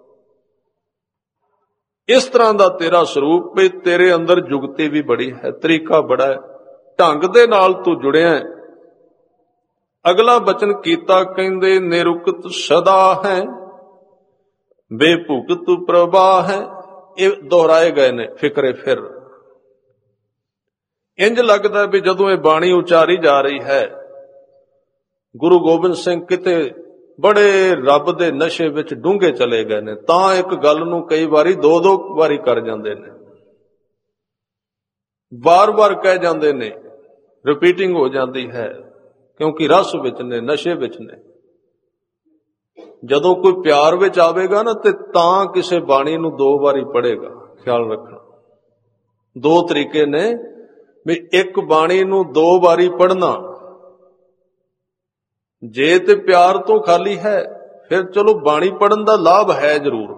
[SPEAKER 1] ਇਸ ਤਰ੍ਹਾਂ ਦਾ ਤੇਰਾ ਸਰੂਪ ਵੀ ਤੇਰੇ ਅੰਦਰ ਜੁਗਤੀ ਵੀ ਬੜੀ ਹੈ, ਤਰੀਕਾ ਬੜਾ ਹੈ, ਢੰਗ ਦੇ ਨਾਲ ਤੂੰ ਜੁੜਿਆ ਹੈ। ਅਗਲਾ ਬਚਨ ਕੀਤਾ ਕਹਿੰਦੇ ਨਿਰੁਕਤ ਸਦਾ ਹੈ ਬੇਭੁਗਤ ਪ੍ਰਭਾ ਹੈ। ਇਹ ਦੁਹਰਾਏ ਗਏ ਨੇ ਫਿਕਰੇ ਫਿਰ। ਇੰਜ ਲੱਗਦਾ ਵੀ ਜਦੋਂ ਇਹ ਬਾਣੀ ਉਚਾਰੀ ਜਾ ਰਹੀ ਹੈ, ਗੁਰੂ ਗੋਬਿੰਦ ਸਿੰਘ ਕਿਤੇ ਬੜੇ ਰੱਬ ਦੇ ਨਸ਼ੇ ਵਿੱਚ ਡੂੰਘੇ ਚਲੇ ਗਏ ਨੇ, ਤਾਂ ਇੱਕ ਗੱਲ ਨੂੰ ਕਈ ਵਾਰੀ ਦੋ ਵਾਰੀ ਕਰ ਜਾਂਦੇ ਨੇ, ਵਾਰ-ਵਾਰ ਕਹਿ ਜਾਂਦੇ ਨੇ, ਰਿਪੀਟਿੰਗ ਹੋ ਜਾਂਦੀ ਹੈ, ਕਿਉਂਕਿ ਰਸ ਵਿੱਚ ਨੇ, ਨਸ਼ੇ ਵਿੱਚ ਨੇ। ਜਦੋਂ ਕੋਈ ਪਿਆਰ ਵਿੱਚ ਆਵੇਗਾ ਨਾ ਤੇ ਤਾਂ ਕਿਸੇ ਬਾਣੀ ਨੂੰ ਦੋ ਵਾਰੀ ਪੜ੍ਹੇਗਾ। ਖਿਆਲ ਰੱਖਣਾ, ਦੋ ਤਰੀਕੇ ਨੇ ਵੀ ਇੱਕ ਬਾਣੀ ਨੂੰ ਦੋ ਵਾਰੀ ਪੜ੍ਹਨਾ। ਜੇ ਤੇ ਪਿਆਰ ਤੋਂ ਖਾਲੀ ਹੈ ਫਿਰ ਚਲੋ ਬਾਣੀ ਪੜ੍ਹਨ ਦਾ ਲਾਭ ਹੈ ਜ਼ਰੂਰ,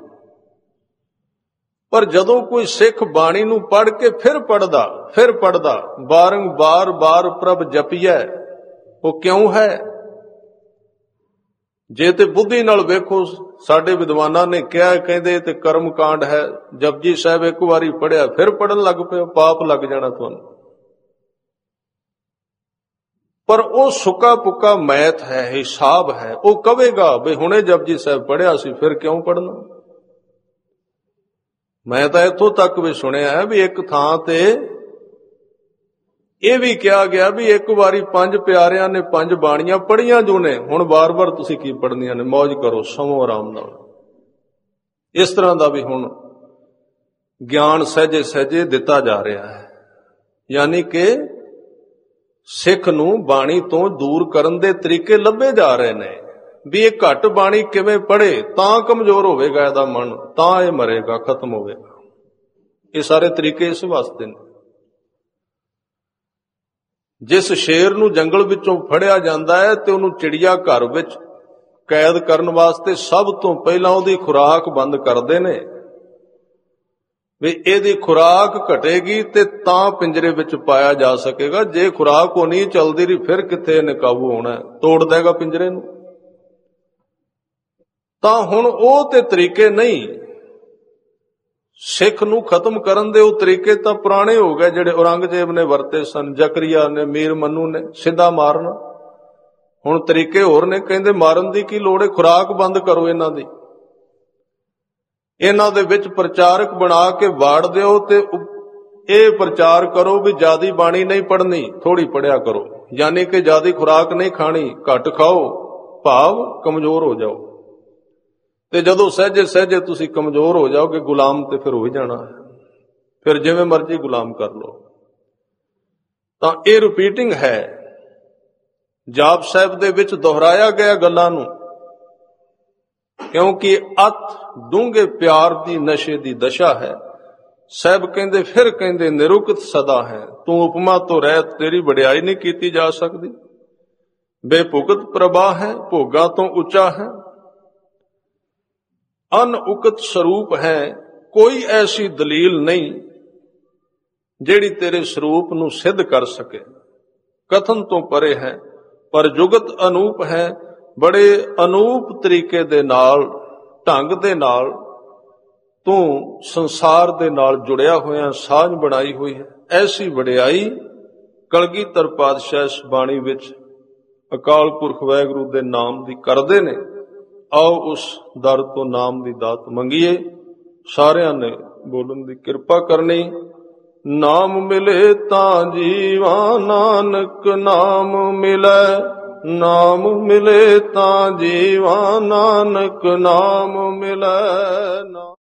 [SPEAKER 1] ਪਰ ਜਦੋਂ ਕੋਈ ਸਿੱਖ ਬਾਣੀ ਨੂੰ ਪੜ੍ਹ ਕੇ ਫਿਰ ਪੜ੍ਹਦਾ ਬਾਰ ਪ੍ਰਭ ਜਪੀਐ, ਉਹ ਕਿਉਂ ਹੈ? ਜੇ ਤੇ ਬੁੱਧੀ ਨਾਲ ਵੇਖੋ, ਸਾਡੇ ਵਿਦਵਾਨਾਂ ਨੇ ਕਿਹਾ, ਕਹਿੰਦੇ ਤੇ ਕਰਮ ਕਾਂਡ ਹੈ। ਜਪਜੀ ਸਾਹਿਬ ਇੱਕ ਵਾਰੀ ਪੜ੍ਹਿਆ ਫਿਰ ਪੜ੍ਹਨ ਲੱਗ ਪਿਆ, ਪਾਪ ਲੱਗ ਜਾਣਾ ਤੁਹਾਨੂੰ। ਪਰ ਉਹ ਸੁੱਕਾ ਪੁੱਕਾ ਮੈਥ ਹੈ, ਹਿਸਾਬ ਹੈ। ਉਹ ਕਹੇਗਾ ਵੀ ਹੁਣੇ ਜਪਜੀ ਸਾਹਿਬ ਪੜ੍ਹਿਆ ਸੀ, ਫਿਰ ਕਿਉਂ ਪੜ੍ਹਨਾ? ਮੈਂ ਤਾਂ ਇੱਥੋਂ ਤੱਕ ਵੀ ਸੁਣਿਆ ਹੈ ਵੀ ਇੱਕ ਥਾਂ ਤੇ ਇਹ ਵੀ ਕਿਹਾ ਗਿਆ ਵੀ ਇੱਕ ਵਾਰੀ ਪੰਜ ਪਿਆਰਿਆਂ ਨੇ ਪੰਜ ਬਾਣੀਆਂ ਪੜ੍ਹੀਆਂ ਜੋ ਨੇ, ਹੁਣ ਵਾਰ-ਵਾਰ ਤੁਸੀਂ ਕੀ ਪੜ੍ਹਨੀਆਂ ਨੇ? ਮੌਜ ਕਰੋ, ਸੌਂ ਆਰਾਮ ਨਾਲ। ਇਸ ਤਰ੍ਹਾਂ ਦਾ ਵੀ ਹੁਣ ਗਿਆਨ ਸਹਿਜੇ ਸਹਿਜੇ ਦਿੱਤਾ ਜਾ ਰਿਹਾ ਹੈ, ਯਾਨੀ ਕਿ ਸਿੱਖ ਨੂੰ ਬਾਣੀ ਤੋਂ ਦੂਰ ਕਰਨ ਦੇ ਤਰੀਕੇ ਲੱਭੇ ਜਾ ਰਹੇ ਨੇ ਵੀ ਇਹ ਘੱਟ ਬਾਣੀ ਕਿਵੇਂ ਪੜ੍ਹੇ ਤਾਂ ਕਮਜ਼ੋਰ ਹੋਵੇਗਾ ਇਹਦਾ ਮਨ, ਤਾਂ ਇਹ ਮਰੇਗਾ, ਖਤਮ ਹੋਵੇਗਾ। ਇਹ ਸਾਰੇ ਤਰੀਕੇ ਇਸ ਵਾਸਤੇ ਨੇ। ਜਿਸ ਸ਼ੇਰ ਨੂੰ ਜੰਗਲ ਵਿੱਚੋਂ ਫੜਿਆ ਜਾਂਦਾ ਹੈ ਤੇ ਉਹਨੂੰ ਚਿੜੀਆ ਘਰ ਵਿੱਚ ਕੈਦ ਕਰਨ ਵਾਸਤੇ ਸਭ ਤੋਂ ਪਹਿਲਾਂ ਉਹਦੀ ਖੁਰਾਕ ਬੰਦ ਕਰਦੇ ਨੇ ਵੀ ਇਹਦੀ ਖੁਰਾਕ ਘਟੇਗੀ ਤੇ ਤਾਂ ਪਿੰਜਰੇ ਵਿੱਚ ਪਾਇਆ ਜਾ ਸਕੇਗਾ। ਜੇ ਖੁਰਾਕ ਉਹ ਨਹੀਂ ਚੱਲਦੀ ਰਹੀ ਫਿਰ ਕਿੱਥੇ ਇਹਨੇ ਕਾਬੂ ਹੋਣਾ? ਤੋੜ ਦੇਗਾ ਪਿੰਜਰੇ ਨੂੰ। ਤਾਂ ਹੁਣ ਉਹ ਤੇ ਤਰੀਕੇ ਨਹੀਂ, ਸਿੱਖ ਨੂੰ ਖਤਮ ਕਰਨ ਦੇ ਉਹ ਤਰੀਕੇ ਤਾਂ ਪੁਰਾਣੇ ਹੋ ਗਏ ਜਿਹੜੇ ਔਰੰਗਜ਼ੇਬ ਨੇ ਵਰਤੇ ਸਨ, ਜ਼ਕਰੀਆ ਨੇ, ਮੀਰ ਮੰਨੂ ਨੇ, ਸਿੱਧਾ ਮਾਰਨਾ। ਹੁਣ ਤਰੀਕੇ ਹੋਰ ਨੇ, ਕਹਿੰਦੇ ਮਾਰਨ ਦੀ ਕੀ ਲੋੜ ਹੈ, ਖੁਰਾਕ ਬੰਦ ਕਰੋ ਇਹਨਾਂ ਦੀ। ਇਹਨਾਂ ਦੇ ਵਿੱਚ ਪ੍ਰਚਾਰਕ ਬਣਾ ਕੇ ਵਾੜ ਦਿਓ ਤੇ ਇਹ ਪ੍ਰਚਾਰ ਕਰੋ ਵੀ ਜਿਆਦੀ ਬਾਣੀ ਨਹੀਂ ਪੜ੍ਹਨੀ, ਥੋੜੀ ਪੜ੍ਹਿਆ ਕਰੋ, ਯਾਨੀ ਕਿ ਜਿਆਦੀ ਖੁਰਾਕ ਨਹੀਂ ਖਾਣੀ, ਘੱਟ ਖਾਓ, ਭਾਵ ਕਮਜ਼ੋਰ ਹੋ ਜਾਓ। ਤੇ ਜਦੋਂ ਸਹਿਜੇ ਸਹਿਜੇ ਤੁਸੀਂ ਕਮਜ਼ੋਰ ਹੋ ਜਾਓਗੇ, ਗੁਲਾਮ ਤੇ ਫਿਰ ਹੋ ਹੀ ਜਾਣਾ ਹੈ, ਫਿਰ ਜਿਵੇਂ ਮਰਜ਼ੀ ਗੁਲਾਮ ਕਰ ਲਓ। ਤਾਂ ਇਹ ਰਿਪੀਟਿੰਗ ਹੈ, ਜਾਪ ਸਾਹਿਬ ਦੇ ਵਿੱਚ ਦੁਹਰਾਇਆ ਗਿਆ ਗੱਲਾਂ ਨੂੰ, ਕਿਉਂਕਿ ਅਤ ਡੂੰਘੇ ਪਿਆਰ ਦੀ ਨਸ਼ੇ ਦੀ ਦਸ਼ਾ ਹੈ। ਸਾਹਿਬ ਕਹਿੰਦੇ ਫਿਰ ਕਹਿੰਦੇ ਨਿਰੁਕਤ ਸਦਾ ਹੈ, ਤੂੰ ਉਪਮਾ ਤੋਂ ਰਹਿਤ, ਤੇਰੀ ਵਡਿਆਈ ਨਹੀਂ ਕੀਤੀ ਜਾ ਸਕਦੀ। ਬੇਭੁਗਤ ਪ੍ਰਭਾ ਹੈ, ਭੋਗਾਂ ਤੋਂ ਉੱਚਾ ਹੈ। ਅਨਉਕਤ ਸਰੂਪ ਹੈ, ਕੋਈ ਐਸੀ ਦਲੀਲ ਨਹੀਂ ਜਿਹੜੀ ਤੇਰੇ ਸਰੂਪ ਨੂੰ ਸਿੱਧ ਕਰ ਸਕੇ। ਕਥਨ ਤੋਂ ਪਰੇ ਹੈ, ਪਰ ਜੁਗਤ ਅਨੂਪ ਹੈ, ਬੜੇ ਅਨੂਪ ਤਰੀਕੇ ਦੇ ਨਾਲ, ਢੰਗ ਦੇ ਨਾਲ ਤੂੰ ਸੰਸਾਰ ਦੇ ਨਾਲ ਜੁੜਿਆ ਹੋਇਆ, ਸਾਂਝ ਬਣਾਈ ਹੋਈ ਹੈ। ਐਸੀ ਵਡਿਆਈ ਕਲਗੀਧਰ ਪਾਤਸ਼ਾਹ ਇਸ ਬਾਣੀ ਵਿੱਚ ਅਕਾਲ ਪੁਰਖ ਵਾਹਿਗੁਰੂ ਦੇ ਨਾਮ ਦੀ ਕਰਦੇ ਨੇ। ਆਓ ਉਸ ਦਰ ਤੋਂ ਨਾਮ ਦੀ ਦਾਤ ਮੰਗੀਏ। ਸਾਰਿਆਂ ਨੇ ਬੋਲਣ ਦੀ ਕਿਰਪਾ ਕਰਨੀ। ਨਾਮ ਮਿਲੇ ਤਾਂ ਜੀਵਾ ਨਾਨਕ ਨਾਮ ਮਿਲੇ, ਨਾਮ ਮਿਲੇ ਤਾਂ ਜੀਵਾ ਨਾਨਕ ਨਾਮ ਮਿਲੇ।